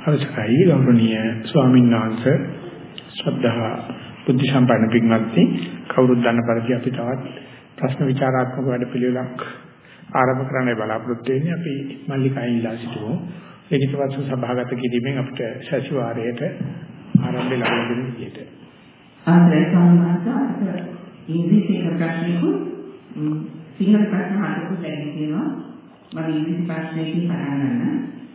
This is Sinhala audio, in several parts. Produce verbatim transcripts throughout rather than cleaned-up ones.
අවසරයි ගෞරවනීය ස්වාමීන් වහන්සේ ශ්‍රද්ධා බුද්ධ සම්පන්න පින්වත්නි කවුරුත් දන්න පරිදි අපි තවත් ප්‍රශ්න විචාරාත්මක වැඩපිළිවෙලක් ආරම්භ කරන්න බලාපොරොත්තු වෙන්නේ අපි මල්ලිකායින් ඉල්ලා සිටිමු ලිඛිත වශයෙන් සභාගත කිරීමෙන් අපිට සතිವಾರයට ආරම්භය ලබා දෙන විදිහට ආන්දරේ සම්මානට ඉංග්‍රීසි ප්‍රශ්නකුත් සිංහල ප්‍රශ්න හතරකුත් ලැබී තියෙනවා මම ඉංග්‍රීසි ප්‍රශ්නයකින් පටන් ගන්නවා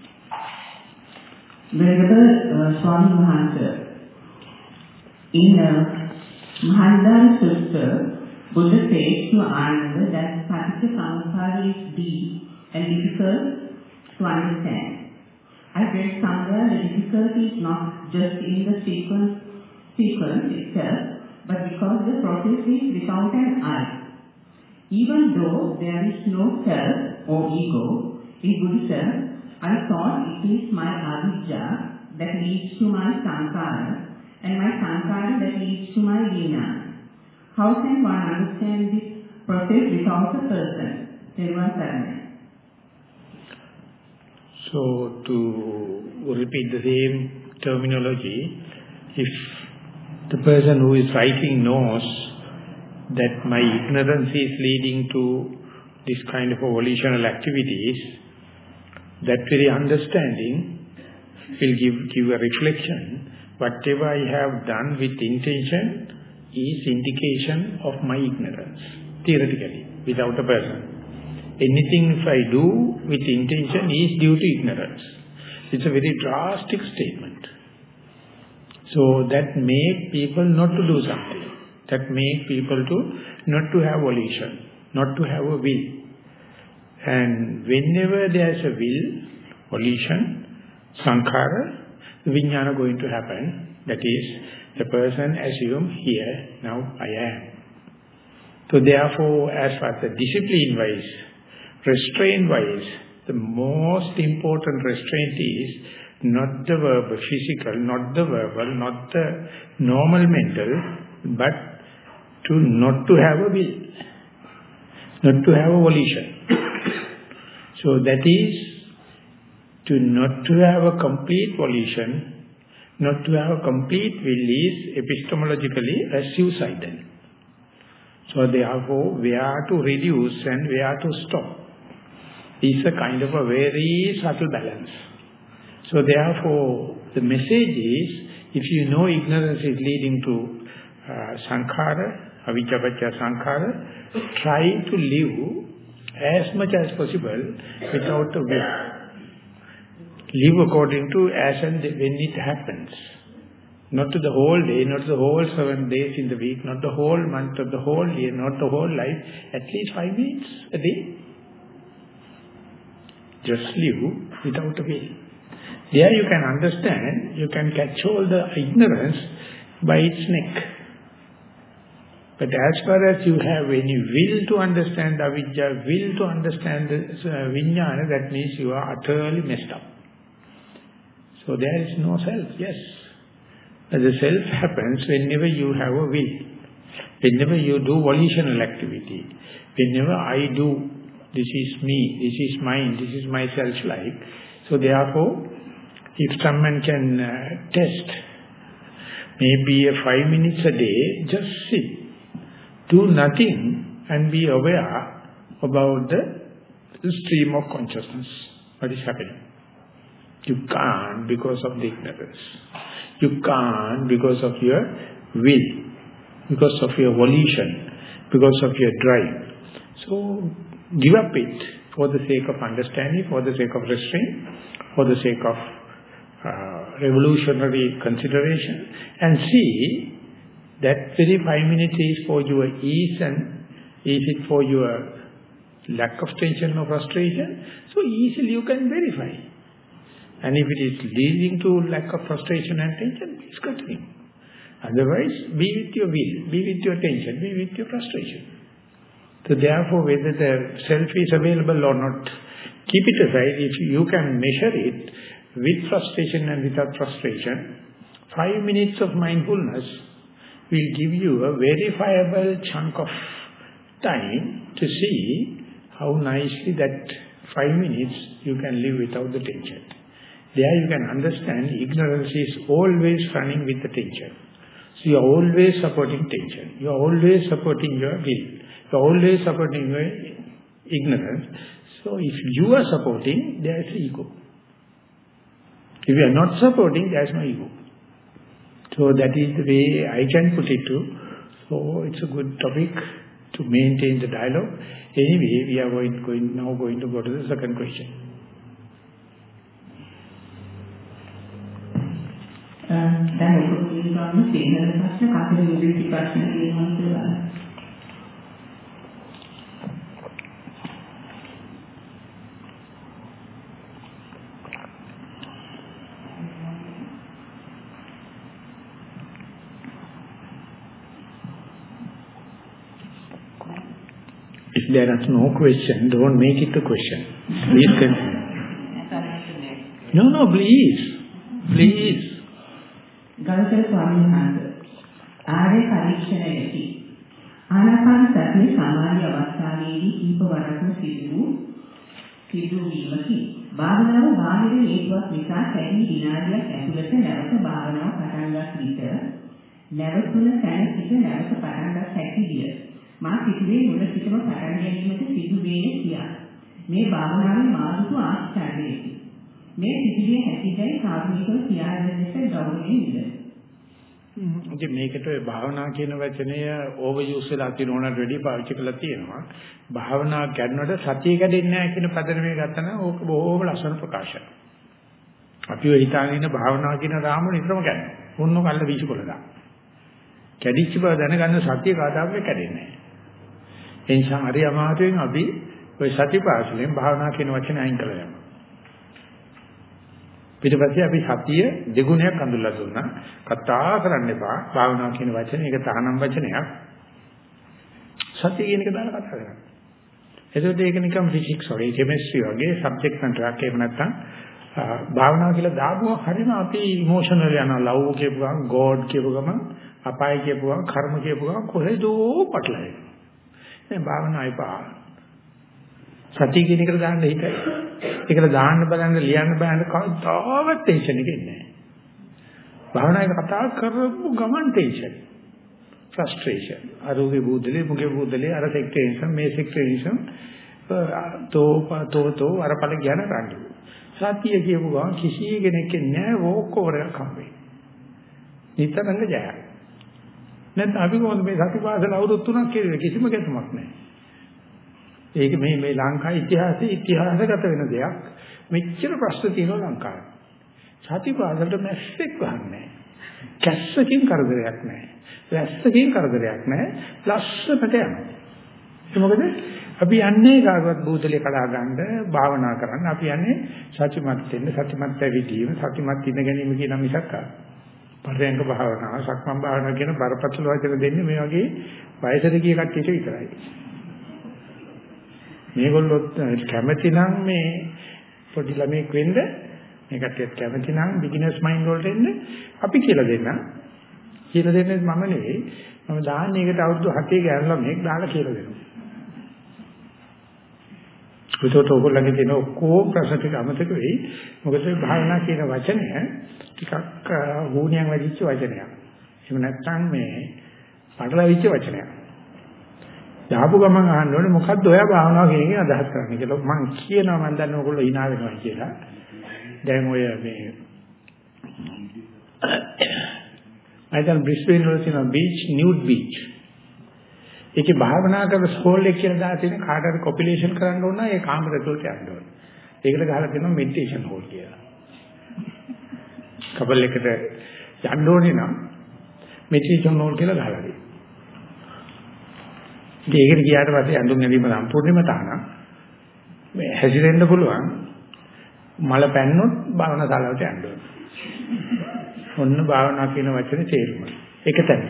Venerable uh, Swami Maharaj, in uh, Mahandana Sutta, Buddha says to Ananda that Paticca Samsara is deep and difficult to understand. I read somewhere the difficulty is not just in the sequence, sequence itself, but because the process is without an I. Even though there is no self or ego in Buddhism, I thought it is my avijja that leads to my sankara and my sankara that leads to my vijnana. How can one understand this process without a person? So to repeat the same terminology, if the person who is writing knows that my ignorance is leading to this kind of volitional activities, that very understanding will give, give a reflection. Whatever I have done with intention is indication of my ignorance, theoretically, without a person. Anything if I do with intention is due to ignorance. It's a very drastic statement. So that make people not to do something. That make people to not to have volition, not to have a will. And whenever there is a will, volition, sankhara, vijnana going to happen. That is, the person assume here, now I am. So therefore, as far as the discipline-wise, restraint-wise, the most important restraint is not the verbal, physical, not the verbal, not the normal mental, but to not to have a will, not to have a volition. So that is to not to have a complete volition, not to have a complete will is epistemologically a suicidal. So therefore, where to reduce and where to stop is a kind of a very subtle balance. So therefore, the message is, if you know ignorance is leading to uh, sankhara, avijja paccaya sankhara, try to live as much as possible without a will. Live according to as and when it happens. Not to the whole day, not the whole seven days in the week, not the whole month, not the whole year, not the whole life. At least five minutes a day. Just live without a will. There you can understand, you can catch all the ignorance by its neck. But as far as you have any will to understand avijja, will to understand the uh, vijnana, that means you are utterly messed up. So there is no self, yes. But the self happens whenever you have a will. Whenever you do volitional activity. Whenever I do, this is me, this is mine, this is my self-like. So therefore, if someone can uh, test, maybe uh, five minutes a day, just sit. Do nothing and be aware about the, the stream of consciousness. What is happening? You can't because of the ignorance. You can't because of your will, because of your volition, because of your drive. So give up it for the sake of understanding, for the sake of restraint, for the sake of uh, revolutionary consideration, and see that very five minutes is for your ease, and is it for your lack of tension or frustration? So easily you can verify. And if it is leading to lack of frustration and tension, please continue. Otherwise, be with your will, be with your tension, be with your frustration. So therefore, whether the self is available or not, keep it aside. If you can measure it with frustration and without frustration, five minutes of mindfulness will give you a verifiable chunk of time to see how nicely that five minutes you can live without the tension. There you can understand ignorance is always running with the tension. So you are always supporting tension. You are always supporting your will. You are always supporting your ignorance. So if you are supporting, there is ego. If you are not supporting, there is no ego. So that is the way I can put it too. So it's a good topic to maintain the dialogue. Anyway, we are going, going now going to go to the second question. දැන් ඔබතුමී ගන්න සිංහල ප්‍රශ්න කතර ඉංග්‍රීසි ප්‍රශ්න කියනවා කියලා. If there is no question, don't make it a question. Please continue. No, no, please. Please. Gautama ස්වාමීන් වහන්සේ ආර්ය පරීක්ෂණයේදී ආනාපාන සතිය සමාධි අවස්ථාවේදී කීප වරක්ම සිදු සිදුවීමකි. භාවනාව බාහිර හේතුවක් නිසා කැඩී විනාඩියක් ඇතුළත නැවත භාවනාව පටන් ගත් විට නැවතුන තැන සිට නැවත පටන් ගත් හැකිය. මා සිතුවේ මුල සිටම පටන් ගැනීමට සිදු වේ කියා. මේ භාවනාවේ මාර්ගතු ආශ්චර්යයකි. මේ සිදුවේ හැකිදයි සාධනිකව කියාගෙන ඉන්න ගෞරවයෙන් ඉඳලා. ඉතින් මේකට ඔය භාවනා කියන වචනය ඕවර් යූස් වෙලා තියෙනවනට වැඩි පාවිච්චි කරලා තියෙනවා. භාවනා කරනකොට සතිය කැඩෙන්නේ නැහැ කියන පදනමේ ගත්තම ඕක බොහෝම ලස්සන ප්‍රකාශයක්. අපි ඔය හිතාගෙන ඉන්න භාවනා කියන රාමුව නිතරම කරනවා. මොනෝ කල්ල විසිකොල ගන්න. කැඩිච්ච බව දැනගන්න සතිය කාදාවත් කැඩෙන්නේ නැහැ. ඒ නිසා හරි අමාරුවෙන් අපි ඔය සතිපාසලෙන් භාවනා කියන වචනේ අයින් කළා යනවා. ඊට පස්සේ අපි සතිය දෙගුණයක් අඳුල්ලා දුන්නා. කතා කරන්න එපා. භාවනා කියන වචනේ ඒක තහනම් වචනයක්. සතිය කියන එක දාලා කතා කරන්න. එතකොට ඒක නිකම් ෆිසික්ස් වගේ කෙමිස්ට්‍රි වගේ සබ්ජෙක්ට් කන්ට්‍රැක්ට් එකක් නැත්තම් භාවනාව කියලා දාපුවා හරියම අපි ඉමෝෂනල් යනවා. ලව් කියපු ගමන්, ගෝඩ් කියපු ගමන්, අපාය කියපු ගමන්, කර්ම කියපු ගමන් කොහෙදෝ පටලයි. මේ භාවනාවයි පා. සතිය කියන එකට දාන්න හිතයි. ඒකට දාන්න බලන්න ලියන්න බලන්න කවදාවත් ටෙන්ෂන් එකක් නැහැ. භාවනාවේ කතා කරපු ගමන් ටෙන්ෂන්. ෆ්‍රස්ට්‍රේෂන්. අරෝගේ බුදලේ මුගේ බුදලේ අර සෙක්ටේෂන් මේ සෙක්ටේෂන් තෝ තෝ තෝ අර පළ ගැන රණ්ඩු. සතිය කියපු ගමන් කිසි කෙනෙක් නැහැ වෝක් ඕවර් එකක් හම්බෙන්නේ. නිතරම ජය. නැත්නම් අපි කොහොමද මේ සතිපාසල අවුරුදු තුනක් කෙරුවේ කිසිම ගැටුමක් නැහැ. ඒක මේ මේ ලංකාවේ ඉතිහාසයේ ඉතිහාසගත වෙන දෙයක්. මෙච්චර ප්‍රශ්න තියෙනවා ලංකාවේ. සතිපාසලට මැස්සෙක් වහන්නේ නැහැ. කැස්සකින් කරදරයක් නැහැ. වැස්සකින් කරදරයක් නැහැ. ලස්සනට යනවා. ඒ මොකද අපි යන්නේ කාගවත් බූතලේ කඩා ගන්න භාවනා කරන්න. අපි යන්නේ සතිමත් වෙන්න, සතිමත් වෙවීම, සතිමත් ඉඳ ගැනීම කියන මිසක් පරයන්ක භාවනාව, සක්මන් භාවනාව කියන බරපතල වචන දෙන්නේ මේ වගේ වයසට ගිය කට්ටියට විතරයි. මේගොල්ලෝ කැමති නම් මේ පොඩි ළමෙක් වෙන්න මේ කට්ටියත් කැමති නම් බිග්ිනර්ස් මයින්ඩ් වලට එන්න අපි කියලා දෙන්නම්. කියලා දෙන්නේ මම නෙවෙයි. මම දාන්නේ ඒකට අවුරුදු හතේ ගෑනු ළමෙක් දාලා කියලා දෙනවා. ඒකට ඔයගොල්ලන්ගේ තියෙන ඔක්කොම ප්‍රශ්න ටික අමතක වෙයි. මොකද මේ භාවනා කියන වචනය ටිකක් වුණියන් වැඩිච්ච වචනයක්. එහෙම නැත්නම් මේ පටලවිච්ච වචනයක්. දාපු ගමන් අහන්න ඕනේ මොකද්ද ඔයා භාවනාව කියන එක අදහස් කරන්නේ කියලා. මම කියනවා මම දන්නේ ඔයගොල්ලෝ hina වෙනවා කියලා. දැන් ඔය මේ අයිතල් බ්‍රිස්බේන් වල තියෙන බීච් නියුඩ් බීච්. ඒකේ භාවනා කරන ස්කෝල් එක කියලා දාලා තියෙන කාටරි කොපියුලේෂන් කරන්න ඕන නම් ඒ කාමරයට යන්න ඕනේ. ඒකට ගහලා තියෙනවා මෙඩිටේෂන් හෝල් කියලා. කබල් එකට යන්න ඕනේ නම් මෙඩිටේෂන් හෝල් කියලා ගහලා තියෙනවා. ඒකට ගියාට පස්සේ අඳුන් ගැනීම සම්පූර්ණයෙන්ම තානා මේ හැසිරෙන්න පුළුවන් මල පැන්නොත් භාවනා ශාලාවට යන්න ඕනේ. ඔන්න භාවනා කියන වචනේ තේරුම. ඒක තැනක.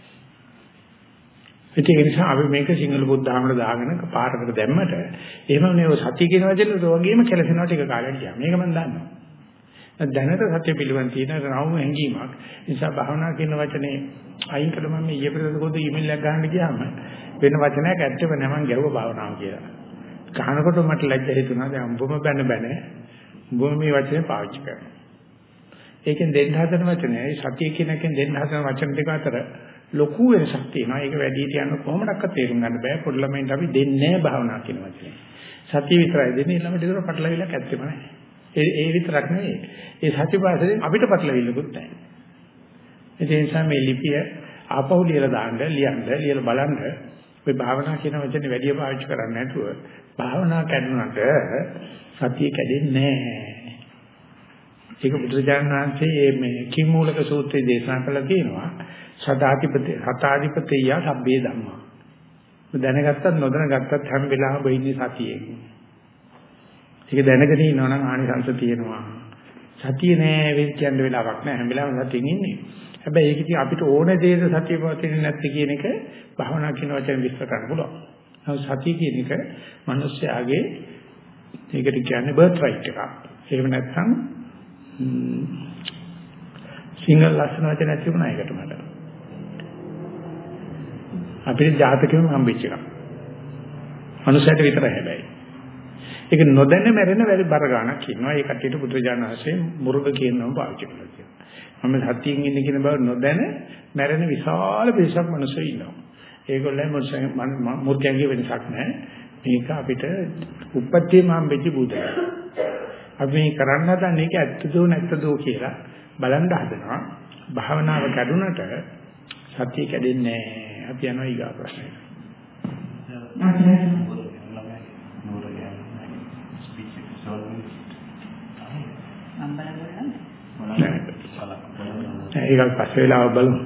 ඒක නිසා අපි මේක සිංහල බුද්ධ ධර්මවල දාගෙන පාරකට දැම්මට එහෙම නේ සතිය කියන වචනේ රෝගියම කෙලසෙනවා ටික කාලයක් ගියා. මේක මම දන්නවා. දැනට සත්‍ය පිළිවන් තියෙන රවුම හැංගීමක්. නිසා භාවනා කියන වචනේ අයින් කළම මම ඊයේ පෙරේද කොහොමද ඊමේල් එකක් ගන්න ගියාම වෙන වචනයක් ඇත්තම නෑ මම ගැව්ව භාවනාව කියලා. කහනකොට මට ලැජ්ජ හිතුණා දැන් උඹම බැන බැන භූමි වචනේ පාවිච්චි කරනවා. ඒකෙන් දෙන්න හදන වචනේ සතිය කියන එකෙන් දෙන්න හදන වචන දෙක අතර ලොකු වෙනසක් තියෙනවා. ඒක වැඩි හිටියන කොහොමඩක්වත් තේරුම් ගන්න බෑ. පොඩි ළමයින්ට අපි දෙන්නේ නැහැ භාවනා කියන වචනේ. සතිය විතරයි දෙන්නේ. ළමයිට ඒක පටලවිලක් ඇත්තෙම නැහැ. ඒ ඒ විතරක් නෙවෙයි. ඒ සත්‍ය භාෂාවෙන් අපිට පටලවිල්ලකුත් නැහැ. ඒ නිසා මේ ලිපිය ආපහු ලියලා දාන්න, ලියන්න, ලියලා බලන්න ඔය භාවනා කියන වචනේ වැඩි පාවිච්චි කරන්නේ නැතුව භාවනා කරනකොට සතිය කැඩෙන්නේ නැහැ. ඒක බුදුරජාණන් වහන්සේ මේ කිම්මූලක සූත්‍රයේ දේශනා කළා තියෙනවා. සදාතිපති සතාධිපතිය සබ්බේ ධම්මා. දැනගත්තත් නොදැනගත්තත් හැම වෙලාවෙම වෙන්නේ සතියේ. ඒක දැනගෙන ඉන්නවා නම් ආනිසංස තියෙනවා. සතිය නෑ වෙයි කියන්න වෙලාවක් නෑ. හැම වෙලාවෙම සතියෙන් ඉන්නේ. හැබැයි ඒක ඉතින් අපිට ඕන දේද සතිය පවතින්නේ නැත්තේ කියන එක භවනා කියන වචෙන් විස්තර කරන්න පුළුවන්. නමුත් සතිය කියන එක මිනිස්යාගේ ඒකට කියන්නේ බර්ත් රයිට් එකක්. එහෙම නැත්නම් සිංහල ලස්සන වචන තිබුණා ඒකට මට. අපේ ජාතකෙම හම්බෙච්ච එකක්. මනුස්සයට විතරයි හැබැයි. ඒක නොදැන මැරෙන වැඩි බර ගන්නක් ඉන්නවා. ඒ කට්ටියට බුදුරජාණන් වහන්සේ මුරුග කියනම පාවිච්චි කරලා තියෙනවා. මම සතියින් ඉන්නේ කියන බව නොදැන මැරෙන විශාල පිරිසක් මිනිස්සු ඉන්නවා. ඒගොල්ලන් මුර්ගයන්ගේ වෙනසක් නැහැ. මේක අපිට උපත්තියම හම්බෙච්ච බුදුදහම. අපි මේ කරන්න හදන්නේ ඒක ඇත්තදෝ නැත්තදෝ කියලා බලන්න හදනවා. භාවනාව කැඩුනට සතිය කැඩෙන්නේ නැහැ. අපි යනවා ඊගා ප්‍රශ්නෙට. ඒක පස්සේ වෙලාව බලමු.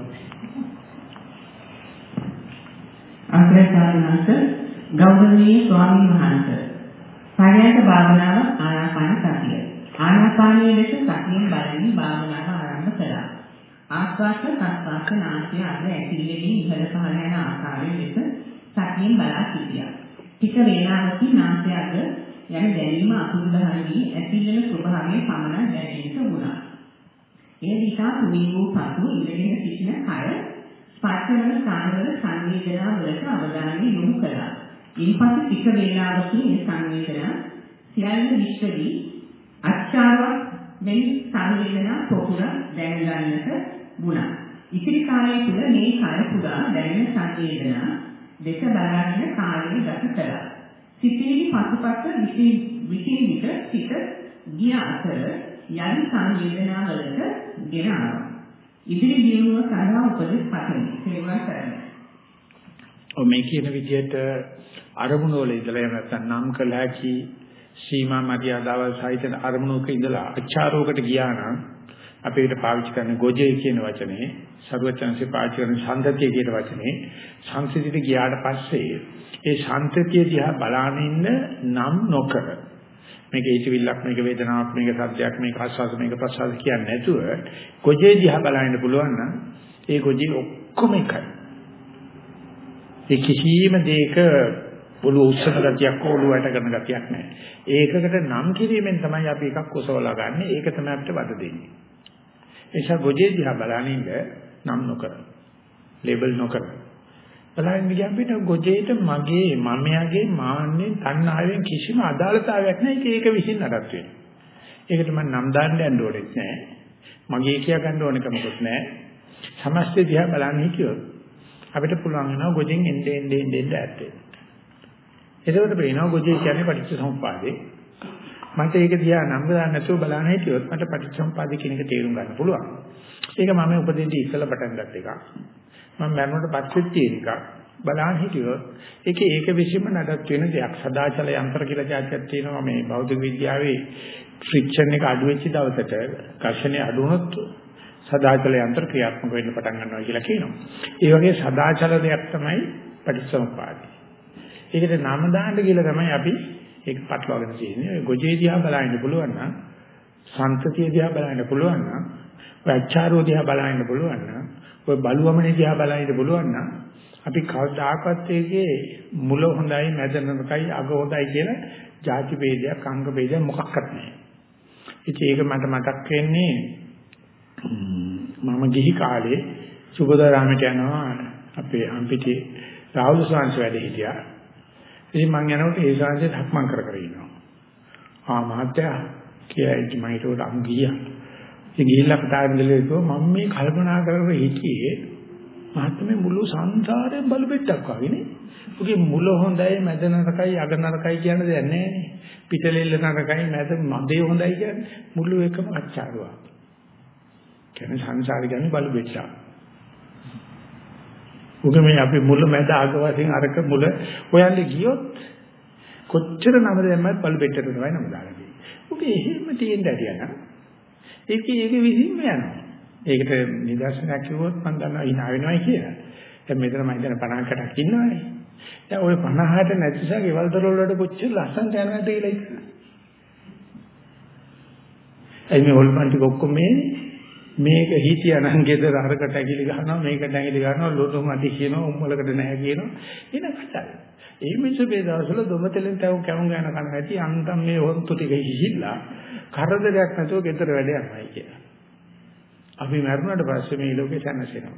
අන්තරාංශ ගෞරවනීය ස්වාමීන් වහන්සේ පරයන්ක භාවනාව ආනාපාන සතිය. ආනාපානයේ ලෙස සතියෙන් බලමින් භාවනාව ආරම්භ කළා. ආස්වාද ප්‍රස්වාස නාසය අග ඇතිවෙමින් ඉහළ පහළ යන ආකාරයෙන් ලෙස සතියෙන් බලා සිටියා. ටික වේලාවකින් නාසය අග යන දැනීම අතුරුදහන් ඇතිවෙන ස්වභාවයේ පමණ දැනෙන්නට වුණා. ඒ නිසා තුනී වූ පසු ඉඳගෙන සිටින කය ස්පර්ශ වන ස්ථානවල සංවේදනා වලට අවධානය යොමු කළා. ඉන්පසු ටික වේලාවකින් මේ සංවේදනා සියල්ල විශ්ව වී අච්චාරවත් මෙන් සංවේදනා පොකුර දැනගන්නට වුණා. ඉතිරි කාලය තුළ මේ කය පුරා දැනෙන සංවේදනා දෙක බලාගෙන කාලය ගත කළා. සිතේදී පසුපස විසින් විසින් විට සිත ගිය අතර යම් සංවේදනා වලට ගෙන ආවා. ඉදිරි දියුණුව සඳහා උපදෙස් පතමි. සේවා කරන්න. ඔ මේ කියන විදිහට අරමුණ වල ඉඳලා එහෙම නැත්නම් නම් කළ හැකි සීමා මර්යාදාවල් සහිත අරමුණක ඉඳලා අචාරෝකට ගියා නම් අපිට පාවිච්චි කරන ගොජේ කියන වචනේ සර්වචන්සේ පාවිච්චි කරන සම්දතිය කියන වචනේ සංසිද්ධියට ගියාට පස්සේ ඒ ශාන්තිය දිහා බලාගෙන ඉන්න නම් නොකර මේක හිතවිල්ලක් මේක වේදනාවක් මේක සද්දයක් මේක ආස්වාද මේක ප්‍රසආද කියන්නේ නැතුව ගොජේ දිහා බලන්න පුළුවන් නම් ඒ ගොජේ ඔක්කොම එකයි. ඒ කිසියම් දෙයක ඔළුව උස්සන ගතියක් ඔළුව වැට කරන ගතියක් නැහැ. ඒකකට නම් කිරීමෙන් තමයි අපි එකක් ඔසවලා ගන්න. ඒක තමයි අපිට වද දෙන්නේ. ඒසා ගොජේ දිහා බලනින්න නම් නොකර. ලේබල් නොකර. බලන්න ගියාම පිට ගොජේට මගේ මමයාගේ මාන්නේ තණ්හාවෙන් කිසිම අදාළතාවයක් නැහැ. ඒක ඒක විසින් නඩත් වෙනවා. ඒකට මම නම් දාන්න යන්න ඕනෙත් නැහැ. මගේ කියා ගන්න ඕනෙකමකුත් නැහැ. සමස්ත දිහා බලන්න හිටියොත් අපිට පුළුවන් වෙනවා ගොජෙන් එන්නේ එන්නේ එන්නේ ඇත්තේ. එතකොට පේනවා ගොජේ කියන්නේ පටිච්චසමුප්පාදේ. මට ඒක දිහා නම් දාන්න නැතුව බලන්න හිටියොත් මට පටිච්චසමුප්පාදේ කියන එක තේරුම් ගන්න පුළුවන්. ඒක මම උපදින්න ඉස්සලා පටන් ගත්ත එකක්. මම මරණයට පස්සෙත් තියෙන එකක්. බලන්න හිටියොත් ඒකේ ඒක විශ්ීම නඩත් වෙන දෙයක්. සදාචල යන්ත්‍ර කියලා જાතියක් තියෙනවා මේ භෞතික විද්‍යාවේ ෆ්‍රික්ෂන් එක අඩු වෙච්ච දවසට ඝර්ෂණය අඩු වුණොත් සදාචල යන්ත්‍ර ක්‍රියාත්මක වෙන්න පටන් ගන්නවා කියලා කියනවා. ඒ වගේ සදාචල දෙයක් තමයි පටිච්චසමුප්පාදේ. ඒකට නම දාන්න කියලා තමයි අපි ඒක පටලවාගෙන තියෙන්නේ. ඔය ගොජේ දිහා බලන්න පුළුවන් නම්, සන්තතිය දිහා බලන්න පුළුවන් නම්, වැච්චාරෝ දිහා බලන්න පුළුවන් නම්, ඔය බලුවමනේ දිහා බලන්න පුළුවන් නම් අපි කවදාකවත් ඒකේ මුල හොඳයි, මැද නරකයි, අග හොඳයි කියලා ಜಾති ભેදයක්, අංග ભેදයක් මොකක්වත් නැහැ. ඉතින් ඒක මට මතක් වෙන්නේ මම ගිහි කාලේ සුබෝධාරාමයට යනවා අපේ අම්පිටි රාහුල ස්වාමීන් වැඩ හිටියා. ඉතින් මං යනකොට ඒ ස්වාමීන් හක්මන් කර කර ඉන්නවා. ආ මහත්තයා කියයි මම ඒකට අම් ගියා. ඒ ගිහිල්ලා කතා කරනදලේ කිව්වා මම මේ කල්පනා කරගෙන හිටියේ මහත්මේ මුළු සංසාරයෙන් බලු පෙට්ටක් වගේ නේ. උගේ මුල හොඳයි මැද නරකයි අග නරකයි කියන දෙයක් නැහැ නේ. පිටලෙල්ල නරකයි මැද මදේ හොඳයි කියන්නේ මුළු එකම අච්චාරුවක්. කියන්නේ සංසාරය කියන්නේ බලු පෙට්ටක්. උගේ මේ අපි මුල මැද අග වශයෙන් අරක මුල හොයන්නේ ගියොත් කොච්චර නම දැම්මත් බලු පෙට්ටට තමයි නම දාලා තියෙන්නේ. උගේ එහෙම තියෙන්න ඇතියන. ඒක ඒක විසින්ම යනවා. ඒකට නිදර්ශනයක් කිව්වොත් මම දන්නවා hina වෙනවයි කියලා. දැන් මෙතන මම හිතන පණහකටක් ඉන්නවනේ. දැන් ওই පණහට නැතිසා ගෙවල් දොරවල් වලට කොච්චර ලස්සනට යනවද කියලා ඉතින්. එයි මේ හොල්මන් ටික ඔක්කොම මේ මේක හිතියනම් ගෙදර අරකට ඇගිලි ගහනවා මේකට ඇගිලි ගහනවා ලොඩු මැදි කියනවා උම්මලකට නැහැ කියනවා එන කතාව. ඒ මිනිස්සු මේ දවස්වල දොමතෙලෙන් තව කැවුම් ගන්න කන නැති අන්තම් මේ හොන්තු ටික හිහිලා කරදරයක් නැතුව ගෙදර වැඩ යනවායි කියලා. අපි මරුණාට පස්සේ මේ ලෝකේ සැනසෙනවා.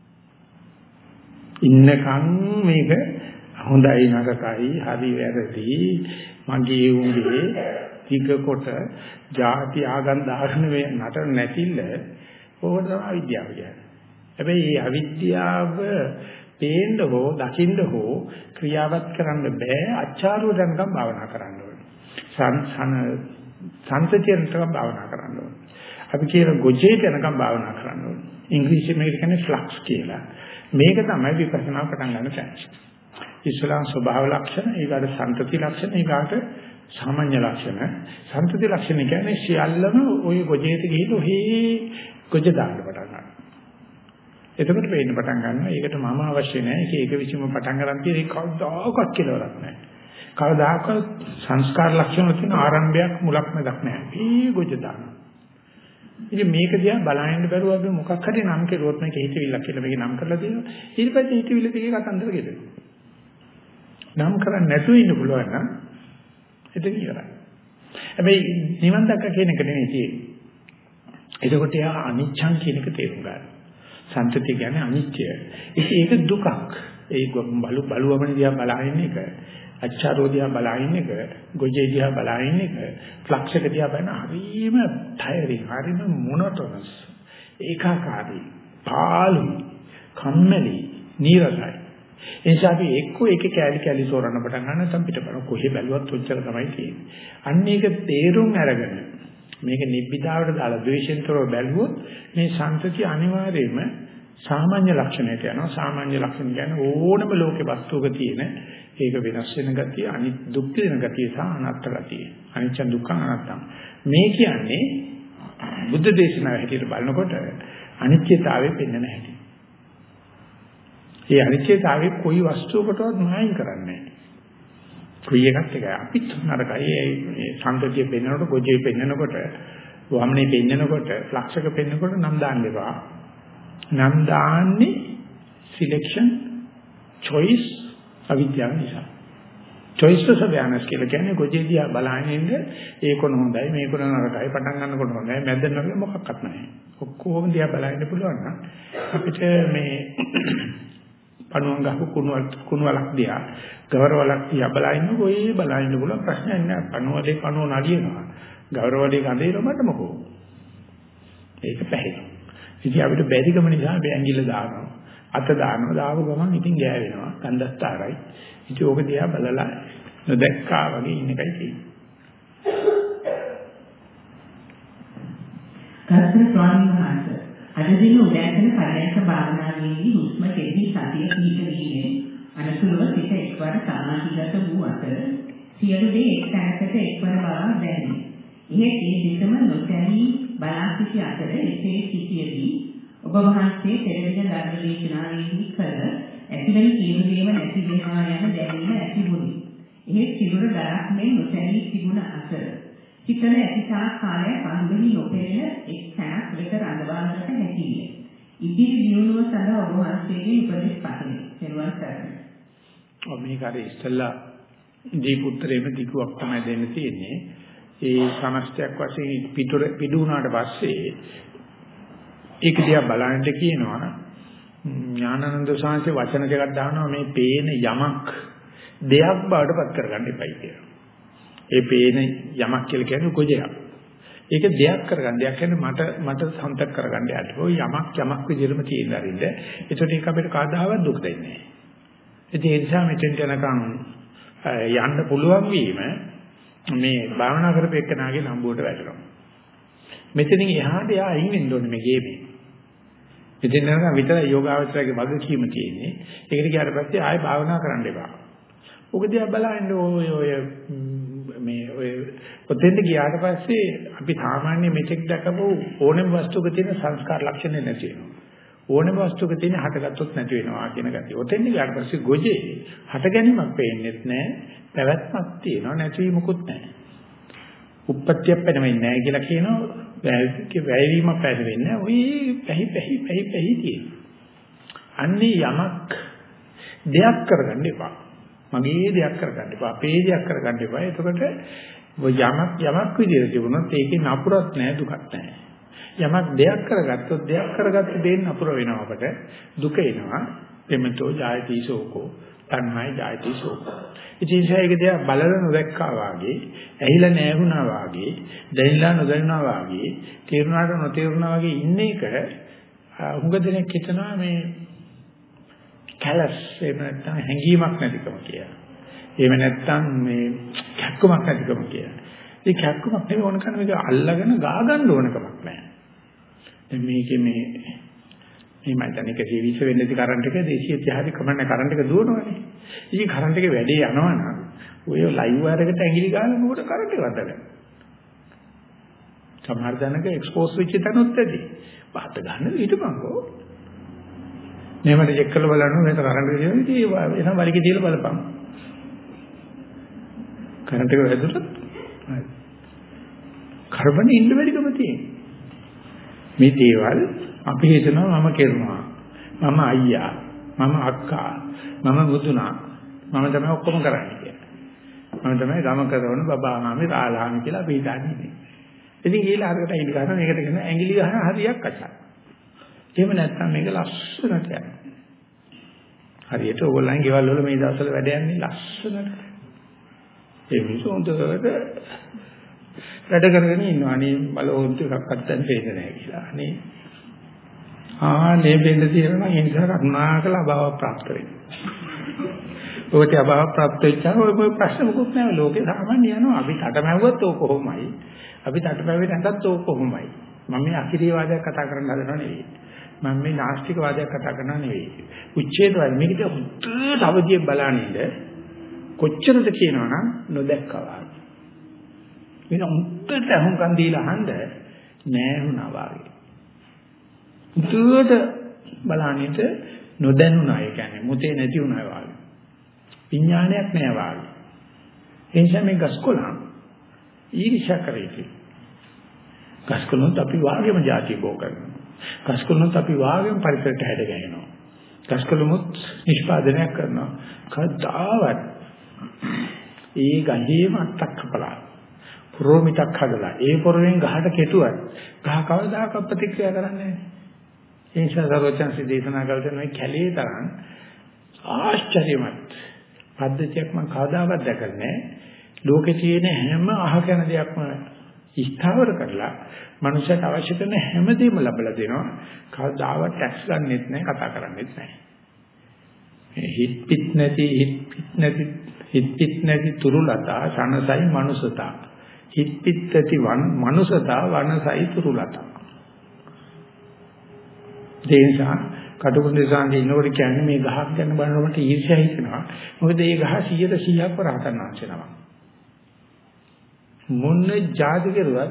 ඉන්නකම් මේක හොඳයි නරකයි හරි වැරදි මගේ උඹේ ටික කොට ಜಾති ආගම් දාගෙන මේ නතර නැතිල ඕකට තමයි අවිද්‍යාව කියන්නේ. හැබැයි මේ අවිද්‍යාව පේන්න හෝ දකින්න හෝ ක්‍රියාවත් කරන්න බෑ අච්චාරුව දැනගම් භාවනා කරන්න ඕනේ. සංසන සංසතියෙන්ටම භාවනා කරන්න ඕනේ. අපි කියන ගොජේ දැනගම් භාවනා කරන්න ඕනේ. ඉංග්‍රීසියෙන් මේකට කියන්නේ ෆ්ලක්ස් කියලා. මේක තමයි විපස්සනා පටන් ගන්න තැන. ඉස්ලාම් ස්වභාව ලක්ෂණ, ඊගාට සම්පති ලක්ෂණ, ඊගාට සාමාන්‍ය ලක්ෂණ. සම්පති ලක්ෂණ කියන්නේ සියල්ලම ওই ගොජේට ගිහින් ඔහේ ගොජ දාන්න පටන් ගන්නවා. එතකොට වෙන්න පටන් ගන්නවා. ඒකට මම අවශ්‍ය නැහැ. ඒක ඒක විසීම පටන් ගන්න තියෙන ඒ කවදාකවත් කෙලවරක් නැහැ. කවදාකවත් සංස්කාර ලක්ෂණ තියෙන ආරම්භයක් මුලක් නැදක් නැහැ. මේ ගොජ දානවා. ඉතින් මේක දිහා බලහින්න බැරුව අපි මොකක් හරි නම් කෙරුවොත් මේක හිතවිල්ලක් කියලා මේක නම් කරලා තියෙනවා. ඊට පස්සේ හිතවිල්ල දිගේ කතන්දර ගෙදෙනවා. නම් කරන්නේ නැතුව ඉන්න පුළුවන් නම් එතන ඉවරයි. හැබැයි නිවන් දැක්ක කියන එක නෙමෙයි තියෙන්නේ. එතකොට යා අනිච්ඡං කියන එක තේරුම් ගන්න. සම්පති කියන්නේ අනිච්චය. ඒක දුකක්. ඒ බලු බලුවමන දිහා බලහින්න එක, අච්චාරෝ දිහා බලහින්න එක, ගොජේ දිහා බලහින්න එක, ෆ්ලක්ෂක දිහා බලන හරිම ටයරින්, හරිම මොනොටොනස්, ඒකාකාරී, පාළු, කම්මැලි, නීරසයි. එනිසා අපි එක්ක එක කැලි කැලි සෝරන්න පටන් ගන්න නැත්නම් පිටපර කොහෙ බැලුවත් ඔච්චර තමයි තියෙන්නේ. අන්න ඒක තේරුම් අරගෙන මේක නිබ්බිදාවට දාලා ද්වේෂෙන්තරව බැලුවොත් මේ සංතති අනිවාර්යයෙන්ම සාමාන්‍ය ලක්ෂණයට යනවා. සාමාන්‍ය ලක්ෂණ කියන්නේ ඕනම ලෝකේ වස්තුවක තියෙන ඒක වෙනස් වෙන ගතිය, අනිත් දුක් වෙන ගතිය සහ අනාත්ම ගතිය. අනිච්ච දුක්ඛ අනාත්තම්. මේ කියන්නේ බුද්ධ දේශනාව හැටියට බලනකොට අනිත්‍යතාවය පෙන්වන හැටි. ඒ අනිත්‍යතාවයේ કોઈ වස්තුවකටවත් මායින් කරන්නේ නැහැ. කොයි එකක් එකයි අපිත් නරකයි මේ සංකතිය පෙන්නනකොට ගොජේ පෙන්නනකොට වම්නේ පෙන්නනකොට ෆ්ලක්ෂක පෙන්නනකොට නම් දාන්න එපා. නම් දාන්නේ selection choice අවිද්‍යාව නිසා. choice of awareness කියලා කියන්නේ ගොජේ දිහා බලහින්ද ඒකොන හොඳයි මේකොන නරකයි පටන් ගන්නකොට හොඳයි මැද නරක මොකක්වත් නැහැ. ඔක්කොම දිහා බලහින්න පුළුවන් නම් අපිට මේ පණුවන් ගහපු කුණු කුණු වලක් දිහා ගවරවලක් දිහා බලහින්න කොයි බලහින්න පුළුවන් ප්‍රශ්නයක් නෑ. පණුවලේ පණුව නලියනවා. ගවරවලේ ගඳේර මට මොකෝ. ඒක පැහැදිලි. ඉතින් අපිට බැරිකම නිසා අපි ඇඟිල්ල දානවා. අත දානවා. දාව ගමන් ඉතින් ගෑවෙනවා. ගන්ධස්තරයි. ඉතින් ඕක දිහා බලලා නොදැක්කා වගේ ඉන්න එකයි තියෙන්නේ. කර්තෘ ස්වාමීන් වහන්සේ අද දින උදෑසන පරයන්ක භාවනාවේදී හුස්ම කෙරෙහි සතිය පිහිටීමේ අනුසුලව සිත එක්වර සමාධිගත වූ අතර සියලු දේ එක් තැනකට එක්වර බව දැනේ. එහෙත් ඒ දෙකම නොතැනී බලා සිටි අතර එසේ සිටියේදී ඔබ වහන්සේ පෙරදින ධර්ම දේශනාවේදී කළ ඇතිවන කීවේම නැති වෙනවා යන දැනීම ඇතිවුණි. එහෙත් සිරුර දරක් මෙන් නොතැනී තිබුණ අතර චිතන ඇතිසා කාලයක් අනුගෙහි නොපෙනෙන එක් තැනක් ලෙස රඳවාගන්නට හැකිය. ඉදිරි දියුණුව සඳහා ඔබ වහන්සේගේ උපදෙස් පතමි. පෙරවන් කරමි. ඔබ මේක අර ඉස්සෙල්ලා දීපුත්‍රේම දිගුවක් තමයි දෙන්න තියෙන්නේ. ඒ සමස්තයක් වශයෙන් පිටුර පිටු වුණාට පස්සේ ඒක දිහා බලන්න කියනවා ඥානানন্দ සාංශේ වචන දෙකක් දානවා මේ පේන යමක් දෙයක් බවට පත් කරගන්න එපයි කියලා. ඒ පේන යමක් කියලා කියන්නේ කොජයක්. ඒක දෙයක් කරගන්න. දෙයක් කියන්නේ මට මට සම්පත කරගන්න යන්න. ඔය යමක් යමක් විදිහටම තියෙන දරින්ද. ඒකට ඒක අපිට කවදාවත් දුක් දෙන්නේ නැහැ. ඒ නිසා මෙතෙන්ට යනකම් යන්න පුළුවන් වීම මේ භාවනා කරපෙන්නාගේ නම්බුවට වැටෙනවා. මෙතනින් එහාට යා අයින් වෙන්න ඕනේ මේ ගේමේ. මෙතෙන් යනකම් විතර යෝගාවචරයේ වගකීම තියෙන්නේ. ඒකට ගියාට පස්සේ ආයෙ භාවනා කරන්න එපා. ඔක දිහා බලන්න ඔය ඔය මේ ඔය ඔතෙන්ට ගියාට පස්සේ අපි සාමාන්‍ය මෙතෙක් දැකපු ඕනෑම වස්තුවක තියෙන සංස්කාර ලක්ෂණ නැති වෙනවා. ඕනෑම වස්තුවක තියෙන හටගත්තොත් නැති වෙනවා කියන ගතිය. ඔතෙන්ට ගියාට පස්සේ ගොජේ හට ගැනීමක් පේන්නේත් නැහැ, පැවැත්මක් තියෙනවා, නැතිවීමකුත් නැහැ. උප්පත්තියක් පැනවෙන්නේ නැහැ කියලා කියනවා. වැයවීමක් පැනවෙන්නේ නැහැ. ඔය පැහි පැහි පැහි පැහි තියෙනවා. අන්නේ යමක් දෙයක් කරගන්න එපා. මගේ දෙයක් කරගන්න එපා. අපේ දෙයක් කරගන්න එපා. එතකොට යමක් යමක් විදියට තිබුණොත් ඒකේ නපුරක් නැහැ, දුකක් නැහැ. යමක් දෙයක් කරගත්තොත් දෙයක් කරගත්ත දෙයින් නපුර වෙනවා අපට. දුක එනවා. එමෙතෝ ජායති සෝකෝ. තණ්හායි ජායති සෝකෝ. ඉතින් ඒක දෙයක් බලලා නොදැක්කා වාගේ, ඇහිලා නැහුණා වාගේ, දැනিলা නොදැනුණා වාගේ, තේරුණාට නොතේරුණා වාගේ ඉන්න එක හුඟ දෙනෙක් හිතනවා මේ කැලස් එහෙම නැත්නම් හැඟීමක් නැතිකම කියලා. එහෙම නැත්නම් මේ කැක්කමක් නැතිකම කියලා. ඒ කැක්කමක් නෙවෙයි ඕන කරන මේක අල්ලගෙන ගා ගන්න ඕන කමක් නැහැ. දැන් මේකේ මේ මේ මම දැන් එක සීවිස් වෙන්නේ ඉති කරන්ට් එක දෙසිය තිහයි කමන්න කරන්ට් එක දුවනවනේ. ඉතින් කරන්ට් එක වැඩි යනවා නම් ඔය ලයිව් වයර් එකට ඇඟිලි ගන්න මොකට කරන්ට් එක වදගන්න. සමහර දැනක එක්ස්පෝස් වෙච්ච තැනොත් ඇති. බාත ගන්න ඊටපන්කෝ. මේවට චෙක් කරලා බලන්න මේක කරන්ට් එක දිනන ඉතින් එනම් වලිගේ තියලා බලපන්. කරන්ට් එක වැදුනොත් හරි. කාබන් ඉන්න වැඩිකම තියෙනවා. මේ දේවල් අපි හිතනවා මම කරනවා. මම අයියා, මම අක්කා, මම මුදුනා, මම තමයි ඔක්කොම කරන්නේ කියලා. මම තමයි ගම කරන බබාමාමි රාලාමි කියලා අපි හිතන්නේ. ඉතින් ගිහලා හරියට ඇඟිලි ගන්න මේකට කියන ඇඟිලි ගන්න හරියක් අචා. එහෙම නැත්නම් මේක ලස්සනට යනවා. හරියට ඕගොල්ලන් ගෙවල් වල මේ දවස්වල වැඩ යන්නේ ලස්සනට. ඒ මිනිස්සු හොඳට වැඩ කරගෙන ඉන්නවා. අනේ බලවන්ත එකක්වත් දැන් පේන්නේ නැහැ කියලා. අනේ ආනේ බෙන්ද තියෙනවා නම් ඒ නිසා කරුණාකර අභාව ප්‍රාප්ත වෙන්න. ඔකට අභාව ප්‍රාප්ත වෙච්චාම ඔය ප්‍රශ්න මොකුත් නැහැ. ලෝකේ සාමාන්‍ය යනවා. අපි තටමැව්වොත් ඕක කොහොමයි? අපි තටමැවෙ නැත්නම් ඕක කොහොමයි? මම මේ අකිරිය වාදයක් කතා කරන්න හදනව නෙවෙයි. මම මේ නාස්තික වාදයක් කතා කරනව නෙවෙයි. උච්ඡේදවාද මේකද හුද්දට අවදියෙන් බලනින්ද කොච්චරද කියනවනම් නොදැක්කවා. වෙන උත්තර අහුම්කන් දීලා අහන්න නෑ වුණා වාගේ. උත්තර බලනින්ද නොදැනුණා. ඒ කියන්නේ මුතේ නැති වුණා වාගේ. විඥානයක් නෑ වාගේ. ඒ නිසා මේ ගස්කොලන් ඊර්ෂ්‍යා කරේ. ගස්කොලොත් අපි වාගේම જાති බෝ කරනවා. ගස්කොලොත් අපි වාගේම පරිසරයට හැඩ ගැහෙනවා. ගස්කොලොමුත් නිෂ්පාදනය කරනවා. කවදාවත් ඒ ගහේම අත්තක් කපලා පුරෝමිතක් හදලා ඒ පොරෙන් ගහට කෙටුවත් ගහ කවදාකවත් ප්‍රතික්‍රියා කරන්නේ නැහැ. ඒ නිසා සර්වචන්සි දේශනා කළේ මේ කැලේ තරම් ආශ්චර්යමත් පද්ධතියක් මම කවදාවත් දැකලා නැහැ. ලෝකේ තියෙන හැම අහක යන දෙයක්ම ස්ථාවර කරලා මනුෂ්‍යයට අවශ්‍ය කරන හැමදේම ලැබලා දෙනවා. කවදාවත් ටැක්ස් ගන්නෙත් නැහැ, කතා කරන්නෙත් නැහැ. මේ හිත් පිට නැති හිත් පිට නැති හිත් පිට නැති තුරුලතා සනසයි මනුසතා. හිත් පිට නැති වන් මනුසතා වනසයි තුරුලතා. දේශා කටුකුරුඳාන්ගේ ඉන්නකොට කියන්නේ මේ ගහක් ගැන බලනකොට ඊර්ෂ්‍යා හිතෙනවා. මොකද මේ ගහ සීයට සීයක් වරහතන් වහන්සේනවා. මොන જાති කරුවත්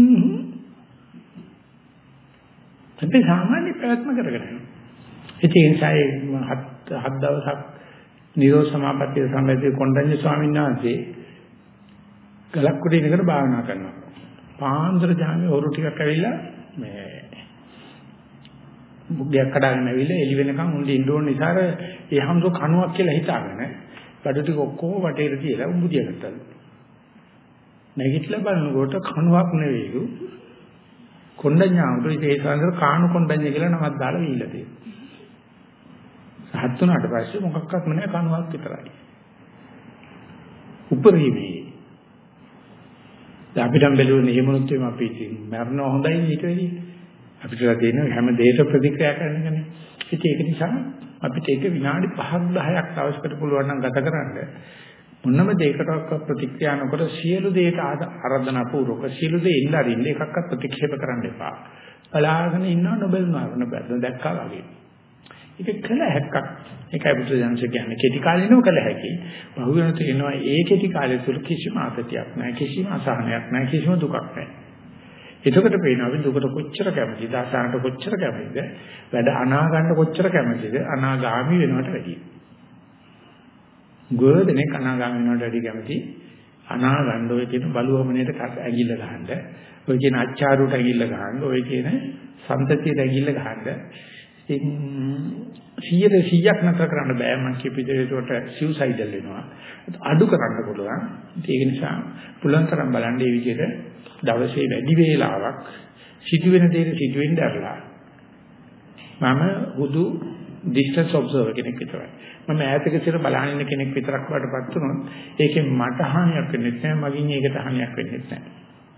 අපි සාමාන්‍ය ප්‍රයත්න කරගෙන යනවා. ඒ නිසා හත් හත් දවසක් නිරෝධ සමාපත්තිය සම්බන්ධව කොණ්ඩඤ්ඤ ස්වාමීන් වහන්සේ ගලක් කොට ඉඳගෙන භාවනා කරනවා. පාන්දර ජාමේ හොරු ටිකක් ඇවිල්ලා මේ මුග්ගයක් කඩාගෙන ඇවිල්ලා එළි වෙනකන් උන්ට ඉන්න ඕන නිසා ඒ හැමදෝ කණුවක් කියලා හිතාගෙන බඩු ටික ඔක්කොම වටේට තියලා උඹුදිය ගත්තා. නැගිටලා බලනකොට කණුවක් නෙවෙයිලු කොණ්ඩඤ්ඤාමතු ඒ සංසාර කාණු කොණ්ඩඤ්ඤ කියලා නමක් දාලා වීලා තියෙනවා. සහත් වුණාට පස්සේ මොකක්වත් නැහැ කණුවක් විතරයි. උපරිමේ. අපිට බැලුවොත් එහෙමනොත් එimhe අපි මරණව හොඳයි ඊට වැඩිය. අපිට තියෙන හැම දේශ ප්‍රතික්‍රියා කරනකනේ. ඉතින් ඒක නිසා අපිට ඒක විනාඩි පහක් දහයක් අවශ්‍යකට පුළුවන් නම් ගත කරන්න මොනම දෙයකටවත් ප්‍රතික්‍රියා නොකර සියලු දේට ආරාධනා පූර්වක සියලු දේ ඉන්න අරින්න එකක්වත් ප්‍රතික්ෂේප කරන්න එපා. බලාගෙන ඉන්නව නොබලනවා නොබැද්ද දැක්කා වගේ. ඒක කළ හැක්කක්. ඒකයි බුදුදහමේ කියන්නේ කෙටි කාලිනව කළ හැකි. බහුවෙන තේනවා ඒ කෙටි කාලය තුළ කිසිම ආතතියක් නැහැ, කිසිම අසහනයක් නැහැ, කිසිම දුකක් නැහැ. එතකොට පේනවා අපි දුකට කොච්චර කැමතිද, අසහනට කොච්චර කැමතිද, වැඩ අනා ගන්න කොච්චර කැමතිද, අනාගාමි වෙනවට වැඩිය. ගොඩනේ අනාගාමි වෙනවට වැඩිය කැමති අනා ගන්න ඔය කියන බලුවමනේට ඇගිල්ල ගහන්න, ඔය කියන අච්චාරුට ඇගිල්ල ගහන්න, ඔය කියන සම්තතියට ඇගිල්ල ගහන්න. ඉතින් සියයට සියයක් නතර කරන්න බෑ මම කියපු විදිහට සිව්සයිඩල් වෙනවා. අඩු කරන්න පුළුවන්. ඒක නිසා පුළුවන් තරම් බලන්න මේ විදිහට දවසේ වැඩි වේලාවක් සිදුවෙන දේ සිදුවෙන්න ඇරලා මම හුදු distance observer කෙනෙක් විතරයි. මම ඈතක සිට බලන ඉන්න කෙනෙක් විතරක් වඩපත් වුණොත් ඒකෙන් මට හානියක් වෙන්නේ නැහැ, මගින් ඒකට හානියක් වෙන්නේ නැහැ.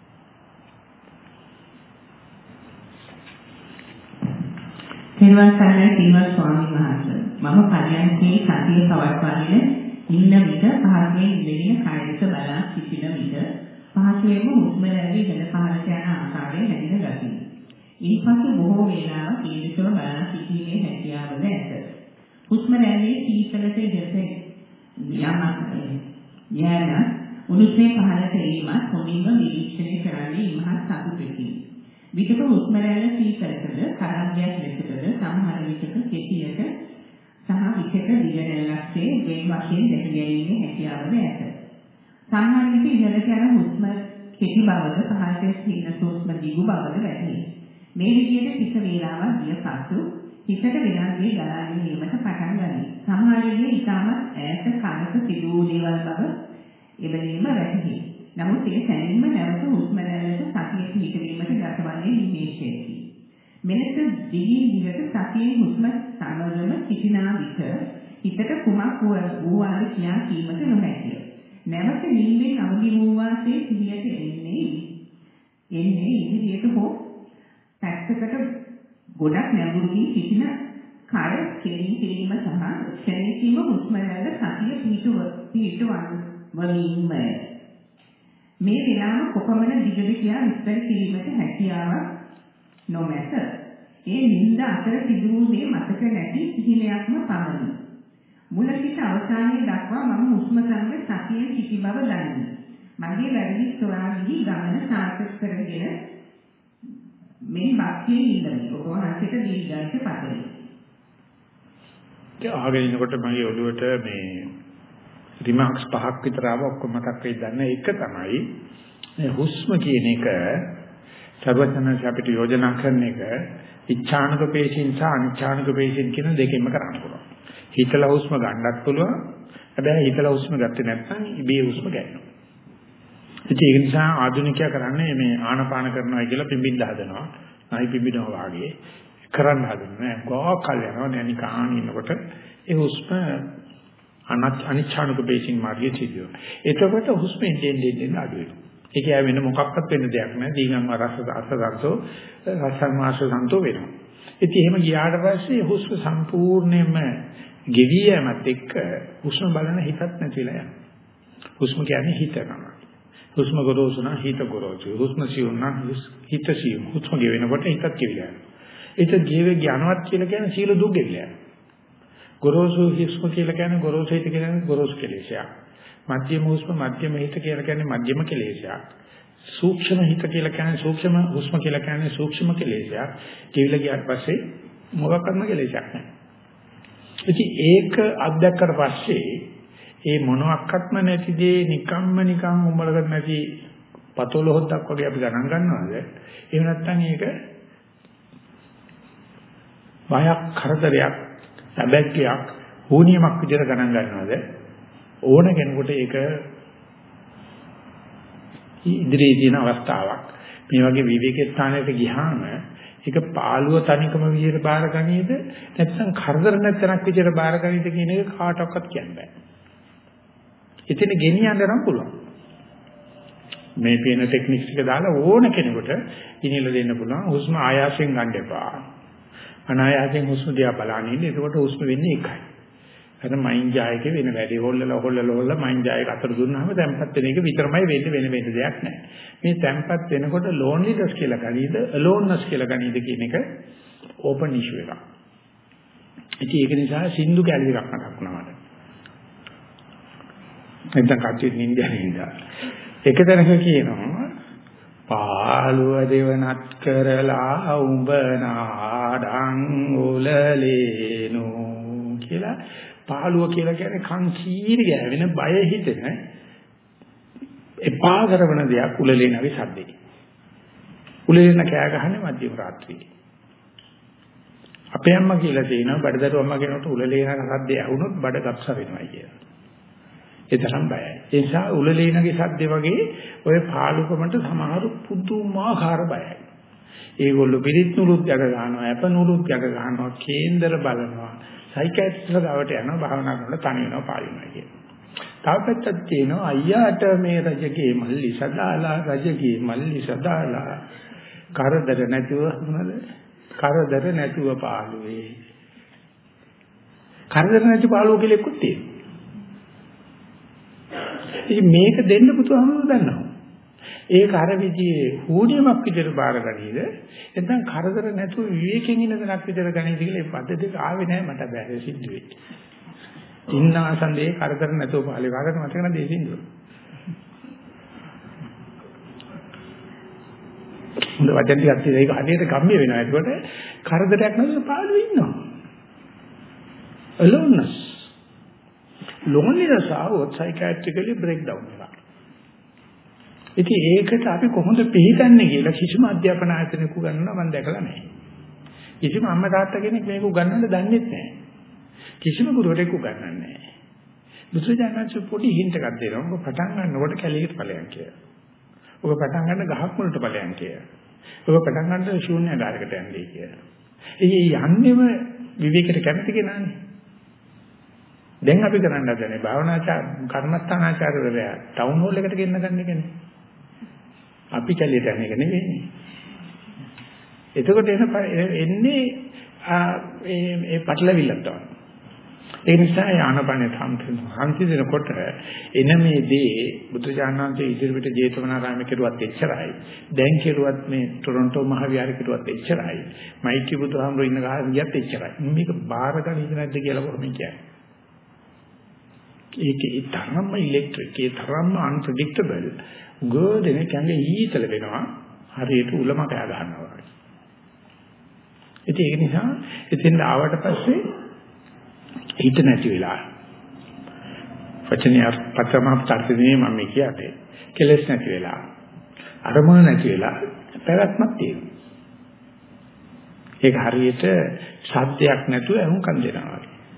නිර්වාණ සරණයි පින්වත් ස්වාමීන් වහන්සේ. මම පරියන්කේ සතිය පවත්වාගෙන ඉන්න විට පහසුවෙන් ඉඳගෙන කායයට බලා සිටින විට පහසුවෙන්ම හුස්ම රැලි වෙන පහළට යන ආකාරය දැනෙන ගතිය. ඉන්පසු බොහෝ වේලාවක් ඊටතම බලා සිටීමේ හැකියාව නැත. හුස්ම රැල්ලේ සීතලට ඉහළට යෑම උණුසුමේ පහළට ඒමත් හොඳින්ම නිරීක්ෂණය කරන්නේ ඉමහත් සතුටකි. විටක හුස්ම රැල්ල සීතලටද කරන්දයක් ලෙසටද සමහර විටක කෙටියට සහ විටක දිගටලස්සේ වේ වශයෙන් දැක ගැනීමේ හැකියාව නැත. සමහර විට ඉහළට යන හුස්ම කෙටි බවද පහළට සිටින හුස්ම දිගු බවද වැටහේ. මේ විදිහට ටික වේලාවක් ගිය පසු හිතට වෙනස්ගේ ගලාගෙන ඒමට පටන් ගනී. සමහර විට ඊටම ඈත කනක සිදු වූ දේවල් බව එබැවින්ම වැටහේ. නමුත් ඒ සැනින්ම නැවත හුස්ම රැල්ලට සතිය පිහිටවීමට ගතවන්නේ නිමේෂයකි. මෙලෙස දිගින් දිගට සතියේ හුස්ම සමගම සිටිනා විට හිතට කුමක් වූවාද කියා කීමට නොහැකිය. නැවත නිින්දෙන් අවදි වූ වාසේ සිහියට එන්නේ එන්නේ ඉදිරියට හෝ පැත්තකට ගොඩක් නැඹුරුකින් සිටින කය කෙලින් කිරීම සහ ක්ෂණිකීම හුස්ම රැල්ල සතිය පිහිටුව පිහිටවන්නීමයි. මේ විලාම කොපමණ දිගද කියා විස්තර කිරීමට හැකියාවක් නොමැත. ඒ නිින්ද අතර සිදු වූ දේ මතක නැති සිහිනයක්ම පමණි. මුල සිට අවසානයේ දක්වා මම හුස්ම සමග සතියේ සිටි බව දනිමි. මගේ වැඩි සොයාගී ගමන සාර්ථක කරගෙන මේ භක්තියේ ඉඳමි. ඔබ වහන්සේට දීර්ඝායුෂ පතමි. ඒ ආගෙන ඉනකොට මගේ ඔළුවට මේ රිමාක්ස් පහක් විතර ආව ඔක්කොම මතක් වෙයි දන්න එක තමයි මේ හුස්ම කියන එක සර්වඥාන්සේ අපිට යෝජනා කරන එක ඉච්ඡානක පේශින් සහ අනිච්ඡානක පේශින් කියන දෙකෙන්ම කරන්න පුළුවන්. හිතලා හුස්ම ගන්නත් පුළුවන්. හැබැයි හිතලා හුස්ම ගත්තේ නැත්නම් ඉබේ හුස්ම ගන්නවා. ඉතින් ඒක නිසා ආධුනිකයා කරන්නේ මේ ආනපාන කරනවා කියලා පිඹින්න හදනවා. නයි පිඹිනවා වාගේ කරන්න හදනවා. ගෝක කල් යනවා නිකාන් ඉන්නකොට ඒ හුස්ම අනිච්ඡානක පේශින් මාර්ගයේ සිදුව. එතකොට හුස්ම එන්නේ එන්නේ අඩු වෙනවා. ඒක යා වෙන මොකක්වත් වෙන්න දෙයක් නෑ. දීගම් රස අසගතෝ රසං වාසසන්තෝ වෙනවා. ඉතින් එහෙම ගියාට පස්සේ හුස්ම සම්පූර්ණයෙන්ම ගෙවි යෑමත් එක්ක හුස්ම බලන හිතත් නැතිලා යනවා. හුස්ම කියන්නේ හිත තමයි. හුස්ම ගොරෝසු නම් හිත ගොරෝසු. හුස්ම සියුම් නම් හිත සියුම්. හුස්ම ගෙවෙනකොට හිතත් ගෙවිලා යනවා. ඒක ගෙවෙ යනවත් කියලා කියන්නේ සීල දුක් ගෙවිලා යනවා. ගොරෝසු හුස්ම කියලා කියන්නේ ගොරෝසු හිත කියන්නේ ගොරෝසු කෙලෙසයක්. මධ්‍යම හුස්ම මධ්‍යම හිත කියලා කියන්නේ මධ්‍යම කෙලෙසයක්. සූක්ෂම හිත කියලා කියන්නේ සූක්ෂම හුස්ම කියලා කියන්නේ සූක්ෂම කෙලෙසයක්. ගෙවිලා ගියාට පස්සේ මොකක් කරන කෙලෙසයක් නැහැ. ඉතින් ඒක අත්දැක්කට පස්සේ ඒ මොනක්වත්ම නැති දේ නිකම්ම නිකම් උඹලකට නැති පතොල හොද්දක් වගේ අපි ගණන් ගන්නවද? එහෙම නැත්නම් ඒක වයක් කරදරයක් සැබැක්කයක් හෝනියමක් විදිහට ගණන් ගන්නවද? ඕන කෙනෙකුට ඒක ඉදිරියේ තියෙන අවස්ථාවක්. මේ වගේ විවේක ස්ථානයකට ගියාම ඒක පාළුව තනිකම විදිහට බාර ගන්නේද නැත්නම් කරදර නැත්නම් විදිහට බාර ගන්නේද කියන එක කාටවත් කියන්න බෑ. ඉතින් ගෙනියන්න නම් පුළුවන්. මේ පේන ටෙක්නික්ස් ටික දාලා ඕන කෙනෙකුට ඉනිල දෙන්න පුළුවන්. හුස්ම ආයාසයෙන් ගන්න එපා. අනායාසයෙන් හුස්ම දිහා බලන්න ඉන්න. එතකොට හුස්ම වෙන්නේ එකයි. අර මයින්ඩ් ජායකේ වෙන වැඩි හොල්ලලා හොල්ලලා හොල්ලලා මයින්ඩ් ජායක අතර දුන්නාම තැම්පත් වෙන එක විතරමයි වෙන්නේ වෙන වෙන දෙයක් නැහැ. මේ තැම්පත් වෙනකොට loneliness කියලා ගනීද aloneness කියලා ගනීද කියන එක open issue එකක්. ඉතින් ඒක නිසා සින්දු කැලි එකක් නටනවා මට. නැත්නම් කච්චි නින්දා එක තැනක කියනවා පාළුව දෙවනත් කරලා උඹ නාඩං උලලේනු කියලා. පාළුව කියලා කියන්නේ කන් කීරි ගෑවෙන බය හිතෙන එපා කරන දෙයක් උලලේනගේ සද්දේ. උලලේන කෑ ගහන්නේ මධ්‍යම රාත්‍රියේ. අපේ අම්මා කියලා තියෙනවා බඩදරු අම්මා කෙනෙකුට උලලේන සද්දේ ඇහුනොත් බඩ ගබ්ස වෙනවා කියලා. ඒ තරම් බයයි. ඒ නිසා උලලේනගේ සද්දේ වගේ ඔය පාළුකමට සමහර පුදුමාකාර බයයි. ඒගොල්ලෝ පිළිත් නුරුත් යක ගන්නවා, අප නුරුත් යක ගන්නවා, කේන්දර බලනවා, සයිකියාට්‍රිස්ට්ලා ගාවට යනවා, භාවනා කරලා තනි වෙනවා පාළුනවා කියන. තව පැත්තක් තියෙනවා අයියාට මේ රජගේ මල්ලි සදාලා රජගේ මල්ලි සදාලා කරදර නැතුව මොනද? කරදර නැතුව පාළුවේ. කරදර නැති පාළුව කියලා එක්කත් තියෙනවා. ඉතින් මේක දෙන්න පුතුහමෝ දන්නවා. ඒක අර විදිහේ හුඩියමක් විදිහට බාරගනීද? නැත්නම් කරදර නැතුව විවේකයෙන් ඉන්න දණක් විදිහට ගනීද කියලා මේ පද දෙක ආවේ නැහැ මට බැහැ සිද්ධුවේ. ඉන්නාසන්දේ කරදර නැතුව පාලේ වාගට මතක නැද ඒ සිද්ධුව. හොඳ වචන ටිකක් තියෙන ඒක හරියට ගම්ම්‍ය වෙනවා. ඒකට කරදරයක් නැතුව පාළුවේ ඉන්නවා. aloneness. loneliness આવොත් psychiatrically breakdown වෙනවා. ඉතින් ඒකට අපි කොහොමද පිළිගන්නේ කියලා කිසිම අධ්‍යාපන ආයතනයක උගන්වනවා මම දැකලා නැහැ. කිසිම අම්මා තාත්තා කෙනෙක් මේක උගන්වන්න දන්නේ නැහැ. කිසිම ගුරුවරයෙක් උගන්වන්නේ නැහැ. බුදුජානක පොඩි හින්ට් එකක් දෙනවා. ඔබ පටන් ගන්නකොට කැලේකට ඵලයන් කියලා. ඔබ පටන් ගන්න ගහක් මුලට ඵලයන් කියලා. ඔබ පටන් ගන්න ශූන්‍යකාරයකට යන්නේ කියලා. ඒ යන්නේම විවේකයට කැමති කෙනානේ. දැන් අපි කරන්න හදන්නේ භාවනාචාර කර්මස්ථානාචාරවලයා ටවුන් හෝල් එකට ගෙන්න ගන්න එකනේ. අපි කැලියට යන එක නෙවෙයි. එතකොට එන එන්නේ මේ මේ පටලවිල්ලක් තමයි. ඒ නිසා ආනපන සංසිඳනකොට එන මේ දේ බුදුජානනාංශයේ ඉදිරියට ජේතවනාරාමයේ කෙරුවත් එච්චරයි. දැන් කෙරුවත් මේ ටොරොන්ටෝ මහවිහාරයේ කෙරුවත් එච්චරයි. මෛත්‍රී බුදුහාමුදුරුවෝ ඉන්න ගාන ගියත් එච්චරයි. මේක බාරගන්නේ නැද්ද කියලා කොහොමද කියන්නේ? ඒකේ තරම්ම ඉලෙක්ට්‍රික් ඒ තරම්ම අන්ප්‍රෙඩික්ටබල් ගෝදෙන කැඟේ ඊතල වෙනවා හරියට උලම කෑ ගන්නවා වගේ. ඉතින් ඒක නිසා එතෙන් ආවට පස්සේ හිත නැති වෙලා වචනේ පතරමක් තර්කනේ මම කියන්නේ කෙලස් නැති වෙලා අරමුණ නැති වෙලා පැවැත්මක් තියෙනවා. ඒක හරියට සද්දයක් නැතුව අහුම්කම් දෙනවා.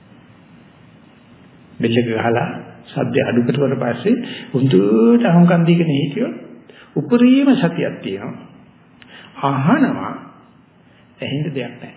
බෙල්ලක ගහලා සද්ද අඩු කරලා පස්සේ හුදුට අහුම්කම් දීගෙන හිටියොත් උපරිම සතියක් තියෙනවා. අහනවා ඇහෙන්න දෙයක් නැහැ.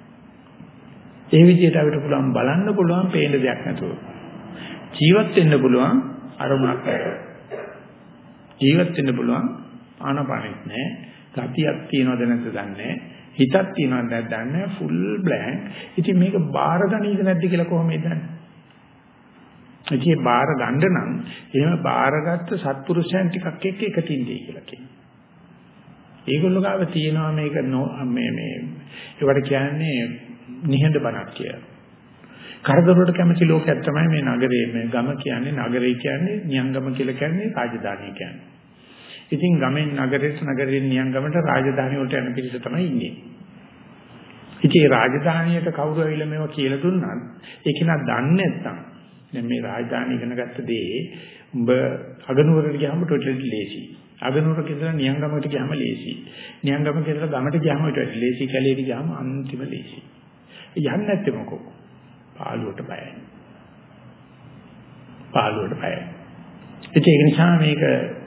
ඒ විදිහට අපිට පුළුවන් බලන්න පුළුවන් පේන්න දෙයක් නැතුව. ජීවත් වෙන්න පුළුවන් අරමුණක් නැතුව. ජීවත් වෙන්න පුළුවන් ආනපානෙත් නැහැ. සතියක් තියනවද නැද්ද දන්නේ නැහැ. හිතක් තියනවද නැද්ද දන්නේ නැහැ. Full blank. ඉතින් මේක බාර ගන්නේද නැද්ද කියලා කොහොමද දන්නේ? ඉතින් බාර ගන්න නම් එහෙම බාරගත්ත සත්පුරුෂයන් ටිකක් එක්ක එකට ඉන්නේ කියලා කියනවා. ඒගොල්ලෝ ගාව තියෙනවා මේක මේ මේ ඒවට කියන්නේ නිහඬ බණක් කියලා. කරදරවලට කැමති ලෝකයක් තමයි මේ නගරේ මේ ගම කියන්නේ නගරේ කියන්නේ නියංගම කියලා කියන්නේ රාජධානිය කියන්නේ. ඉතින් ගමෙන් නගරෙට නගරෙන් නියංගමට රාජධානිය වලට යන පිරිස තමයි ඉන්නේ. ඉතින් ඒ රාජධානියට කවුරු ඇවිල්ලා මේවා කියලා දුන්නත් ඒක නා දන්නේ නැත්නම් දැන් මේ රාජධානිය ඉගෙන ගත්ත දේ උඹ අගනුවරට ගියාම ටොයිලට් ලේසි. අගනුවරට ඉඳලා නියංගමකට ගියාම ලේසි. නියංගමකට ඉඳලා ගමට ගියාම ටොයිලට් ලේසි. කැලේට ගියාම අන්තිම ලේසි. යන්නේ නැත්තේ මොකෝ? පාළුවට බයයි. පාළුවට බයයි. ඒක නිසා මේක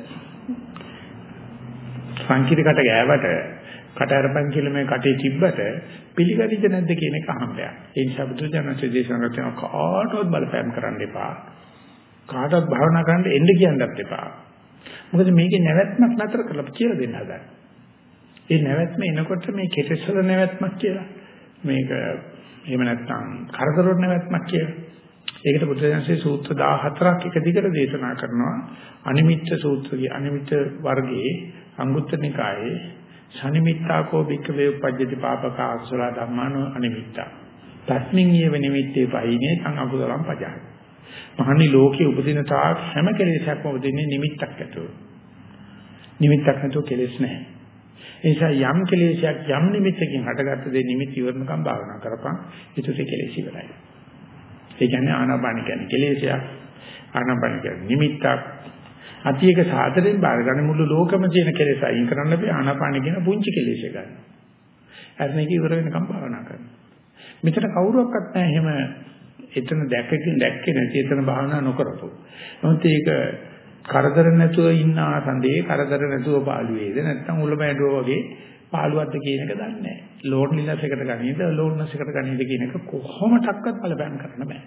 සංකීර්ණකට ගෑවට කට අරපන් කියලා මේ කටේ තිබ්බට පිළිගනිද නැද්ද කියන එක අහඹයක්. ඒ නිසා බුදුජානක දේශනා කරන කාටවත් බලපෑම් කරන්න එපා. කාටවත් භාවනා කරන්න එන්න කියන්නත් එපා. මොකද මේකේ නැවැත්මක් නතර කරලා කියලා දෙන්න හදන්නේ. ඒ නැවැත්ම එනකොට මේ කෙලෙස් වල නැවැත්මක් කියලා. මේක එහෙම නැත්නම් කරදර වල නැවැත්මක් කියලා. ඒකට බුදුරජාණන්සේ සූත්‍ර දාහතරක් එක දිගට දේශනා කරනවා. අනිමිත්ත සූත්‍රයේ අනිමිත්ත වර්ගයේ අංගුත්තර නිකායේ සනිමිත්තාකෝ භික්ඛවේ උපජ්ජති පාපක අකුසල ධම්මානෝ අනිමිත්තා. තස්මින් යේව නිමිත්තේ පයිනේ සං අකුසලම් පජාය. මහනි ලෝකේ උපදින තාක් හැම කෙලෙසක්ම උපදින්නේ නිමිත්තක් ඇතුව. නිමිත්තක් නැතුව කෙලෙස් නැහැ. ඒ නිසා යම් කෙලෙසයක් යම් නිමිත්තකින් හටගත්ත දේ නිමිති ඉවරනකම් භාවනා කරපන්. ඒකේ කෙලෙස් ඉවරයි. ඒ කියන්නේ ආනාපාන කියන්නේ කෙලෙසයක්. ආනාපාන කියන්නේ නිමිත්තක්. අතියක සාතරෙන් බාර ගන්න මුළු ලෝකෙම තියෙන කෙලෙස් අයින් කරන්න බෑ ආනාපාන කියන පුංචි කෙලෙස් එක ගන්න. අර මේක ඉවර වෙනකම් භාවනා කරන්න. මෙතන කවුරුවක්වත් නැහැ එහෙම එතන දැකකින් දැක්කේ නැති එතන භාවනා නොකරපො. නමුත් ඒක කරදර නැතුව ඉන්න ආසන්දේ කරදර නැතුව පාළු වේද නැත්නම් උල්ලමැඩුව වගේ පාළුවක්ද කියන එක දන්නේ නැහැ. ලෝන්ලිනස් එකට ගනීද ලෝන්නස් එකට ගනීද කියන එක කොහොමඩක්වත් බලපෑම් කරන්න බෑ.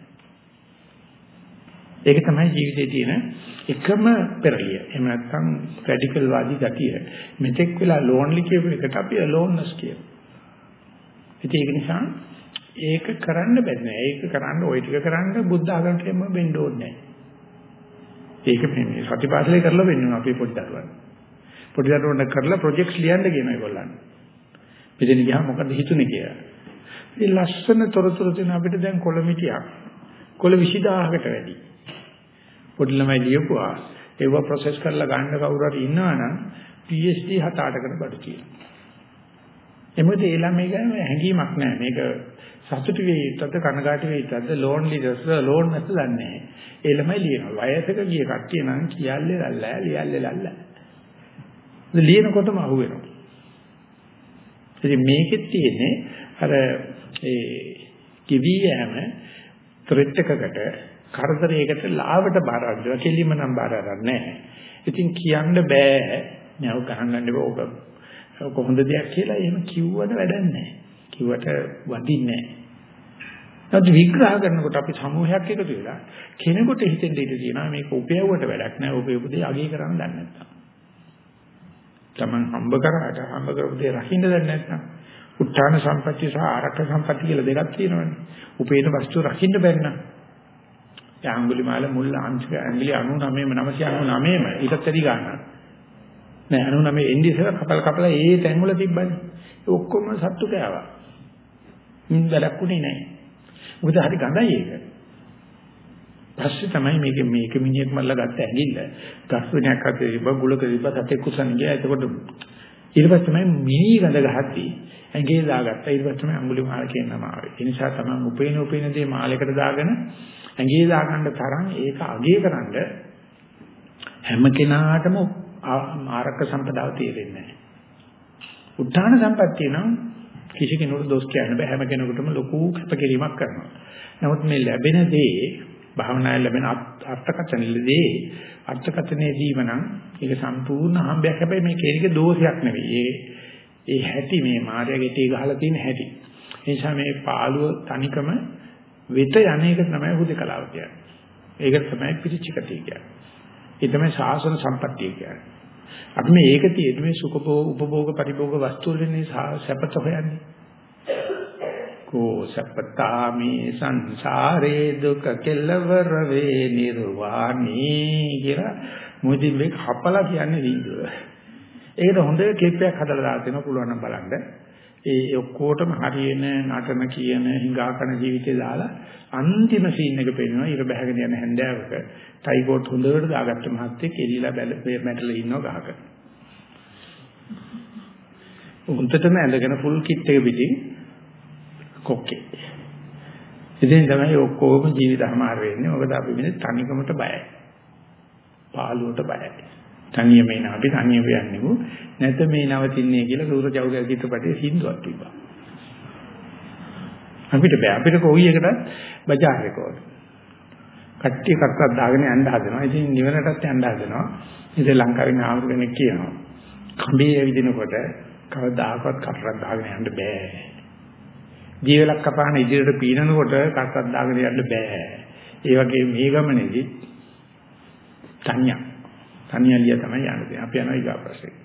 ඒක තමයි ජීවිතයේ තියෙන එකම පෙරලිය. එහෙම නැත්නම් රැඩිකල් වාදී ගතිය. මෙතෙක් වෙලා ලෝන්ලි කියපු එකට අපි ලෝන්නස් කියනවා. ඉතින් ඒක නිසා ඒක කරන්න බෑ නෑ. ඒක කරන්න ওই ටික කරන්න බුද්ධ ආගමටම වෙන්න ඕනේ නෑ. ඒක මේ සතිපාසලේ කරලා වෙන්නවා අපේ පොඩි දරුවන්. පොඩි දරුවන්ට කරලා ප්‍රොජෙක්ට්ස් ලියන්න කියන ඒගොල්ලන්. මෙතන ගියාම මොකද හිතුනේ කියලා. මේ ලස්සන තොරතුරු දෙන අපිට දැන් කොළමිටියක්. කොළ විසිදාහකට වැඩි. පොඩි ළමයි ලියපුවා ඒව ප්‍රොසෙස් කරලා ගන්න කවුරු හරි ඉන්නවා නම් පී එච් ඩී හත අටකට බඩු කියලා. එමුද ඒ ළමයි ගාම හැංගීමක් නැහැ. මේක සතුටු වෙයි යුත්තද කනගාටු වෙයි යුත්තද ලෝන්ලි දස්ල ලෝන් නැත්ද දන්නේ නැහැ. ඒ ළමයි ලියනවා. වයසක ගිය කට්ටිය නම් කියල්ලේ ලල්ලා ලියල්ලේ ලල්ලා. ඒ ලියනකොටම අහු වෙනවා. ඉතින් මේකෙත් තියෙන්නේ අර ඒ කිවි යෑම ත්‍රිත් එකකට කරදරයකට ලාවට බාර ගන්නවා. කෙලිම නම් බාර ගන්න නැහැ. ඉතින් කියන්න බෑ. නෑ ඔක ගහන්න ඕක කොහොමද දෙයක් කියලා එහෙම කිව්වට වැඩක් නැහැ. කිව්වට වදින්නේ නැහැ. ඒත් විග්‍රහ කරනකොට අපි සමූහයක් එකතු වෙලා කෙනෙකුට හිතෙන් දෙන්න තියෙනවා මේක උපයවුවට වැඩක් නැහැ. උපයපුදී අගය කරන්න දන්නේ නැත්නම්. Taman හම්බ කරාට හම්බ කරපු දේ රකින්න දන්නේ නැත්නම් උත්තාන සම්පatti සහ ආරක්ෂක සම්පatti කියලා දෙකක් තියෙනවානේ. උපේන වස්තු රකින්න බැන්න. දැන් අඟුලිමාල මුල් අංශක ඇඟිලි අනූනවයම නවසිය අනූනවයම ඊටත් වැඩි ගන්නවා. නෑ අනූනවය එන්නේ ඉස්සර කපල කපලා ඒ තැන් වල තිබ්බනේ. ඒ ඔක්කොම සත්තු කෑවා. මින් වැඩක් උනේ නෑ. මොකද හරි ගඳයි ඒක. පස්සේ තමයි මේක මේක මිනිහෙක් මල්ලා ගත්ත ඇඟිල්ල ගස් වෙනයක් අතේ තිබ්බ ගුලක තිබ්බ සතෙක් කුසන් ගියා. එතකොට ඊට පස්සේ තමයි මිනි ගඳ ගහද්දී ඇඟේ දාගත්තා. ඊට පස්සේ තමයි අඟුලිමාල කියන නම ආවේ. ඒ නිසා තමයි උපේන උපේන දේ මාලයකට දාගෙන ඇඟේ දාගන්න තරම් ඒක අගය කරන්න හැම කෙනාටම ආරක්ක සම්පදාව තේරෙන්නේ නැහැ. උත්තාන සම්පත්තිය නම් කිසි කෙනෙකුට දොස් කියන්න බෑ. හැම කෙනෙකුටම ලොකු කැපකිරීමක් කරනවා. නමුත් මේ ලැබෙන දේ භාවනාවේ ලැබෙන අර්ථකථනයේදී අර්ථකථනයේදීම නම් ඒක සම්පූර්ණ හම්බයක්. හැබැයි මේ කේරික දෝෂයක් නෙවෙයි. ඒ ඒ හැටි මේ මායාවේ තේ ගහලා තියෙන හැටි. ඒ නිසා මේ පාළුව තනිකම වෙත යන්නේක තමයි හුදකලාව කියන්නේ. ඒක තමයි පිරිචිකතිය කියන්නේ. ඒ තමයි සාසන සම්පත්තිය කියන්නේ. අපි මේ ඒක තියෙද්දි මේ සුඛභෝග උපභෝග පරිභෝග වස්තු වලින් සැපත හොයන්නේ. කෝ සප්පතා මේ සංසාරේ දුක කෙලවර වේ නිර්වාණී කියලා මොදින් මේ කපලා කියන්නේ දීදුව. ඒකට හොඳ ක්ලිප්යක් හදලා දාලා දෙනවා පුළුවන් නම් බලන්න. ඒ ඔක්කොටම හරියන නටන කියන හිඟා කරන ජීවිතේ දාලා අන්තිම සීන් එක පෙන්නනවා. ඊට බහගෙන යන හැන්දෑවක ටයිකෝට් හොඳට දාගත්ත මහත්තයෙක් එළිලා බැල මැටලා ඉන්නවා ගහක. උන්ටටම ඇඳගෙන ෆුල් කිට් එක පිටින් කොක්කේ. ඉතින් තමයි ඔක්කොම ජීවිත හමාර වෙන්නේ. මොකද අපි මේ තනිකමට බයයි. පාළුවට බයයි. තනියම එන අපි තනියම යන්නේකෝ නැත මේ නවතින්නේ කියලා සූරජවුගේ චිත්‍රපටයේ සින්දුවක් තිබ්බා. අපිට බෑ අපිට කොයි එකටත් බජාර් රෙකෝඩ්. කට්ටිය කක්කක් දාගෙන යන්න හදනවා. ඉතින් නිවනටත් යන්න හදනවා. ඉතින් ලංකාවේ නාමරු කෙනෙක් කියනවා කඹේ ඇවිදිනකොට කවදාකවත් කටරක් දාගෙන යන්න බෑ. ජීවලක් කපාන ඉදිරියට පීනනකොට කක්කක් දාගෙන යන්න බෑ. ඒ වගේ මේ ගමනේදී තනියක් තනියලිය තමයි යන්නේ. අපි යනවා ඊගා ප්‍රශ්නේ.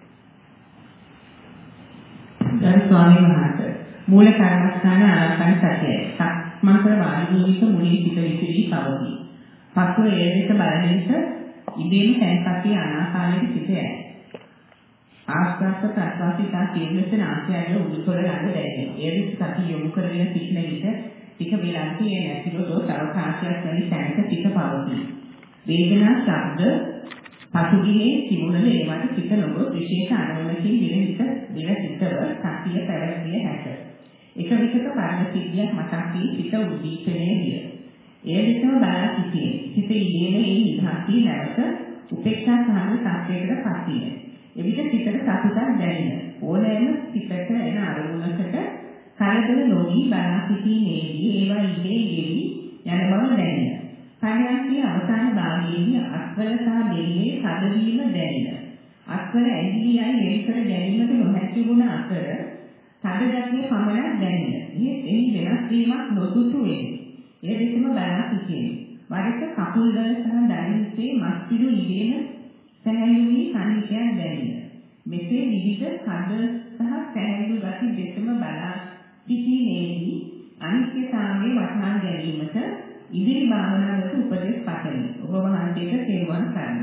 දැන් ස්වාමීන් වහන්සේ මූල කර්මස්ථාන ආරම්භන සතියයි. සක්මන්තර වාග්වික මුලින් පිට විසිරී පවතී. පසුව ඒ දෙක බලන විට ඉදීම තැන්පත් ආනාපානයේ සිට යයි. ආස්වාද ප්‍රසවාසිතා කේන්ද්‍රස නාසයගේ උඩුතොල ළඟ දැනෙනවා. ඒ විට සතිය යොමු කරගෙන සිටින විට ටික විලන්ති ඒ නැතිවෝ සරකාශයක් වැනි තැනක සිට පවතී. වේදනා ශබ්ද පසුගියේ තිබුණද ඒවට සිට නොගොස් විශේෂ අනුමතින් විරහිත විරහිතව සතිය පැවැත්විය හැක. එක විටක පරම සිද්ධියක් මතක් වී සිට උද්දීපනය විය. ඒ විටම බලා සිටියේ. සිට ඉදීම ඒ නිදහසී නැවත උපේක්ෂා සහගත සාපේක්ෂව පස්සිය. එවිට සිතට සතුටක් දැනෙන. ඕනෑම සිතට එන අරමුණකට කලබල නොවී බලා සිටීමේදී ඒවා ඉන්නේ ගෙවි යන බව දැනෙන. පරයන්කේ අවසාන භාගයේදී අස්වල සහ දෙල්ලේ කඩවීම දැනෙන. අස්වල ඇඟිලියයි වෙන්කර ගැනීමට නොහැකි වුණ අතර කඩගතිය පමණක් දැනෙන. මේ එහි වෙනස් වීමක් නොදුටු වෙන්නේ. ඒ දෙකම බලා සිටින්නේ. වරක කකුල් වල සහ දණහිසේ මස්පිඩු ඉදීම සැහැල්ලු වී කණිකයන් දැනෙන. මෙසේ විවිධ කඩ සහ සැහැල්ලු ගති දෙකම බලා සිටීමේදී අනිත්‍යතාවයේ වටහා ගැනීමට ඉදිරි භාවනාවට උපදෙස් පතමි. ඔබ වහන්සේට තේරුම් ගන්න.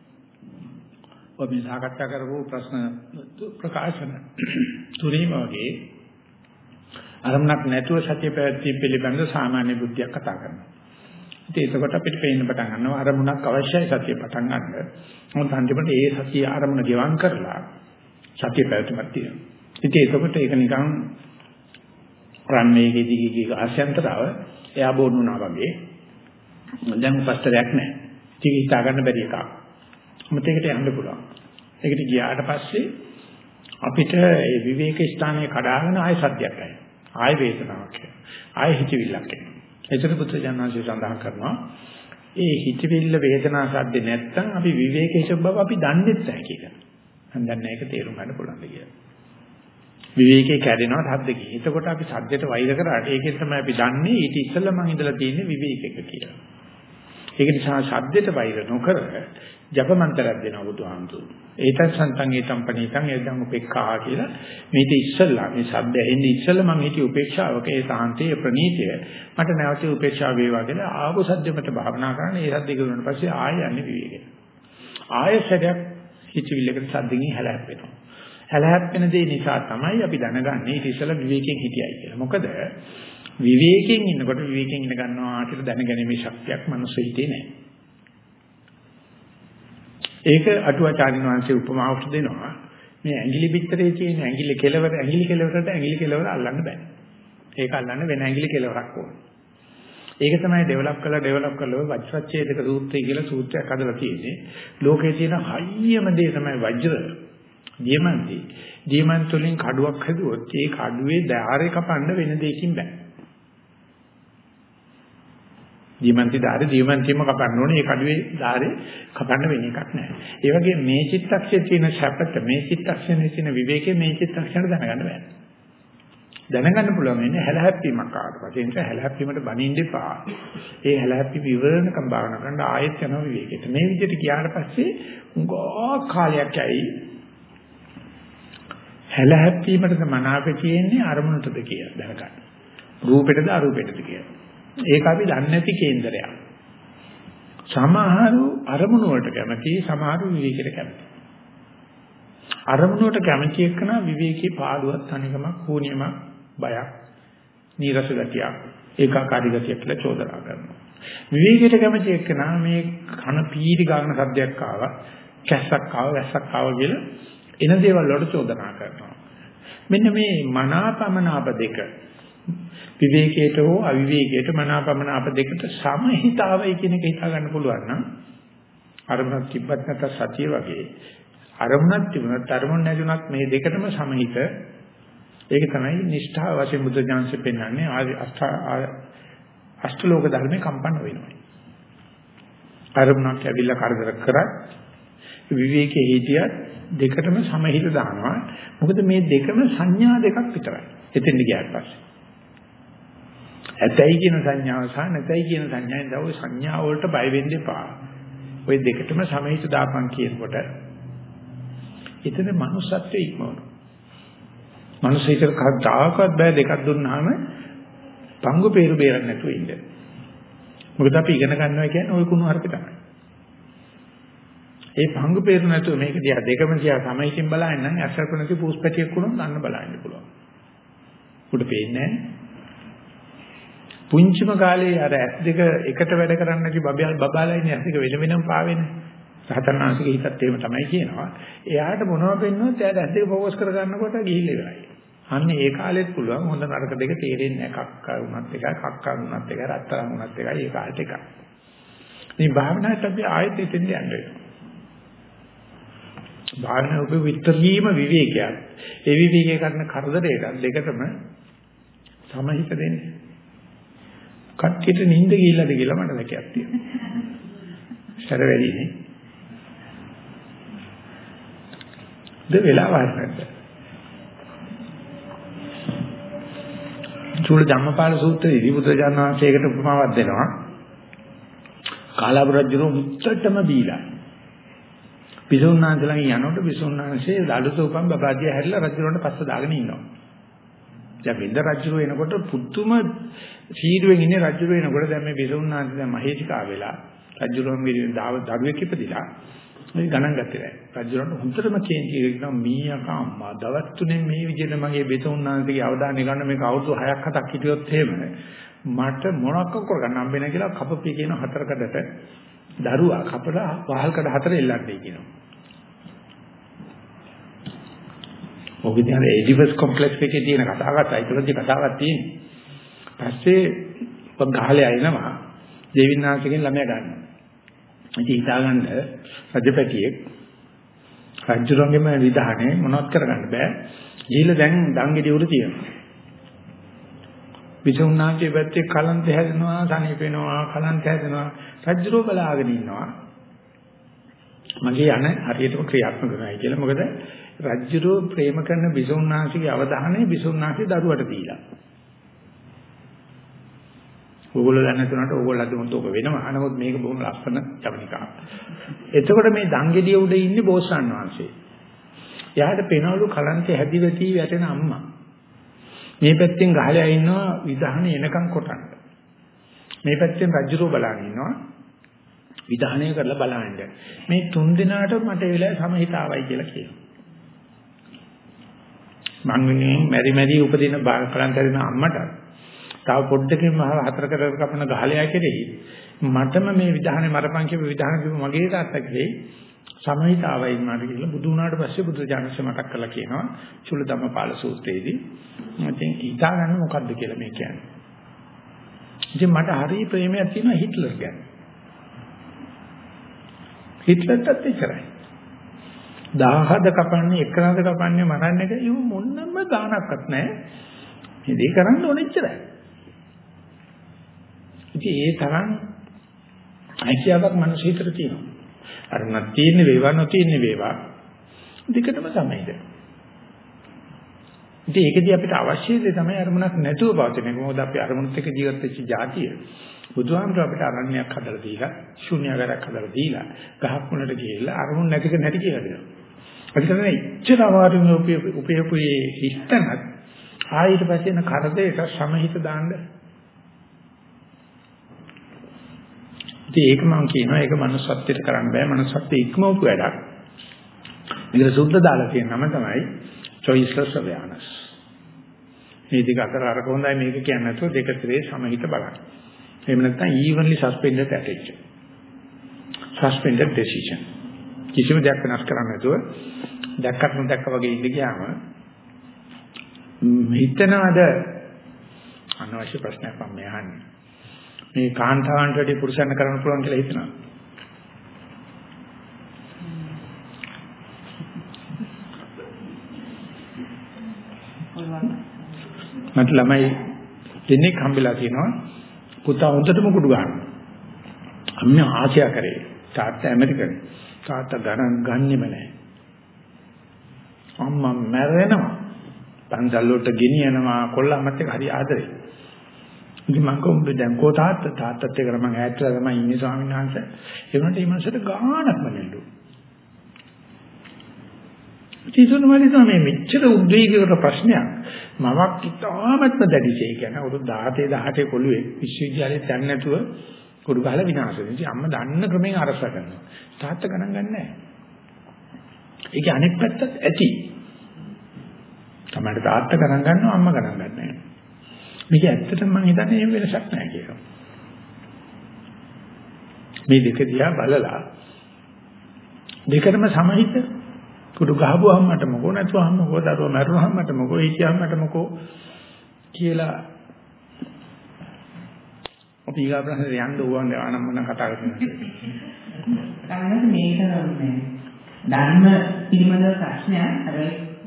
ඔබ මේ සාකච්ඡා කරපු ප්‍රශ්න ප්‍රකාශන තුනීම වගේ අරමුණක් නැතුව සතිය පැවැත්වීම පිළිබඳ සාමාන්‍ය බුද්ධියක් කතා කරනවා. ඉතින් එතකොට අපිට පේන්න පටන් ගන්නවා අරමුණක් අවශ්‍යයි සතිය පටන් ගන්න. මොකද අන්තිමට ඒ සතිය අරමුණ ගෙවම් කරලා සතිය පැවැත්මක් තියෙනවා. ඉතින් එතකොට ඒක නිකන් රන් මේකේදී කීක ආශයන්තරව එයා බොන්නුනා වගේ දැන් උපස්තරයක් නැහැ. ඒක හිතා ගන්න බැරි එකක්. මොකද ඒකට යන්න පුළුවන්. ඒකට ගියාට පස්සේ අපිට ඒ විවේක ස්ථානයේ කඩාගෙන ආය සත්‍යයක් ගන්න. ආය වේදනාවක් එනවා. ආය හිතවිල්ලක් එනවා. ඒතර පුත්‍ර ජානනාංශය සඳහන් කරනවා ඒ හිතවිල්ල වේදනා සද්ද නැත්තම් අපි විවේකයේ ස්වභාව අපි දන්නේ නැහැ කියලා. මම දන්නේ ඒක තේරුම් ගන්න පුළුවන් කියලා. විවේකේ කැඩෙනවා සද්දකින්. එතකොට අපි සද්දයට වෛර කරාට ඒකෙන් තමයි අපි දන්නේ ඊට ඉස්සෙල්ලා මං ඉඳලා තියෙන්නේ විවේකයක කියලා. ඒක නිසා සද්දයට වෛර නොකර ජපමන්තරයක් දෙනවා බුදුහාමුදුරුවෝ. ඒතත් සන්තං ඒතම් පණීතං එදං උපේක්ඛා කියලා මේක ඉස්සෙල්ලා මේ සද්ද ඇහෙන්නේ ඉස්සෙල්ලා මං හිතේ උපේක්ෂාවක ඒ සාන්තයේ ප්‍රණීතය මට නැවත උපේක්ෂාව වේවා කියලා ආපු සද්දෙමට භාවනා කරන ඒ සද්ද ඉගෙනුනට පස්සේ ආයෙ යන්නේ විවේකයට. ආයෙ සැරයක් හිතවිල්ලකට සද්දකින් හැලහැප්පෙනවා. හැලහැප්පෙන දේ නිසා තමයි අපි දැනගන්නේ ඊට ඉස්සෙල්ලා විවේකයෙන් හිටියයි කියලා. මොකද විවේකයෙන් ඉන්නකොට විවේකයෙන් ඉඳ ගන්නවා කියලා දැනගැනීමේ ශක්තියක් මනුස්ස හිතේ නැහැ. ඒක අටුවාචාරින් වහන්සේ උපමාවක් දෙනවා. මේ ඇඟිලි පිටරේ තියෙන ඇඟිලි කෙලවර ඇඟිලි කෙලවරට ඇඟිලි කෙලවර අල්ලන්න බෑ. ඒක අල්ලන්න වෙන ඇඟිලි කෙලවරක් ඕන. ඒක තමයි ඩෙවලොප් කරලා ඩෙවලොප් කරලා වජ්‍රච්ඡේදක සූත්‍රය කියලා සූත්‍රයක් හදලා තියෙන්නේ. ලෝකේ තියෙන හයියම දේ තමයි වජ්‍ර. දියමන්ති. දියමන්ත වලින් කඩුවක් හදුවොත් ඒ කඩුවේ ධාරේ කපන්න වෙන දෙයකින් බෑ. දියමන්ති ධාරේ දියමන්තිම කපන්න ඕනේ. ඒ කඩුවේ ධාරේ කපන්න වෙන එකක් නැහැ. ඒ වගේ මේ චිත්තක්ෂයේ තියෙන සැපත මේ චිත්තක්ෂයේ තියෙන විවේකයේ මේ චිත්තක්ෂයට දැනගන්න බෑ. දැනගන්න පුළුවන් වෙන්නේ හැලහැප්පීමක් ආවට පස්සේ. ඒ නිසා හැලහැප්පීමට බනින්න එපා. ඒ හැලහැප්පි විවරණකම් භාවනා කරන ආයෙත් යනවා විවේකයට. මේ විදිහට ගියාට පස්සේ උංගෝ කාලයක් ඇයි හැලහැප්පීමටද මනාප කියන්නේ අරමුණටද කියලා දැනගන්න. රූපෙටද අරූපෙටද කියලා. ඒක අපි දන්නේ නැති කේන්දරයක්. සමහරු අරමුණ වලට කැමති, සමහරු විවේකයට කැමති. අරමුණ වලට කැමති එක්කන විවේකී පාළුවක්, තනිකමක්, කෝණියමක්, බයක්, නීරස ගතියක්, ඒකාකාරී ගතියක් කියලා චෝදනා කරනවා. විවේකයට කැමති එක්කන මේ කන පීරි ගන්න සද්දයක් ආවා, කැස්සක් ආවා, වැස්සක් ආවා කියලා එන දේවල් වලට චෝදනා කරනවා. මෙන්න මේ මනාපමනාප දෙක විවේකයට හෝ අවිවේකයට මනාපමනාප දෙකට සමහිතාවයි කියන එක හිතා ගන්න පුළුවන් නම් අරමුණක් තිබ්බත් නැත්නම් සතිය වගේ අරමුණක් තිබුණත් අරමුණ නැතුණත් මේ දෙකටම සමහිත ඒක තමයි නිෂ්ඨා වශයෙන් බුද්ධ ඥානසේ පෙන්වන්නේ අෂ්ට අෂ්ටලෝක ධර්මේ කම්පන වෙනවා. අරමුණක් ඇවිල්ලා කරදර කරත් විවේකයේ හිටියත් දෙකටම සමහිත දානවා. මොකද මේ දෙකම සංඥා දෙකක් විතරයි. එතෙන් ගියාට පස්සේ. ඇතයි කියන සංඥාව සහ නැතයි කියන සංඥාවෙන් දවෝ සංඥා වලට බය වෙන්න එපා. ওই දෙකටම සමහිත දාපන් කියනකොට එතන මනුස්සත්වයේ ඉක්මවනවා. මනුස්සයෙක් කවදාකවත් බෑ දෙකක් දුන්නාම පංගු peeru බේරන්න නැතුව ඉන්න. මොකද අපි ඉගෙන ගන්නවා කියන්නේ ওই කුණු හරපේ තමයි. ඒ පංගු peeru නැතුව මේක දිහා දෙකම දිහා සමහිතින් බලන්න නම් අසරප නැති පූස්පැටියක් වුණොත් අන්න බලන්න පුළුවන්. උඩ පේන්නේ නැහැ. පුංචිම කාලේ අර ඇස් දෙක එකට වැඩ කරන්නේ නැති බබල් බබාලා ඉන්නේ ඇස් දෙක වෙන වෙනම පාවෙන්නේ. සහතරනාසික හිතත් එහෙම තමයි කියනවා. එයාට මොනවද වෙන්නොත් එයාට ඇස් දෙක ફોකස් කර ගන්නකොට ගිහිල්ලා ඉවරයි. අන්න ඒ කාලෙත් පුළුවන් හොඳ නරක දෙක තේරෙන්නේ නැහැ. කක්කා වුණත් එකයි, කක්කා වුණත් එකයි, රත්තරන් වුණත් එකයි ඒ කාලෙට එකයි. මේ භාවනාවට අපි ආයෙත් ඉතින් යන්න වෙනවා. භාවනාව ඔබ විතරීම විවේකයක්. ඒ විවේකයේ කරන කරදරයක දෙකටම සමහිත දෙන්නේ. කට්ටියට නිින්ද ගිහිල්ලාද කියලා මට දැකයක් තියෙනවා. සැර වැඩිනේ. ද වෙලාවක් නැද්ද? චූල ධම්මපාල සූත්‍රයේදී බුදුරජාණන් වහන්සේකට උපමාවක් දෙනවා. කාලාබු රජුගේ මුත්තටම බීලා. බිසෝන්නාන්සලා යනකොට බිසෝන්නාන්සේ දලුත උපන් බබාදියා හැරිලා රජුරන්ට පස්ස දාගෙන ඉන්නවා. දැන් වින්ද රජුර එනකොට පුදුම සීරුවෙන් ඉන්නේ රජුර එනකොට දැන් මේ බිසෝන්නාන්ස දැන් මහේජිකා වෙලා රජුරන් විදිහට දාව දරුවෙක් ඉපදිලා මේ ගණන් ගත්තේ නැහැ. රජුරන්ට හොඳටම කේන්ති කියනවා මීයකා අම්මා දවස් තුනෙන් මේ විදිහට මගේ බිසෝන්නාන්සගේ අවධානය ගන්න මේක අවුරුදු හයක් හතක් හිටියොත් එහෙම මට මොනවක් කරගන්න හම්බ වෙන කියලා කපපිය කියන හතරකඩට දරුවා කපලා වහල්කඩ හතර එල්ලන්නේ කියනවා. ඔබ ඉතින් අර එඩිවස් කොම්ප්ලෙක්ස් එකේ තියෙන කතාවක් සයිකොලොජි කතාවක් තියෙනවා. පස්සේ ගහලේ අයනවා දෙවිනාංශගෙන් ළමයා ගන්නවා. ඉතින් හිතාගන්න රජපැටියෙක් රජුරංගෙම විධානේ මොනවත් කරගන්න බෑ. ගිහිල්ලා දැන් දංගෙඩි උඩ තියෙනවා. විසුණුනාගේ පැත්තේ කලන්ත හැදෙනවා, සනීප වෙනවා, කලන්ත හැදෙනවා. රජුරෝ බලාගෙන ඉන්නවා. මගේ යන හරියටම ක්‍රියාත්මක වෙනයි කියලා. මොකද රජුරෝ ප්‍රේම කරන විසුණුනාගේ අවධානය විසුණුනාගේ දරුවට දීලා. ඕගොල්ලෝ දන්නේ නැතුනට ඕගොල්ලෝ අදමුත් ඔක වෙනවා. නමුත් මේක බොහොම ලස්සන ජවනිකාවක්. එතකොට මේ දංගෙඩිය උඩ ඉන්නේ බෝසත්න් වහන්සේ. එයාට පේනවලු කලන්තේ හැදි වෙති වැටෙන අම්මා. මේ පැත්තෙන් ගහලා ඉන්නවා විධානය එනකන් කොටන්න. මේ පැත්තෙන් රජුරෝ බලන් ඉන්නවා විධානය කරලා බලන්න. මේ තුන් දිනාට මට ඒ වෙලාවේ සමහිත ආවයි කියලා කියනවා. මං වෙනුවෙන් මෙරි මෙරි උපදින කලන්තේ දෙන අම්මට තව පොඩ්ඩකින් මහ හතරකට කපන ගහලයා කෙරෙහි මටම මේ විධානේ මරපන් කියපු විධාන කිව්ව මගේ තාත්තා කෙරෙහි සමහිත ආවයි මාට කියලා බුදු වුණාට පස්සේ බුදුජානක මතක් කරලා කියනවා චුල්ල ධම්මපාල සූත්‍රයේදී. ඉතින් හිතා ගන්න මොකද්ද කියලා මේ කියන්නේ. ඉතින් මට හරි ප්‍රේමයක් තියෙනවා හිට්ලර් ගැන. හිට්ලර්ටත් එච්චරයි. දහහද කපන්නේ එකනද කපන්නේ මරන්නේ එක ඉව මොන්නම ගානක්වත් නැහැ. මේ දෙය කරන්න ඕනේ එච්චරයි. ඉතින් ඒ තරම් අයිතියක් මනස හිතට තියෙනවා. අර නැතිනේ වේවා නොතිනේ වේවා දෙකටම සමයිද. ඉතින් ඒකදී අපිට අවශ්‍ය දේ තමයි අරමුණක් නැතුව පවතින එක. මොකද අපි අරමුණත් එක්ක ජීවත් වෙච්ච જાතිය. බුදුහාමුදුර අපිට අරණ්‍යයක් හදලා දීලා, ශුන්‍යagaraක් හදලා දීලා, ගහක් මුලට ගිහිල්ලා අරමුණ නැතික නැති කියලා දෙනවා. අපි කියන්නේ ඉච්ඡර අමාරුම උපයපුයේ හිතනත් ආයෙත් පස්සේ යන කරදේට සමහිත දාන්න. ඉතින් ඒක මම කියනවා ඒක manussත්වයට කරන්න බෑ. manussත්වයේ ඉක්මවපු වැඩක්. මේක සුද්ධ දාලා තියෙන නම තමයි choiceless awareness. මේ දෙක අතර අරක හොඳයි මේක කියන්නේ නැතුව දෙක අතරේ සමහිත බලන්න. එහෙම නැත්නම් evenly suspended attention. Suspended decision. කිසිම දෙයක් වෙනස් කරන්න නැතුව දැක්කත් නොදැක්ක වගේ ඉඳ ගියාම හිතනවාද අනවශ්‍ය ප්‍රශ්නයක් මම අහන්නේ. මේ කාන්තාවන්ට වඩා පුරුෂයන් කරන්න පුළුවන් කියලා හිතනවා. මට ළමයි දෙන්නෙක් හම්බෙලා තියෙනවා පුතා හොඳටම කුඩු ගන්නවා. අම්මා ආශය කරේ. තාත්තා ඇමරිකන්. තාත්තා ගණන් ගන්නෙම නැහැ. අම්මා මැරෙනවා. පන්සල් වලට ගෙනියනවා කොල්ලමත් එක්ක හරි ආදරේ. ඉතින් මම කොහොමද දැන් කෝ තාත්තා තාත්තත් එක්ක මම ඈත්ලා තමයි ඉන්නේ ස්වාමීන් වහන්සේ. ඒ වුණාට මේ මනසට ගානක්ම නෙල්ලු. ඉතින් මොනවද මේ මෙච්චර උද්වේගයකට ප්‍රශ්නයක් මමක් ඉතාමත්ම දැඩිසේ කියන්නේ අවුරුදු දහඅට දහඅට කොළුවේ විශ්වවිද්‍යාලේ දැන් නැතුව කුඩු ගහලා විනාශ වෙනවා. ඉතින් අම්මා දන්න ක්‍රමයෙන් අරස කරනවා. තාත්තා ගණන් ගන්නෑ. ඒකේ අනෙක් පැත්තත් ඇති. තමයි තාත්තා ගණන් ගන්නවා අම්මා ගණන් ගන්නෑ. මේක ඇත්තටම මම හිතන්නේ එහෙම වෙනසක් නැහැ කියලා. මේ දෙක දිහා බලලා දෙකම සමහිත කුඩු ගහපුවාම මට මොකෝ නැතුවම මොකෝ දරුවා මැරුණාම මට මොකෝ හිටියාම මට මොකෝ කියලා අපි ඊගා ප්‍රශ්නේ යන්න ඕන ආනම් මොන කතා කරන්නේ. තමයි මේක මේ ධර්ම පිළිබඳව ප්‍රශ්නයක් අර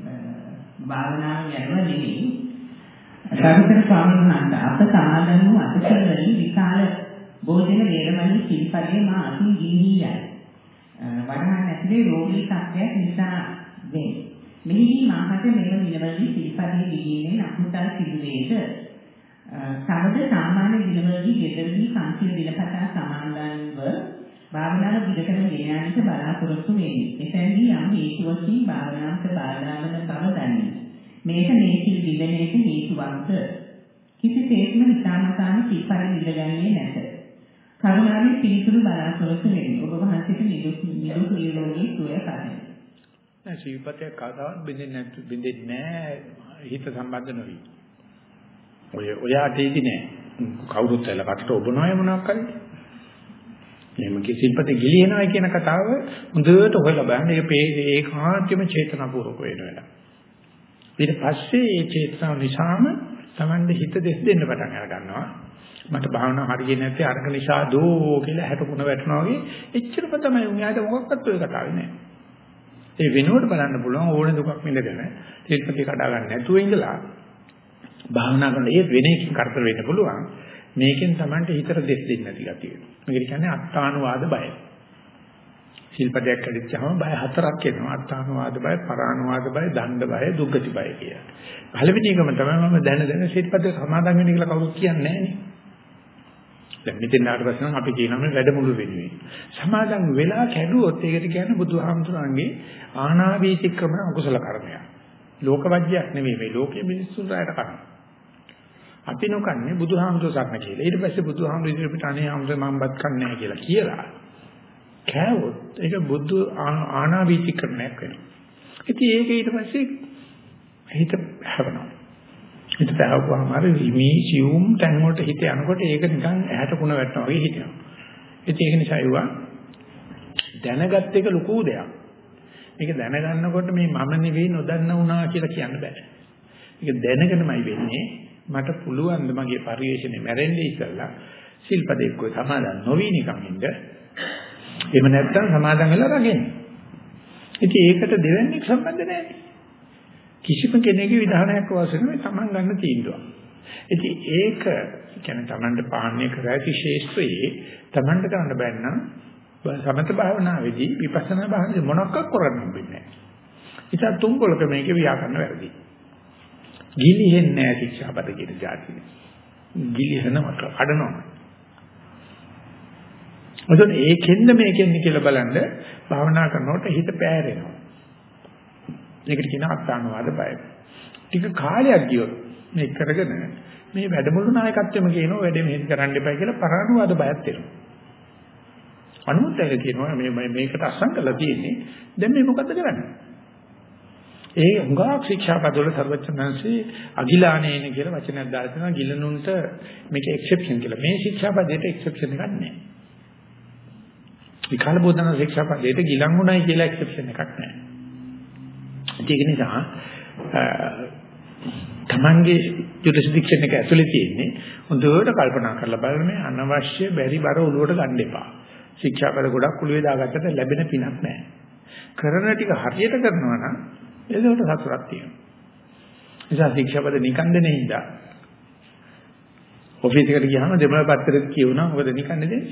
භාවනාව යනවා නෙවෙයි. සාමිතර ස්වාමීන් වහන්සේ අප සමාදන් වූ අතසරවලින් විශාල භෝජන වේරමණී සිල්පදේ මා අතින් ගිලිහියයි. වරහන් ඇතුලේ රෝගී තත්ත්වයක් නිසා වේ. මෙහිදී මාකට මෙම නිලවලදී සිල්පදේ ගිලින්නේ අකුසල් සිදුවේද? සමද සාමාන්‍ය දිනවලදී ගෙදරදී සංසිල් දිනපතා සමාදන්ව භාවනාව දිගටම ගෙන යාමට බලාපොරොත්තු වෙමි. එතෙන්දී යම් හේතුවකින් භාවනාවට බාධා වන බව දන්නේ. මේක නේසිල් දිවෙනේට හේතුවක්ද? කිසිසේත්ම හිතාමතාම සිල්පද දිගගන්නේ නැත. කරුණාවෙන් පිළිතුරු බලාපොරොත්තු වෙමි. ඔබ වහන්සේට නිදුක් නිදුක් නිරෝගී සුවය පතමි. නැ සිල්පදේ කතාවක් බෙදෙන්නේ නැතු බෙදෙන්නේ නැහැ හිත සම්බන්ධ නොවි. ඔය ඔයාටේදී නෑ කවුරුත් ඇල කටට ඔබනවය මොනවක් කරේ. එහෙම කිසිල්පතේ ගිලිනවා කියන කතාව හොඳට හොයලා බලන්න. ඒක ඒකාන්තයෙන්ම චේතනාපූර්වක වෙන වෙලාව. ඊට පස්සේ ඒ චේතනාව නිසාම Tamande හිත දෙස් දෙන්න පටන් අර ගන්නවා. මට භාවනාව හරියන්නේ නැත්තේ අරක නිසා දෝ කියලා හැටකුණ වැටෙනවා වගේ එච්චරම තමයි උන්යාට මොකක්වත් ඔය කතාවේ නෑ. ඒ වෙනුවට බලන්න පුළුවන් ඕනේ දුකක් විඳගෙන චේතනාවේ කඩා ගන්න නැතුව ඉඳලා භාවනා කරන ඒ වෙන එකකින් කරදර වෙන්න පුළුවන්. මේකෙන් Tamante හිතට දෙස් දෙන්න නැති ගතිය. මේක කියන්නේ අත්තානුවාද බය. ශිල්පදයක් කැඩිච්චාම බය හතරක් එනවා. අත්තානුවාද බය, පරානුවාද බය, දණ්ඩ බය, දුක්ගති බය කියලා. පළවෙනි එකම තමයි මම දැන දැන ශිල්පදේ සමාදන් වෙන්න කියලා කවුරුත් කියන්නේ නැහැ නේ. දැන් මෙතෙන් ආවට පස්සේ නම් අපි කියනවා මේ වැඩමුළු වෙනුවෙන්. සමාදන් වෙලා කැඩුවොත් ඒකට කියන්නේ බුදුහාමුදුරන්ගේ ආනාවීතික්‍රම අකුසල කර්මයක්. ලෝකවජ්‍යයක් නෙමෙයි මේ ලෝකයේ මිනිස්සුන්ට අයට කරන්නේ. අපි නොකන්නේ බුදුහාමුදුර සරණ කියලා. ඊට පස්සේ බුදුහාමුදුර ඉදිරියට අනේ හාමුදුර මම බත් කන්නේ නැහැ කියලා කියලා. කෑවොත් ඒක බුදු ආනාවීතිකරණයක් වෙනවා. ඉතින් ඒක ඊට පස්සේ හිත හැවෙනවා. හිත පැවුවාම අර මේ සියුම් තැන් වලට හිත යනකොට ඒක නිකන් ඇහැට කුණ වැටෙනවා වගේ හිතෙනවා. ඉතින් ඒක නිසා ඒවා දැනගත් එක ලොකු දෙයක්. මේක දැනගන්නකොට මේ මම නෙවෙයි නොදන්න වුණා කියලා කියන්න බෑ. ඒක දැනගෙනමයි වෙන්නේ. මට පුළුවන් ද මගේ පරිශ්‍රණය මැරෙන්නේ ඉස්සලා සිල්පදෙක් කොයි සමාදන් නොවි නිකන් ඉන්න. එහෙම නැත්නම් සමාදන් වෙලා රගෙන්න. ඉතින් ඒකට දෙවන්නේක් සම්බන්ධ නැහැ. කිසිම කෙනෙකුගේ විධානයක් වශයෙන් මේ තමන් ගන්න තීන්දුවක්. ඉතින් ඒක කියන්නේ තමන්ට පාලනය කර ඇති ශේෂ්ත්‍රයේ තමන්ට ගන්න බැන්නම් සමත භාවනාවේදී විපස්සනා භාවනාවේ මොනක්ක කරන්න හම්බෙන්නේ නැහැ. ඉතින් තුන්කොලක මේකේ ව්‍යාකරණ වැරදි. ගිලිහෙන්නේ නැහැ ශික්ෂාපද කියන જાතිය. ගිලිහෙනවට කඩනවා. මොකද ඒකෙන්ද මේකෙන්ද කියලා බලන්න භාවනා කරනකොට හිත පෑරෙනවා. ඒකට කියන අත්තානුවාද බය. ටික කාලයක් ගියොත් මේ කරගෙන මේ වැඩමුළු නායකත්වෙම කියනවා වැඩේ මෙහෙම කරන්න එපා කියලා පරානුවාද බයත් එනවා. අනුමුතය කියනවා මේ මේකට අසං කරලා තියෙන්නේ. දැන් මේ මොකද්ද කරන්නේ? ඒ උංගා ශික්ෂාපදවල සර්වචනංශී අගිලානේන කියලා වචනයක් දාලා තියෙනවා. ගිලනුන්ට මේක එක්සෙප්ෂන් කියලා. මේ ශික්ෂාපදයට එක්සෙප්ෂන් එකක් නැහැ. විකාල බෝධන ශික්ෂාපදයට ගිලන්ුණයි කියලා එක්සෙප්ෂන් එකක් නැහැ. ඒක නිසා තමන්ගේ ජුරිස්ඩික්ෂන් එක ඇතුලේ තියෙන්නේ හොඳට කල්පනා කරලා බලන්න මේ අනවශ්‍ය බැරි බර ඔලුවට ගන්න එපා. ශික්ෂාපද ගොඩක් කුළුවේ දාගත්තට ලැබෙන පිනක් නැහැ. කරන ටික හරියට කරනවා නම් ඒකට සතුටක් තියෙනවා. නිසා ශික්ෂාපද නිකන් දෙන්නේ හින්දා ඔෆිස් එකට ගියාම දෙමළ පත්‍රෙත් කියවනවා මොකද නිකන් දෙන්නේ?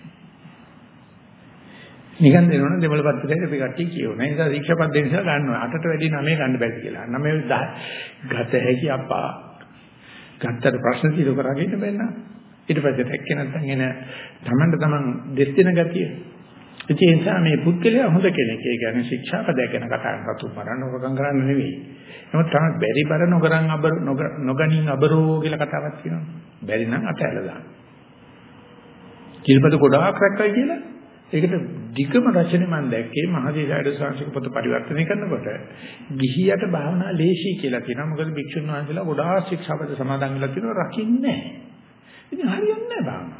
නිකන් දෙනවනේ දෙමළ පත්‍රයේ අපි කට්ටිය කියවනවා. ඒ නිසා ශික්ෂාපද දෙන්න නිසා ගන්නවා. අටට වැඩි නවය ගන්න බැරි කියලා. නවය දහ ගත හැකි අප්පා. ගත්තට ප්‍රශ්න తీරු කරගෙන බැන්න. ඊට පස්සේ දැක්කේ නැත්නම් එන තමන්ට තමන් දෙස් දෙන ගතිය. ඒ නිසා මේ පුද්ගලයා හොඳ කෙනෙක්. ඒ කියන්නේ ශික්ෂාපදය ගැන කතා කරනකොට රතු මරන්න ඕකම් කරන්න නෙවෙයි. නමුත් තමයි බැරි බර නොකරන් අබර නොගනින් අබරෝ කියලා කතාවක් තියෙනවා. බැරි නම් අතහැරලා දාන්න. කිල්පද ගොඩාක් රැක්කයි කියලා ඒකට ධිකම රචනේ මම දැක්කේ මහදේශායද සංස්කෘතික පොත පරිවර්තනය කරනකොට ගිහියට භාවනා ලේසි කියලා කියනවා. මොකද භික්ෂුන් වහන්සේලා ගොඩාක් ශික්ෂාපද සමාදන් වෙලා තියෙනවා රකින්නේ නැහැ. ඉතින් හරියන්නේ නැහැ භාවනාව.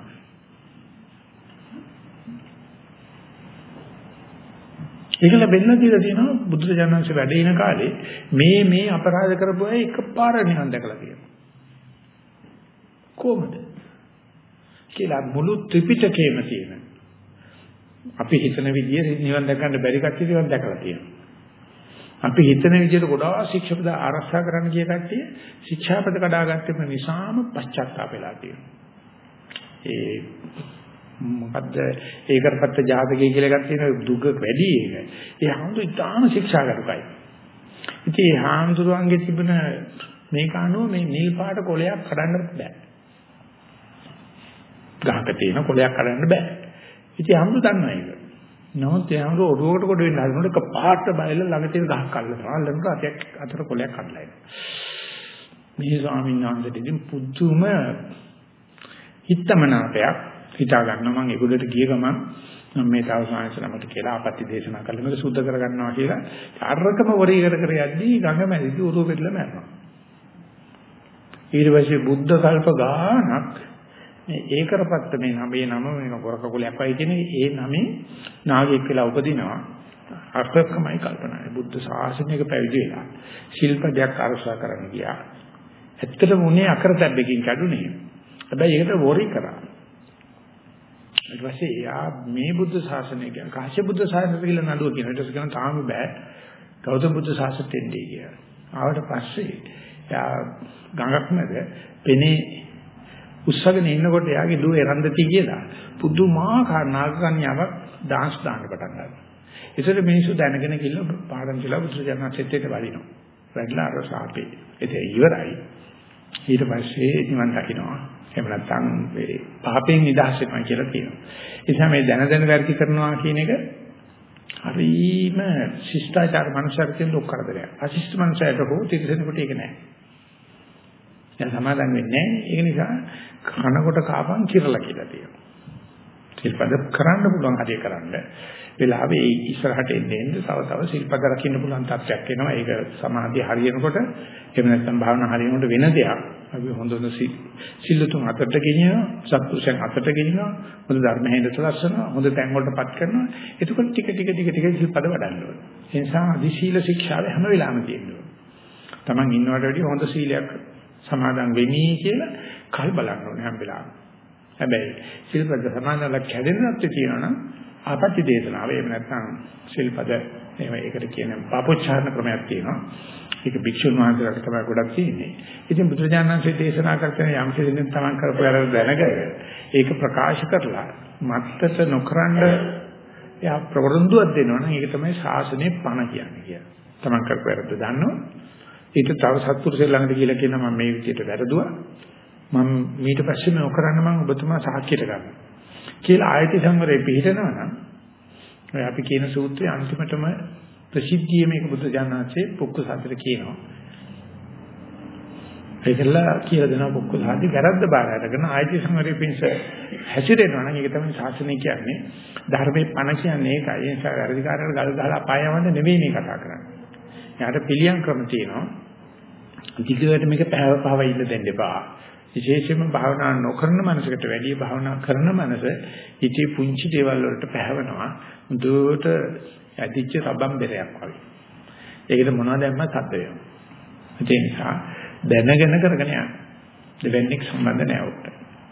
ඒකල වෙන්න දීලා තියෙනවා බුදුරජාණන්සේ වැඩ ඉන කාලේ මේ මේ අපරාධ කරපු අය එකපාර නිවන් දැකලා තියෙනවා. කොහොමද? කියලා මුළු ත්‍රිපිටකයේම තියෙන. අපි හිතන විදිහේ නිවන් දැකන්න බැරි කට්ටිය නිවන් දැකලා තියෙනවා. අපි හිතන විදිහට ගොඩාක් ශික්ෂාපද ආරක්ෂා කරන්න කිය කට්ටිය ශික්ෂාපද කඩාගත්තම නිසාම පශ්චාත්තාප වෙලා තියෙනවා. ඒ මොකද්ද ඒකරපත්ත ජාතකය කියලා එකක් තියෙනවා දුක වැඩි එක. ඒ හාමුදුරු ඉතාම ශික්ෂාගරුකයි. ඉතින් ඒ හාමුදුරුවන්ගේ තිබුණ මේක අනුව මේ නිල් පාට කොලයක් කඩන්න බෑ. ගහක තියෙන කොලයක් කඩන්න බෑ. ඉතින් හාමුදුරු දන්නවා ඒක. නමුත් ඒ හාමුදුරු ඔරුවකට කොට වෙන්න හදනකොට එක පාට බයල ළඟ තියෙන ගහක් කල්ලනවා. අල්ලනකොට අතයක් අතර කොලයක් කඩලා එනවා. මේ ස්වාමීන් වහන්සේට ඉතින් පුදුම හිතමනාපයක් හිතා ගන්නවා මම ඒගොල්ලට ගිය ගමන් මම මේ තව සාංශනමට කියලා ආපත්‍ය දේශනා කළා මේක සුද්ධ කර ගන්නවා කියලා අරකම වරී කර කර යද්දී ගඟ මැදදී උරුව පෙරලා මැරෙනවා. ඊට පස්සේ බුද්ධ කල්ප ගානක් මේ ඒකරපත්ත මේ නමේ නම මේ ගොරක කුලයක් වයි කියන්නේ ඒ නමේ නාගයෙක් වෙලා උපදිනවා. අර්ථකමයි කල්පනායි බුද්ධ ශාසනයක පැවිදි වෙලා ශිල්පදයක් අරසා කරන්න ගියා. ඇත්තටම උනේ අකරතැබ්බකින් කැඩුනේ. හැබැයි ඒකට වරී කරා. ඊට පස්සේ යා මේ බුද්ධ ශාසනය කියන්නේ කාශ්‍යප බුද්ධ ශාසනය කියලා නඩුව කියන ඊට පස්සේ කියන තාම බෑ ගෞතම බුද්ධ ශාසනයට එන්නේ කියලා. ආවට පස්සේ යා ගඟක් මැද පෙනේ උස්සගෙන ඉන්නකොට යාගේ දුව එරන්දති කියලා පුදුමාකාර නාගකන්‍යාවක් ඩාන්ස් දාන්න පටන් ගන්නවා. ඒසර මිනිස්සු දැනගෙන කිල්ල පාඩම් කියලා බුදුරජාණන් සෙට්ටේට වඩිනවා. වැඩිලා අර සාපේ. ඒක ඉවරයි. ඊට පස්සේ නිවන් දකින්නවා. එහෙම නැත්නම් මේ පාපයෙන් නිදහස් වෙනවා කියලා කියනවා. ඒ නිසා මේ දැන දැන වැරදි කරනවා කියන එක හරිම ශිෂ්ටාචාර මනුෂ්‍යයෙකුට ලොක් කරදරයක්. අශිෂ්ට මනුෂ්‍යයෙකුට හෝ තිරසනෙකුට ඒක නෑ. දැන් සමාදන් වෙන්නේ නෑ. ඒක නිසා කනකොට කාපන් කිරලා කියලා තියෙනවා. සිල්පද කරන්න පුළුවන් හරිය කරන්න. වෙලාවේ ඉස්සරහට එන්නේ එන්නේ තව තව සිල්පද රකින්න පුළුවන් තත්ත්වයක් එනවා. ඒක සමාධිය හරියනකොට එහෙම නැත්නම් භාවනා හරියනකොට වෙන දෙයක්. අපි හොඳ හොඳ සිල්ලුතුන් අතට ගෙනියනවා, සත්පුරුෂයන් අතට ගෙනියනවා, හොඳ ධර්ම හේඳට ලස්සනවා, හොඳ තැන් වලටපත් කරනවා. එතකොට ටික ටික ටික ටික සිල්පද වඩන්න ඕනේ. ඒ නිසා අදි සීල ශික්ෂාව හැම වෙලාවෙම තියෙනවා. Taman ඉන්නවට වැඩිය හොඳ සීලයක් සමාදන් වෙමි කියලා කල් බලන්න ඕනේ හැම වෙලාවෙම. හැබැයි සිල්පද සමාදන්ලා කැඩෙන්නත් තියෙනවා නම් ආපත්‍ය දේශනාව එහෙම නැත්නම් සිල්පද එහෙම ඒකට කියන පාපොච්චාරණ ක්‍රමයක් තියෙනවා. ඒක භික්ෂුන් වහන්සේලාට තමයි ගොඩක් තියෙන්නේ. ඉතින් බුදුරජාණන් වහන්සේ දේශනා කරන යම් කෙනෙක් තමන් කරපු වැරද්ද දැනගෙන ඒක ප්‍රකාශ කරලා මත්තට නොකරන යා ප්‍රවෘන්දුවක් දෙනවා නම් ඒක තමයි ශාසනයේ පණ කියන්නේ කියලා. තමන් කරපු වැරද්ද දන්නෝ ඊට තව සත්පුරුෂයෙක් ළඟට ගිහලා කියනවා මම මේ විදිහට වැරදුවා. මම ඊට පස්සේ නොකරන්න මම ඔබතුමා සාක්ෂියට ගන්නවා. කියලා ආයති සංවරේ පිළිහිටනවා නම් ඔය අපි කියන සූත්‍රයේ අන්තිමටම ප්‍රසිද්ධිය මේක බුද්ධ ඥානසේ පොක්ක සාතර කියනවා. ඒකලා කියලා දෙනවා පොක්ක සාති වැරද්ද බාර අරගෙන ආයති සංවරේ පිංස හැසිරෙනවා නම් ඒක තමයි ශාසනය කියන්නේ. ධර්මයේ පණ කියන්නේ ඒකයි. ඒ නිසා වැරදිකාරයන්ට ගල් ගහලා අපායවන්න නෙවෙයි මේ කතා කරන්නේ. යාට පිළියම් ක්‍රම තියෙනවා. දිගට මේක පැව පව ඉන්න දෙන්න එපා. විශේෂයෙන්ම භාවනා නොකරන මනසකට වැඩිය භාවනා කරන මනස ඉති පුංචි දේවල් වලට පැහැවෙනවා. මුදුවට ඇදිච්ච රබම් බෙරයක් වගේ. ඒකට මොනවද දැම්ම සද්ද වෙනවා. ඒ නිසා දැනගෙන කරගෙන යන්න. දෙවන්නේක් සම්බන්ධ නැහැ උට.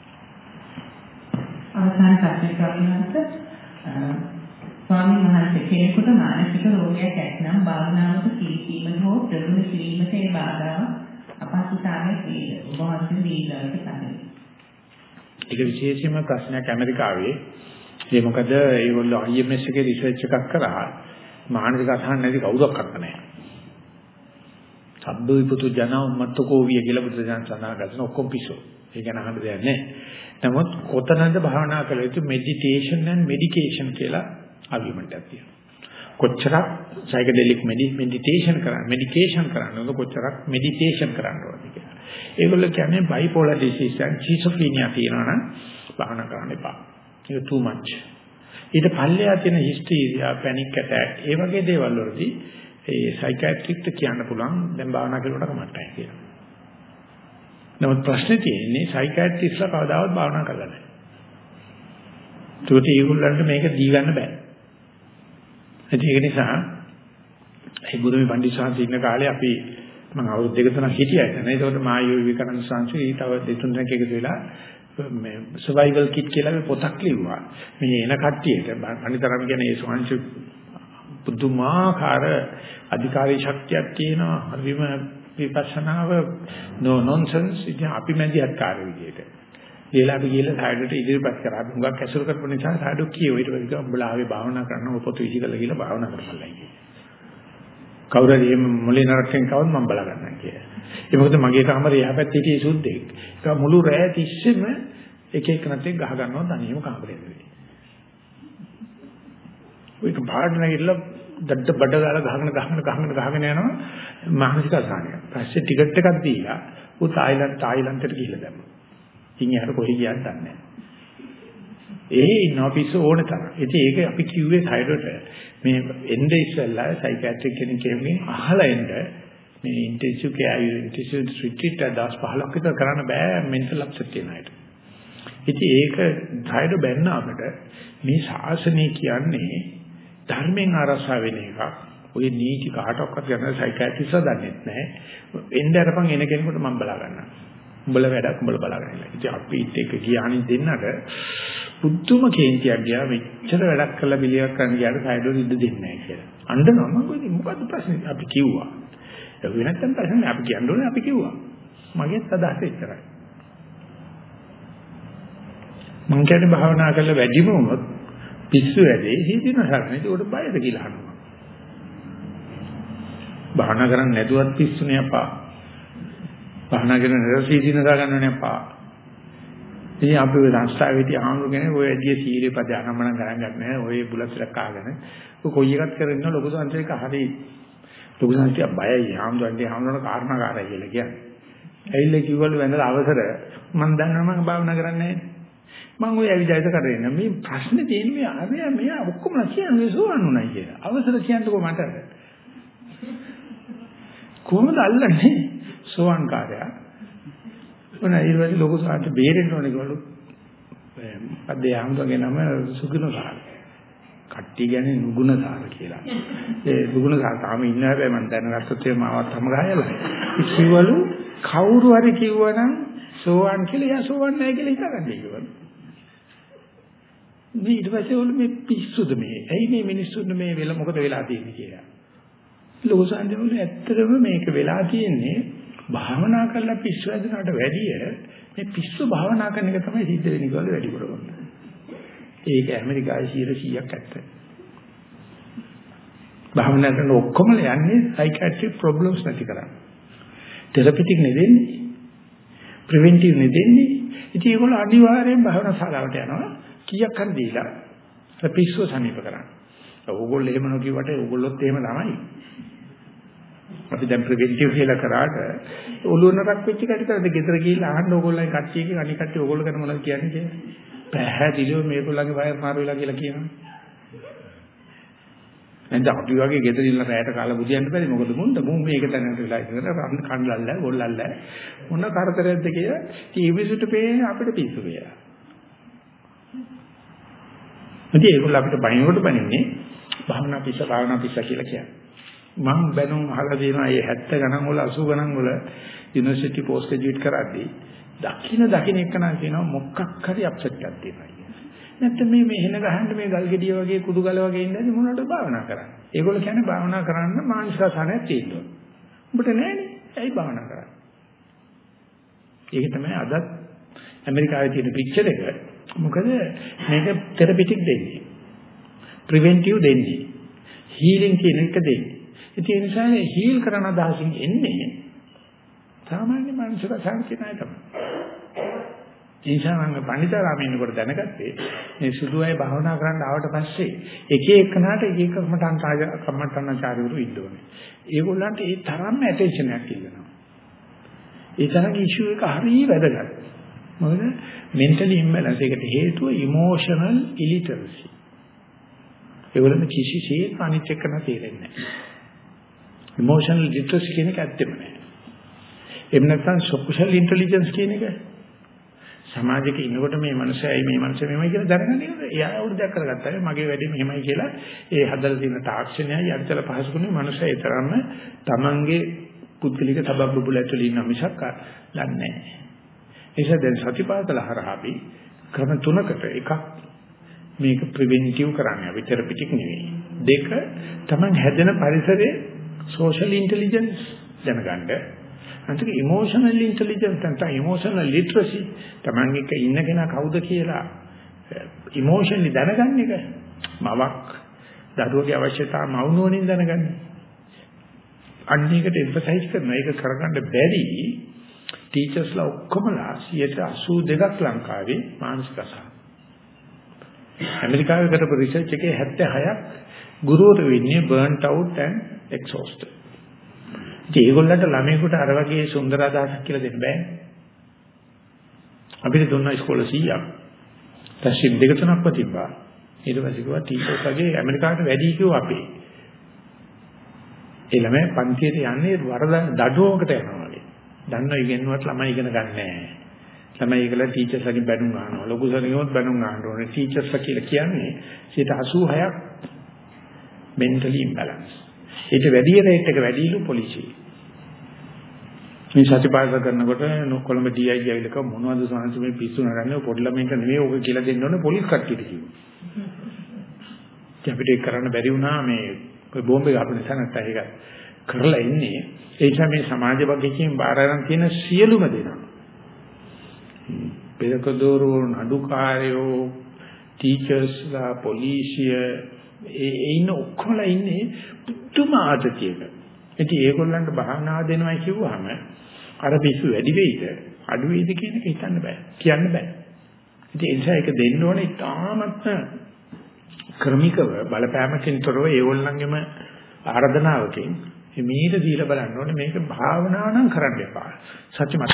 අවසාන කටයුතු ස්වාමීන් වහන්සේ කෙනෙකුට මානසික රෝගයක් ඇත්නම් භාවනාවට කිරීම හෝ ප්‍රගුණ කිරීමට ඒ බාධා අපහසුතාවයක් වහන්සේ දීලාට තමයි. ඒක විශේෂයෙන්ම ප්‍රශ්නයක් ඇමරිකාවේ. ඒ මොකද ඒගොල්ලෝ I M S එකේ රිසර්ච් එකක් කරා මානසික අසහන නැති කවුරක්වත් නැහැ. සබ්බ විපතු ජන උම්මත්තකෝ විය කියලා බුදුරජාණන් සඳහන් කරන ඔක්කොම පිස්සෝ. ඒ ගැන අහන්න දෙයක් නැහැ. නමුත් කොතනද භාවනා කළ යුතු මෙඩිටේෂන් and මෙඩිකේෂන් කියලා ආගමක් තියෙනවා. කොච්චරක් සයිකඩෙලික් මෙඩිටේෂන් කරන්න, මෙඩිකේෂන් කරන්න ඕනද කොච්චරක් මෙඩිටේෂන් කරන්න ඕනද කියලා. ඒගොල්ලෝ කියන්නේ බයිපෝලර් ඩිසීස් and schizophrenia තියෙනවා නම් භාවනා කරන්න එපා. ඒක too much. ඊට පල්ලෙහා තියෙන hysteria, panic attack ඒ වගේ දේවල් වලදී ඒ සයිකියාට්‍රික්ට කියන්න පුළුවන් දැන් භාවනා කරනකොට කමක් නැහැ කියලා. නමුත් ප්‍රශ්නේ තියෙන්නේ සයිකියාට්‍රිස්ලා කවදාවත් භාවනා කරලා නැහැ. ඒකට ඒගොල්ලන්ට මේක දී ගන්න බෑ. ඒක නිසා ඒ බුදුමි පඬිස්සාන්ති ඉන්න කාලේ අපි මම අවුරුදු දෙක තුනක් හිටියා එතන. ඒකට මායෝ විවේකානන්ද සංසි තව දෙතුන් දෙනෙක් එකතු වෙලා මේ survival kit කියලා මේ පොතක් ලිව්වා. මේ එන කට්ටියට අනිතරම් කියන්නේ ඒ සංසි පුදුමාකාර අධිකාරී ශක්තියක් තියෙනවා. හරිම විපස්සනාව no nonsense ඉතින් අපි මැදිහත් කාර්ය විදියට. ඊළඟ අපි ගිහලා සායඩට ඉදිරිපත් කරා. අපි හුඟක් ඇසුරු කරපු නිසා සායඩෝ කියෝ ඊට පස්සේ උඹලා ආවේ භාවනා කරන්න පොත විසිකලා ගිහලා භාවනා කරපළයි කියලා. කවුරු හරි එහෙම මොලේ නරකෙන් කවුද මම බලා ගන්නවා කියලා. ඒ මොකද මගේ කාමරේ එහා පැත්තේ හිටියේ සුද්දෙක්. ඒක මුළු රෑ තිස්සෙම එක එක නැතේ ගහ ගන්නවා තනියම කාමරේ ඇතුලේ. ඒක බාහිර නැගිටලා දඩ බඩ ගාලා ගහගෙන ගහගෙන ගහගෙන ගහගෙන යනවා මානසික අසහනයක්. පස්සේ ටිකට් එකක් දීලා ඌ තායිලන්ත තායිලන්තයට ගිහිල්ලා දැම්මා. ඉතින් යාර කොහෙ ගියත් දන්නේ නැහැ. ඒ ඉන්නෝපිස් ඕන තරම්. ඉතින් ඒක අපි කිව්වේ සයිඩට මේ එnde ඉස්සෙල්ලා සයිකියාට්‍රික් කෙනෙක් කෙනෙක්ගෙන් අහලා එන්න මේ ඉන්ටෙන්සිව් කෙයාර් ඉන්ටෙන්සිව් රිට්‍රීට් දවස් පහළොක් විතර කරන්න බෑ මෙන්ටල් අප්සෙට් තියෙන අයට. ඉතින් ඒක සයිඩ බැන්න අපිට මේ ශාසනය කියන්නේ ධර්මයෙන් ආරසා වෙන එකක්. ඔය නීති කාටවත් ගන්න සයිකියාට්‍රිස්ලා දන්නේ නැහැ. එන්න අරපන් එන කෙනෙකුට මම බලා ගන්නවා. උඹලා වැඩක් උඹලා බලාගෙන ඉන්න. ඉතින් අපිත් එක්ක ගියානි දෙන්නට පුදුම කේන්තියක් ගියා මෙච්චර වැඩක් කරලා බිලියක් කරන්න ගියාට සයිඩෝ ඉද්ද දෙන්නේ නැහැ කියලා. අඬනවා මම කිව්වා මොකද්ද ප්‍රශ්නේ? අපි කිව්වා. ඒක වෙනත්නම් ප්‍රශ්නේ අපි කියන්න ඕනේ අපි කිව්වා. මගේත් අදහස එච්චරයි. මං කියන්නේ භාවනා කරලා වැඩිම වුණොත් පිස්සු වැඩේ හිතින හරන්නේ. ඒකට බයද කියලා අහනවා. භාවනා කරන්නේ නැතුවත් පිස්සුනේ අපා. භාවනා කරන රසීදීන දාගන්නවනේ අපා. ඉතින් අපි ඔය සංස්ථාවේදී ආනුගෙන ඔය ඇදී සීලේ පද අනම්මන ගණන් ගන්න නැහැ. ඔය බුලස්සක් කාගෙන ඔය කොයි එකක් කරගෙන ලොකු සංසයක හරි ලොකු සංසය බයයි ආම්දන්නේ ආම්නන කාරණාකාරයි කියලා කියන්නේ. ඇවිල්ලා කිව්වලු වැඳලා අවසර මම දන්නවා මම භාවනා කරන්නේ නැහැ. මම ඔය ඇවිදයිද කරගෙන මේ ප්‍රශ්නේ තියෙන්නේ මේ ආරය මෙයා ඔක්කොම කියන්නේ සෝවන් උනායි කියලා. අවසර කියන්නකෝ මට. කොහොමද අල්ලන්නේ? සෝවන් කාර්යය. මොන ඊළඟට ලොකු සාහිත්‍ය බේරෙන්න ඕනේ කිවලු. අද යාම්ගගේ නම සුගුණසාර. කට්ටිය කියන්නේ නුගුණසාර කියලා. ඒ නුගුණසාර තාම ඉන්න හැබැයි මම දැනගත්තොත් ඒ මාවත් තම ගහයලා. කිව්වලු කවුරු හරි කිව්වනම් සෝවන් කියලා එයා සෝවන් නැහැ කියලා හිතාගන්නේ කිව්වලු. මේ ඊට පස්සේ වල මේ පිස්සුද මේ? ඇයි මේ මිනිස්සුන්ට මේ වෙල මොකද වෙලා තියෙන්නේ කියලා. ලොකු සංජයවල ඇත්තටම මේක වෙලා තියෙන්නේ භාවනා කරලා පිස්සු ඇදනට වැඩිය මේ පිස්සු භාවනා කරන එක තමයි සිද්ධ වෙන්නේ කියලා වැඩි කරගන්න. ඒක ඇමරිකාවේ සීයක් ඇත්ත. භාවනා කරන ඔක්කොම යන්නේ සයිකියාට්‍රික් ප්‍රොබ්ලම්ස් නැති කරන්නේ. තෙරපිටික් නෙවෙන්නේ. ප්‍රිවෙන්ටිව් නෙවෙන්නේ. ඉතින් ඒගොල්ලෝ අනිවාර්යෙන් භාවනා ශාලාවට යනවා. කීයක් හරි දීලා පිස්සුව සනීප කරන්නේ. ඕගොල්ලෝ එහෙම නොකියවට ඕගොල්ලොත් එහෙම තමයි. අපි දැන් ප්‍රිවෙන්ටිව් කියලා කරාට ඔළුව නරක් වෙච්ච කටට ගෙදර ගිහිල්ලා අහන්න ඕගොල්ලන්ගේ කට්ටියකින් අනික කට්ටිය ඕගොල්ලෝ ගැන මොනවද කියන්නේ කියලා. පැහැදිලිව මේගොල්ලන්ගේ වයර් මාරු වෙලා කියලා කියනවා. එතන අපි වගේ ගෙදර ඉන්න රැයට කාලා බුදියන්න බැරි මොකද මුන්ද මුන් මේක තැනකට වෙලා ඉඳලා රන් කන්නල්ල ගොල්ලල්ල මොන කරදරයක්ද කියලා ටීවීසුට පේන්නේ අපිට පිස්සු කියලා. ඉතින් ඒගොල්ලෝ අපිට බයිනකොට බනින්නේ භාවනා පිස්ස භාවනා පිස්ස කියලා කියන්නේ. මම බැනුම් අහලා තියෙනවා මේ හැත්තෑ ගණන් වල අසූ ගණන් වල යුනිවර්සිටි පෝස්ට් ග්‍රැජුවේට් කරද්දී දකින්න දකින්න එකනා කියනවා මොකක් හරි අප්සෙට් එකක් තියෙනවා කියලා. නැත්නම් මේ මේ හෙන ගහන්න මේ ගල් ගෙඩිය වගේ කුඩු ගල වගේ ඉඳන් මොනවද භාවනා කරන්නේ? ඒගොල්ලෝ කියන්නේ භාවනා කරන්න මානසික සහනයක් තියෙනවා. උඹට නෑනේ. ඇයි භාවනා කරන්නේ? ඒක තමයි අද ඇමරිකාවේ තියෙන පික්චර් එක. මොකද මේක තෙරපිටික් දෙන්නේ. ප්‍රිවෙන්ටිව් දෙන්නේ. හීලින් කියන එක දෙන්නේ. ඒ නිසා හීල් කරන අදහසින් එන්නේ සාමාන්‍ය මානසික සංකේතය තමයි. ඒ නිසා මම පණිතරාමයෙන් කොට දැනගත්තේ මේ සුදු අය භාවනා කරන්න ආවට පස්සේ එක එකනාට එක එක කමටන් කමටන්චාරවරු ඉන්න ඕනේ. ඒගොල්ලන්ට ඒ තරම්ම ඇටෙන්ෂන් එකක් ඉල්ලනවා. ඒ තරම් ඉෂුව එක හරිය වැදගත්. මොකද මෙන්ටලි ඉම්බැලන්ස් එකට හේතුව ඉමෝෂනල් ඉලිටරසි. ඒගොල්ලන් කිසිසේත් අනිත් එක්කන තේරෙන්නේ නැහැ. ඉමෝෂනල් ලිටරසි කියන එක ඇත්තෙම නැහැ. එහෙම නැත්නම් සෝෂල් ඉන්ටෙලිජන්ස් කියන එක සමාජයක ඉන්නකොට මේ මනුස්සයයි මේ මනුස්සය මෙහෙමයි කියලා දැනගන්නේ නේද? එයා අවුරුද්දක් කරගත්තා මගේ වැඩේ මෙහෙමයි කියලා ඒ හදලා තියෙන තාක්ෂණයයි අරිතල පහසුකුනේ මනුස්සය ඊතරම්ම තමන්ගේ පුද්ගලික තබබුබුල ඇතුළේ ඉන්න මිසක් ලන්නේ නැහැ. ඒසද දැන් සතිපාසල හරහා අපි ක්‍රම තුනකට එකක් මේක ප්‍රිවෙන්ටිව් කරන්නේ අපි තෙරපිටික් නෙවෙයි. දෙක තමන් හැදෙන පරිසරයේ සෝෂල් ඉන්ටෙලිජන්ස් දැනගන්න. අන්තික ඉමෝෂනල් ඉන්ටෙලිජන්ස් නැත්නම් ඉමෝෂනල් ලිටරසි තමන් එක්ක ඉන්න කෙනා කවුද කියලා ඉමෝෂනලි දැනගන්න එක. මවක් දරුවගේ අවශ්‍යතාව මවුනෝනින් දැනගන්න. අන්න ඒකට එම්ෆසයිස් කරනවා. ඒක කරගන්න බැරි ටීචර්ස්ලා ඔක්කොමලා සියයට අසූ දෙකක් ලංකාවේ මානසික අසහන. ඇමරිකාවේ කරපු රිසර්ච් එකේ හැත්තෑ හයක් ගුරුවරු වෙන්නේ burnt out and exhausted. ඉතින් ඒගොල්ලන්ට ළමයෙකුට අර වගේ සුන්දර අදහසක් කියලා දෙන්න බෑනේ. අපිට දුන්නා ඉස්කෝලේ සීයක්. තැසින් දෙක තුනක්ව තිබ්බා. ඊට පස්සේ කිව්වා ටීචර්ස් වගේ ඇමරිකාවට වැඩි කිව්වා අපි. ඒ ළමයි පන්තියට යන්නේ වරද දඩුවමකට යනවා වගේ. දන්නව ඉගෙනුවට ළමයි ඉගෙන ගන්න නැහැ. ළමයි ඒකලා ටීචර්ස්ලාගෙන් බැනුම් ගන්නවා. ලොකු සරියොත් බැනුම් ගන්න ඕනේ. ටීචර්ස්ලා කියලා කියන්නේ සියයට අසූ හයක් mentally imbalance. ඊට වැඩි රේට් එක වැඩිලු පොලිසිය. මේ සතිපාසල කරනකොට කොළඹ ඩී අයි ජී ඇවිල්ලා කව මොනවද සාංශ මේ පිස්සු නරන්නේ පොඩි ළමයින්ට නෙවෙයි ඕක කියලා දෙන්න ඕනේ පොලිස් කට්ටියට කිව්වා. අපිට ඒක කරන්න බැරි වුණා මේ ඔය බෝම්බ එක අපිට නැත්නම් ඒක කරලා ඉන්නේ ඒ නිසා මේ සමාජ වගකීම් බාර අරන් තියෙන සියලුම දෙනා පෙරකදෝරු නඩුකාරයෝ ටීචර්ස්ලා පොලිසිය ඒ ඉන්න ඔක්කොම ඉන්නේ පුදුම ආතතියක. ඉතින් ඒගොල්ලන්ට භාවනා දෙනවයි කිව්වහම අර පිස්සු වැඩි වෙයිද අඩු වෙයිද කියන එක හිතන්න බෑ කියන්න බෑ. ඉතින් ඒ නිසා ඒක දෙන්න ඕනේ ඉතාමත්ම ක්‍රමිකව බලපෑමකින් තොරව ඒගොල්ලන්ගෙම ආරාධනාවකින් මේක දීලා බලන්න ඕනේ මේක භාවනා නම් කරන්න එපා. සත්‍යමත්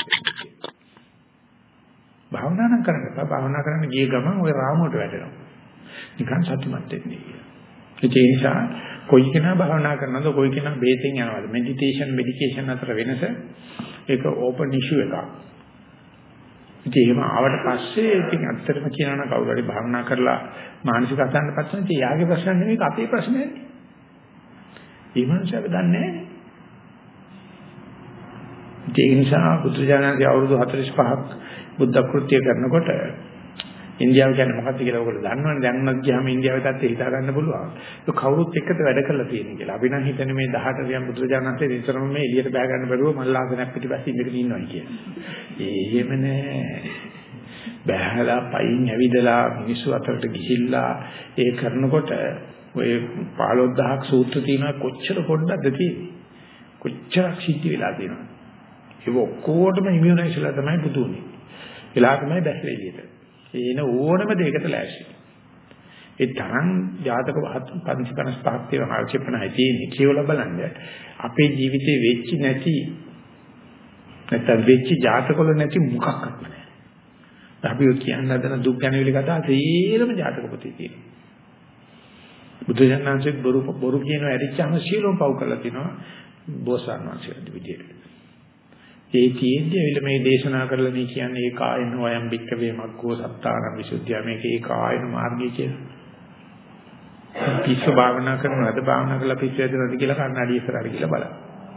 භාවනා නම් කරන්න එපා. භාවනා කරන්න ගිය ගමන් ওই රාමුවට වැටෙනවා. නිකන් සත්‍යමත් වෙන්නේ. ඒ නිසා කොයි කෙනා භාවනා කරනවද කොයි කෙනා බේතෙන් යනවද මෙඩිටේෂන් මෙඩිකේෂන් අතර වෙනස ඒක ඕපන් ඉෂුව එකක්. ඉතින් එහෙම ආවට පස්සේ ඉතින් ඇත්තටම කියනවා නම් කවුරු හරි භාවනා කරලා මානසික අසහනපත් වෙන ඉතින් යාගේ ප්‍රශ්න නෙවෙයි අපේ ප්‍රශ්නේ. ඒ මනුස්සයව දන්නේ නැහැ. ඒ නිසා බුදුජානකගේ අවුරුදු හතළිස් පහක් බුද්ධ කෘත්‍ය කරනකොට ඉන්දියාව කියන්නේ මොකක්ද කියලා ඔයගොල්ලෝ දන්නවනේ. දැන් උනත් ගියාම ඉන්දියාවේ තත්ත්වය හිතා ගන්න පුළුවන්. ඒක කවුරුත් එක්කද වැඩ කරලා තියෙන්නේ කියලා. අපි නම් හිතන්නේ මේ දහයට වියන් බුදුරජාණන්සේ විතරම මේ එළියට බෑ ගන්න බැරුව මල්ලාසනක් පිටිපස්සේ ඉඳගෙන ඉන්නවා කියලා. එහෙම නෑ. බෑලා පයින් ඇවිදලා මිනිස්සු අතරට ගිහිල්ලා ඒ කරනකොට ඔය පහළොස් දහසක් සූත්‍ර තියෙනවා කොච්චර පොඩ්ඩක්ද තියෙන්නේ. කොච්චර සිද්ධ වෙලා තියෙනවද. ඒක ඔක්කොටම ඉමුනයිසලා තමයි පුදුන්නේ. වෙලා තමයි බැහැලා එළියට. ඒන ඕනම දෙයකට ලෑස්ති. ඒ තරම් ජාතක පන්සි පනස් පහක් තියෙන ආක්ෂේපණයි තියෙන්නේ කියලා බලන්න. අපේ ජීවිතේ වෙච්ච නැති නැත්නම් වෙච්ච ජාතකවල නැති මොකක්වත් නැහැ. අපි කියන්න හදන දුක් ගැනවිලි කතා තේරම ජාතක පොතේ තියෙනවා. බුදුසසුනේ බොරු බොරු කියන ඇරිච්චාම සියලුම පව් කරලා තිනවා බෝසත්ණන් වහන්සේලා විදියට. ඒ තියෙද්දි ඇවිල්ලා මේ දේශනා කරලා මේ කියන්නේ ඒ කායන වයම් බික්ක වේමග්ගෝ සත්තාන විසුද්ධිය මේක ඒ කායන මාර්ගය කියලා. පිස්ස භාවනා කරනවාද භාවනා කරලා පිස්ස ඇදලාද කියලා කන්නඩිය ඉස්සරහට ගිහලා බලන්න.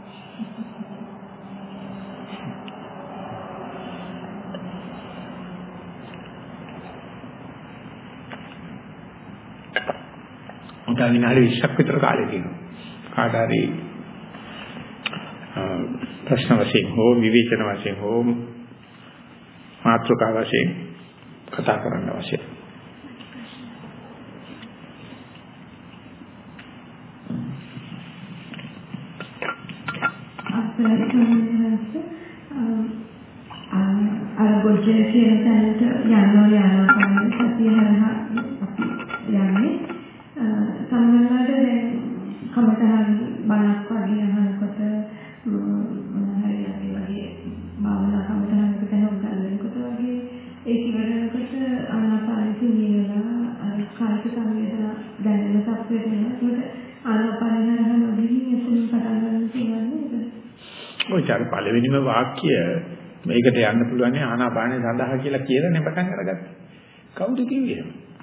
උන්ට විනාඩි විස්සක් විතර කාලය තියෙනවා. කාට හරි ප්‍රශ්න වශයෙන් හෝ විවේචන වශයෙන් හෝ මාතෘකා වශයෙන් කතා කරන්න අවශ්‍යයි. ඔය කියන තැනට යනවා යනවා තමයි සතිය හරහා යන්නේ. සමහරවිට දැන් කමතහන් බණක් වගේ අහනකොට හරි වගේ භාවනා කමතහනකට හොම් ගන්නකොට වගේ ඒක ඉවරනකොට ආනාපානෙ තුනියලා අර කායික සංවේදනා දැනෙන සත්‍යය වෙනවා. ඒක ආනාපානෙ හරහා නොදී එතනින් පටන් ගන්න තියෙන්නේ. ඔය චාර පළවෙනිම වාක්‍ය මේකට යන්න පුළුවන් ආනාපානෙ සඳහා කියලා කියලානේ පටන් අරගත්තේ. කවුද කිව්වේ?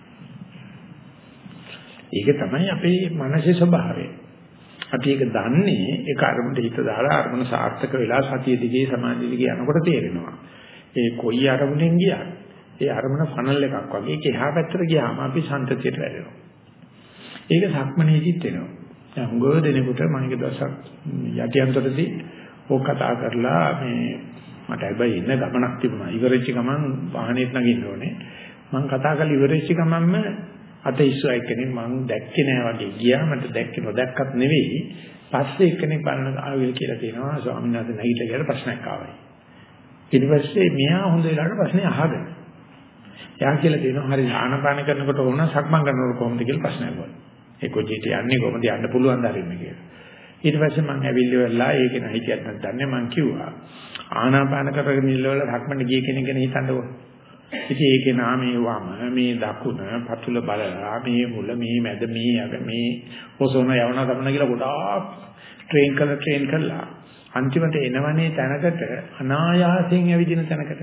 ඒක තමයි අපේ මානසික ස්වභාවය. අපි ඒක දන්නේ ඒක අරමුණට හිත දාලා අරමුණ සාර්ථක වෙලා සතිය දිගේ සමාධිය දිගේ යනකොට තේරෙනවා. ඒ කොයි අරමුණෙන් ගියත් ඒ අරමුණ ෆනල් එකක් වගේ ඒක එහා පැත්තට ගියාම අපි සම්තතියට වැටෙනවා. ඒක සක්මනේදිත් වෙනවා. දැන් හුඟව දෙනකොට මම එක දවසක් යටිඅන්තරදී ඕක කතා කරලා මේ මට හැබැයි ඉන්න ගමනක් තිබුණා. ඉවරෙච්ච ගමන් වාහනේට නගින්න ඕනේ. මම කතා කරලා ඉවරෙච්ච ගමන්ම අත ඉස්සුවා එක්කෙනෙක් මම දැක්කේ නෑ වගේ ගියා. මට දැක්කේ නොදැක්කත් නෙවෙයි. පස්සේ එක්කෙනෙක් බලන ආවිල් කියලා කියනවා ස්වාමීන් වහන්සේ නැගිටලා ගිහලා ප්‍රශ්නයක් ආවයි. ඊට පස්සේ මෙයා හොඳ වෙලාවට ප්‍රශ්නේ අහගෙන. එයා කියලා කියනවා හරි ආනපාන කරනකොට වුණ සක්මන් කරනකොට කොහොමද කියලා ප්‍රශ්නයක් වුණා. ඒ කොජිට යන්නේ කොහොමද යන්න පුළුවන් දරින්න කියලා. ඊට පස්සේ මම ඇවිල්ලිවලා ඒක නෑ හිතියක් නැත්නම් මම කිව්වා ආනාපාන කරගෙන ඉන්නවල ධක්මන්න ගිය කෙනෙක් ගැන හිතන්නකෝ. ඉතින් ඒකේ නාමයේ වම මේ දකුණ පතුල බලලා මේ මුල මේ මැද මේ අග මේ ඔසෝන යවන ගමන කියලා ගොඩාක් ට්‍රේන් කරලා ට්‍රේන් කරලා අන්තිමට එනවනේ තැනකට අනායාසයෙන් ඇවිදින තැනකට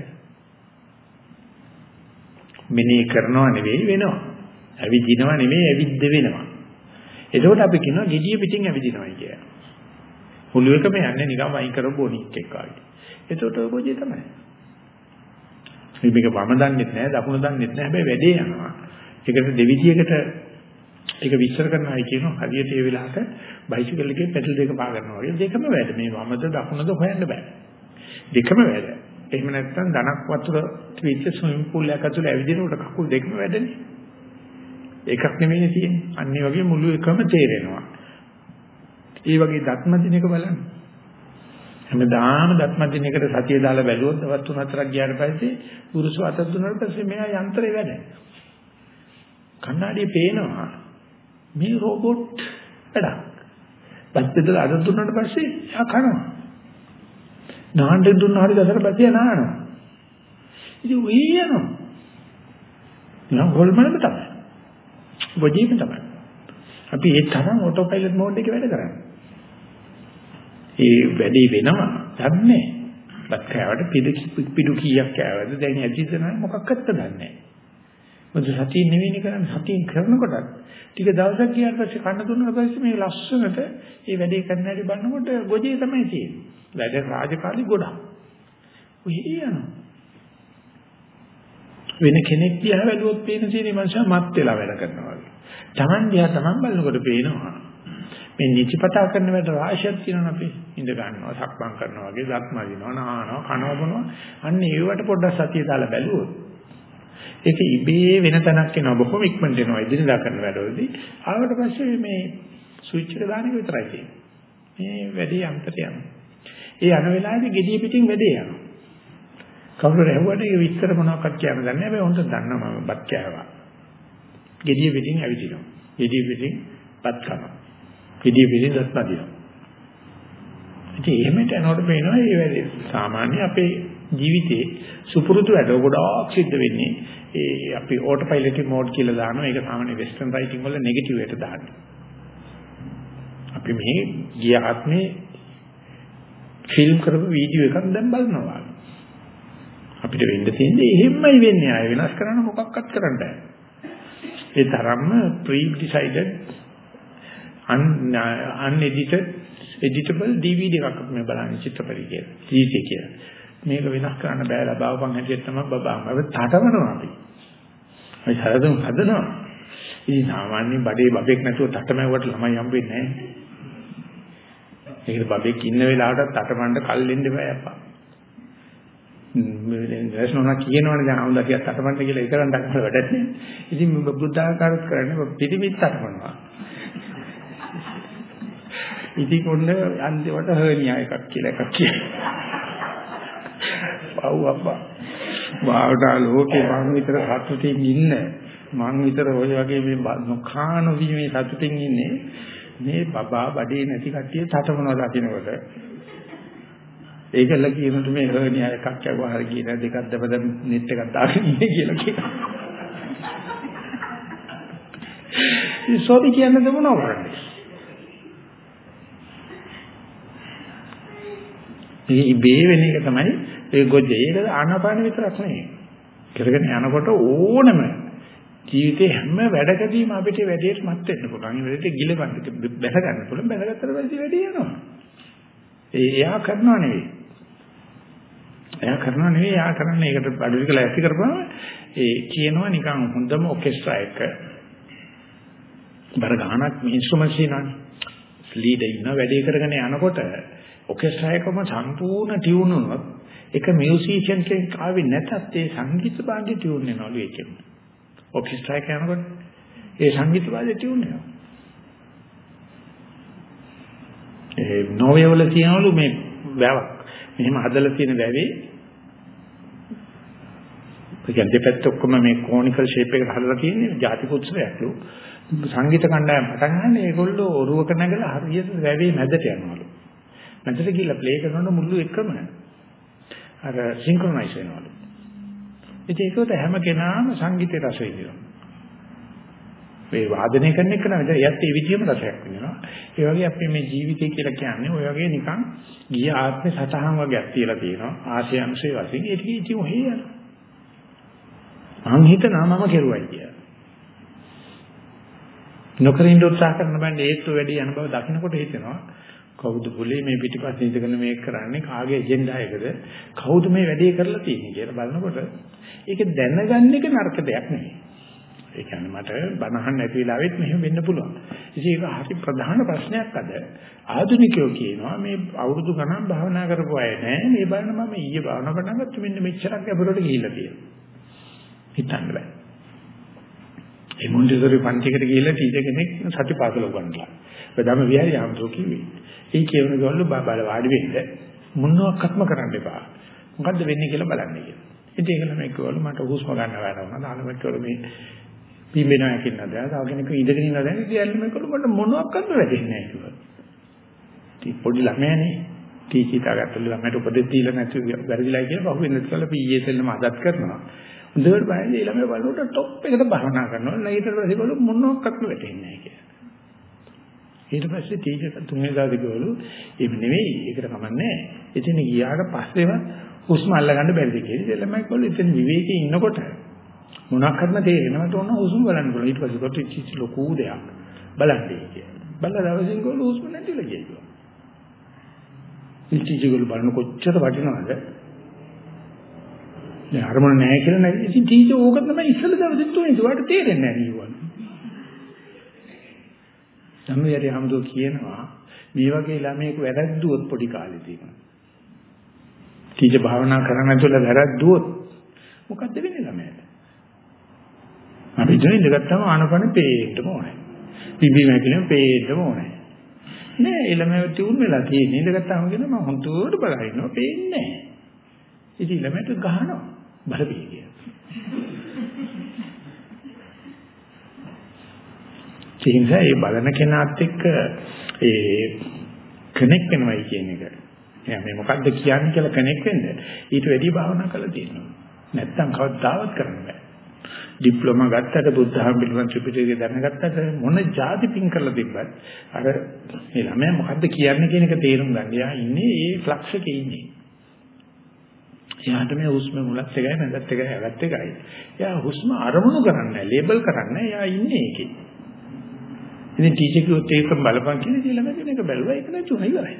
මෙනේ කරනව නෙවෙයි වෙනවා. ඇවිදිනව නෙවෙයි ඇවිද්ද වෙනවා. එතකොට අපි කියනවා gediya පිටින් ඇවිදිනවයි කියලා. හුළුවකම යන්නේ නිකන් වයින් කරපු බොනික් එක්ක වගේ. එතකොට ඔය ගොජේ තමයි. මේක වම දන්නෙත් නෑ දකුණ දන්නෙත් නෑ හැබැයි වැඩේ යනවා. ඒකට දෙවිදියකට ඒක විස්තර කරනවායි කියනවා හරියට ඒ වෙලාවට බයිසිකල් එකේ පෙඩල් දෙක පා ගන්නවා වගේ දෙකම වැඩ. මේ වමද දකුණද හොයන්න බෑ. දෙකම වැඩ. එහෙම නැත්නම් ධනක් වතුර ත්‍විච්ච ස්විමින් pool එකක ඇතුළේ ඇවිදිනකොට කකුල් දෙකම වැඩනේ. එකක් නෙමෙයි තියෙන්නේ. අන්න ඒ වගේ මුළු එකම තේරෙනවා. ඒ වගේ දත්ම දිනක බලන්න. හැමදාම දත්ම දිනකට සතිය දාලා බැලුවොත් දවස් තුන හතරක් ගියාට පස්සේ පුරුෂව අත දුන්නාට පස්සේ මෙයා යන්ත්‍රේ වැඩ. කණ්ණාඩියේ පේනවා මේ රොබෝට් වැඩක්. පැත්තට අත දුන්නාට පස්සේ එයා කනවා. නාන්න දුන්නා හරි දැසට පැත්තේ නානවා. ඉතින් ඔය යනවා. නෝ ගොල්මනම තමයි. වජීම තමයි. අපි ඒ තරම් ඔටෝ පයිලට් මෝඩ් එකේ වැඩ කරන්නේ. ඒ වැඩේ වෙනවා. දන්නේ. බත් කෑවට පිටු පිටු කීයක් කෑවද දැන් ඇදිද නැහැ මොකක්වත් දන්නේ නැහැ. මොකද සතිය නෙවෙයි කරන්නේ සතියෙන් කරනකොට ටික දවසක් ගියාට පස්සේ කන්න දුන්නාට පස්සේ මේ ලස්සනට මේ වැඩේ කරන්න හැටි බලනකොට ගොජේ තමයි තියෙන්නේ. වැඩ රාජකාරී ගොඩක්. ඔය යනවා. වෙන කෙනෙක් දිහා බැලුවොත් පේන තියෙන මනුස්සයා මත් වෙලා වැඩ කරනවා වගේ. Taman දිහා Taman බලනකොට පේනවා. මේ නිචිපතා කරන වැඩ රාශියක් තියෙනවා අපි. ඉඳ ගන්නවා, සක්මන් කරනවා වගේ, දත් මදිනවා, නානවා, කනවා බොනවා. අන්න ඒවට පොඩ්ඩක් සතිය දාලා බැලුවොත් ඒක ඉබේ වෙන තැනක් එනවා. බොහොම ඉක්මනට එනවා. ඉදිරියදා කරන වැඩවලදී ආවට පස්සේ මේ ස්විච් එක දාන එක විතරයි තියෙන්නේ. මේ වැඩේ අන්තයට යනවා. ඒ යන වෙලාවේදී gediya පිටින් වැඩේ යනවා. කවුරු රැවුවට ඒ විස්තර මොනවක්වත් කියන්න දන්නේ නැහැ. හැබැයි හොඳට දන්නවා මම බත් කෑවා. gediya පිටින් ඇවිදිනවා. gediya පිටින් බත් කනවා. gediya පිටින් දත් පදිනවා. ඉතින් එහෙමට යනකොට පේනවා මේ වැඩේ සාමාන්‍ය අපේ ජීවිතේ සුපුරුදු වැඩ ගොඩාක් සිද්ධ වෙන්නේ ඒ අපි ඕටෝ පයිලට් මෝඩ් කියලා දානවා. ඒක සාමාන්‍ය වෙස්ටර්න් රයිටින් වල නෙගටිව් එකට දානවා. අපි මේ ගිය ආත්මේ ෆිල්ම් කරපු වීඩියෝ එකක් දැන් බලනවා. අපිට වෙන්න තියෙන්නේ එහෙමයි වෙන්නේ. ආය වෙනස් කරන්න මොකක්වත් කරන්න බෑ. ඒ තරම්ම pre decided un unedited editable D V D එකක් අපි බලන්නේ චිත්‍රපටි කියලා. D C කියලා. මේක වෙනස් කරන්න බෑ ලබාවපන් හැටියට තමයි බබාම. අපි තටමනවා අපි. අපි හරදුම් හදනවා. ඉතින් සාමාන්‍ය බඩේ බබෙක් නැතුව තටමැව්වට ළමයි හම්බෙන්නේ නැහැ. ඒකට බබෙක් ඉන්න වෙලාවට තටමඬ කල්ෙන්න බෑ අප්පා. මේ දැන් නෝනා කියනවනේ දැන් ආවුදා කියක් තටමඬ කියලා ඒක කරන් දැක්කම වැඩක් නෑ. ඉතින් මේ බුද්ධාකාරත් කරන්නේ පිටිමිත් තටමනවා. ඉතින් ඔන්න අන්තිමට හර්නියා එකක් කියලා එකක් කියනවා. පව් අප්පා. වාවටා ලෝකේ මං විතර සතුටින් ඉන්න මං විතර ඔය වගේ මේ නොකාන වීමේ සතුටින් ඉන්නේ මේ බබා බඩේ නැති කට්ටිය තටමනවා දකින්නකොට ඒකල කියනට මේ හර්නියා එකක් යවුවා හරි කියන දෙකක් දබද net එකක් දාගෙන ඉන්නේ කියලා කියනවා. ඒ සෝදි කියන්නේ මොනව කරන්නේ? මේ ඉබේ වෙන එක තමයි ඒ ගොජේ. ඒක ආනාපාන විතරක් නෙවෙයි. කරගෙන යනකොට ඕනම ජීවිතේ හැම වැඩකදීම අපිට වැඩේට මත් වෙන්න පුළුවන්. ඒ වැඩේට ගිලවන්න බැස ගන්න පුළුවන්. බැසගත්තට පස්සේ වැඩේ යනවා. ඒ එයා කරනව නෙවෙයි. එයා කරනව නෙවෙයි එයා කරන්නේ ඒකට අඩු විකලා ඇති කරපුවම ඒ කියනවා නිකන් හොඳම ඔකෙස්ට්‍රා එක බර ගානක් ඉන්ස්ට්‍රුමන්ට්ස් ඉන්නවනේ. ලීඩර් ඉන්න වැඩේ කරගෙන යනකොට ඔකෙස්ට්‍රා එකම සම්පූර්ණ ටියුන් වුණොත් එක මියුසිෂියන් කෙනෙක් ආවේ නැතත් ඒ සංගීත භාගය ටියුන් වෙනවලු ඒකෙන්. ඔකෙස්ට්‍රා එක යනකොට ඒ සංගීත භාගය ටියුන් වෙනවා. ඒ නෝවේ වල තියනවලු මේ වැවක්. මෙහෙම හදලා තියෙන වැවේ ඒ කියන්නේ දෙපැත්ත ඔක්කොම මේ කොනිකල් ෂේප් එකකට හදලා තියෙන්නේ ජාතික උත්සවයක්ලු. සංගීත කණ්ඩායම පටන් ගන්න ඒගොල්ලෝ ඔරුවක නැගලා හරියට වැවේ මැදට යනවලු. මැදට ගිහලා ප්ලේ කරනකොට මුළු එකම අර සින්ක්‍රොනයිස් වෙනවලු. ඉතින් ඒකට හැම කෙනාම සංගීතේ රස විඳිනවා. මේ වාදනය කරන එක නේද? යත් ඒ විදිහම රසයක් වෙනවා. ඒ වගේ අපි මේ ජීවිතය කියලා කියන්නේ ඔය වගේ නිකන් ගිය ආත්මේ සතහන් වගේක් තියලා තියෙනවා. ආශය අංශය වශයෙන් ඒක ඉතින් ඔහේ යනවා. මං හිතනවා මම කෙරුවයි කියලා. නොකරින්න උත්සාහ කරන බන්නේ ඒත් වැඩි යන බව දකින්නකොට හිතෙනවා කවුද පුලේ මේ පිටිපස්සේ ඉඳගෙන මේක කරන්නේ කාගේ එජෙන්ඩා එකද කවුද මේ වැඩේ කරලා තියෙන්නේ කියලා බලනකොට ඒක දැනගන්න එක නරක දෙයක් නෙවෙයි. ඒ කියන්නේ මට බනහන් නැති වෙලාවෙත් මෙහෙම වෙන්න පුළුවන්. ඉතින් ඒක හරි ප්‍රධාන ප්‍රශ්නයක් අද ආධුනිකයෝ කියනවා මේ අවුරුදු ගණන් භාවනා කරපු අය නෑ මේ බලන්න මම ඊයේ භාවනා කරනකොට මෙන්න මෙච්චරක් ගැඹුරට ගිහිල්ලා තියෙනවා. හිතන්න බෑ. ඒ මොන්ටිසෝරි පන්තිකට ගිහිල්ලා ටීචර් කෙනෙක් සතිපාසල උගන්වලා. බදම විහාරය ආම්සෝ කිව්වේ. ඒ කියවන ගෝල්ල බල වාඩි වෙන්න මොනවාක්වත්ම කරන්න එපා. මොකද්ද වෙන්නේ කියලා බලන්න කියලා. ඉතින් ඒක ළමයි කිව්වලු මට හුස්ම ගන්න වැරදුනා. දානමෙක් කිව්වලු මේ පිම්බෙනවා කියනද. තව කෙනෙක් ඉඳගෙන ඉන්නවා දැන් ඉතින් ළමයි කිව්වලු මට මොනවාක්වත්ම වැටෙන්නේ නැහැ කිව්වා. ඉතින් පොඩි ළමයානේ ටීචර් තාගත්තලු ළමයට උපදෙස් දීලා නැති වැරදිලා කියලා බහුවෙන්නත් කියලා පීයේ සෙල්ලම අදත් කරනවා. හොඳට බලන්න ඒ ළමයා බලනකොට টොප් එකට භවනා කරනවා. ඊට පස්සේ ඒගොල්ලෝ මොනවාක්වත්ම වැටෙන්නේ නැහැ කියලා. ඊට පස්සේ ටීචර් තුන්වෙනි දාදී ගෝලු එහෙම නෙවෙයි ඒකට කමන්නේ. එතන ගියාට පස්සේම හුස්ම අල්ලගන්න බැරිද කියලා. ඒ ළමයි ගෝලු එතන විවේකයේ ඉන්නකොට මොනවා කරන්න තේරෙනවට ඕන හුස්ම බලන්න පුළුවන්. ඊට පස්සේ කොට ඉච්චි ලොකු දෙයක් බලන්නේ කියලා. බලලා දවසින් ගෝලු හුස්ම නැතිලා ගියා. ඉච්චි ගෝලු බලන කොච්චර වටිනවද? දැන් අරමුණ නැහැ කියලා නෑ. ඉතින් ටීචර් ඕක තමයි ඉස්සෙල්ලා දවසේ තුනේ ඒකට තේරෙන්නේ නැහැ නේද? සම්මියරි හැමදෝ කියනවා මේ වගේ ළමයෙකු වැරද්දුවොත් පොඩි කාලේදී ටීචර් භාවනා කරන්න නැතුව වැරද්දුවොත් මොකද්ද වෙන්නේ ළමයාට? අපි ජොයින් දෙගත්තම ආනපන පේන්න ඕනේ. පිබි මේකෙම පේන්න ඕනේ. නෑ ඒ ළමයා තියුණු වෙලා තියෙන්නේ ඉඳගත්තාම කියන මම හොඳට බලලා ඉන්නවා පේන්නේ නෑ. ඉතින් ළමයට ගහනවා බලපිය කියලා. ඒ ඒ බලන කෙනාත් එක්ක ඒ කනෙක්ට් වෙනවයි කියන එක. එයා මේ මොකද්ද කියන්නේ කියලා කනෙක්ට් වෙන්න ඊට වැඩි භාවනා කරලා තියෙනවා. නැත්තම් කවදාවත් කරන්න බෑ. ඩිප්ලෝමා ගත්තට බුද්ධ ධර්ම පිළිබඳ ත්‍රිපිටකය දැනගත්තට මොන જાති පින් කරලා තිබ්බත් අර මේ ළමයා මොකද්ද කියන්නේ කියන එක තේරුම් ගන්න. එයා ඉන්නේ ඒ ෆ්ලක්ස් එකේ ඉන්නේ. එයාට මේ හුස්ම මුලත් එකයි නැදත් එකයි හැවත් එකයි. එයා හුස්ම අරමුණු කරන්නේ ලේබල් කරන්නේ. එයා ඉන්නේ ඒකේ. ඉතින් ටීචර් කිව්වොත් ඒක බලපන් කියලා කියලා මම මේක බැලුවා ඒක නැතුණා ඉවරයි.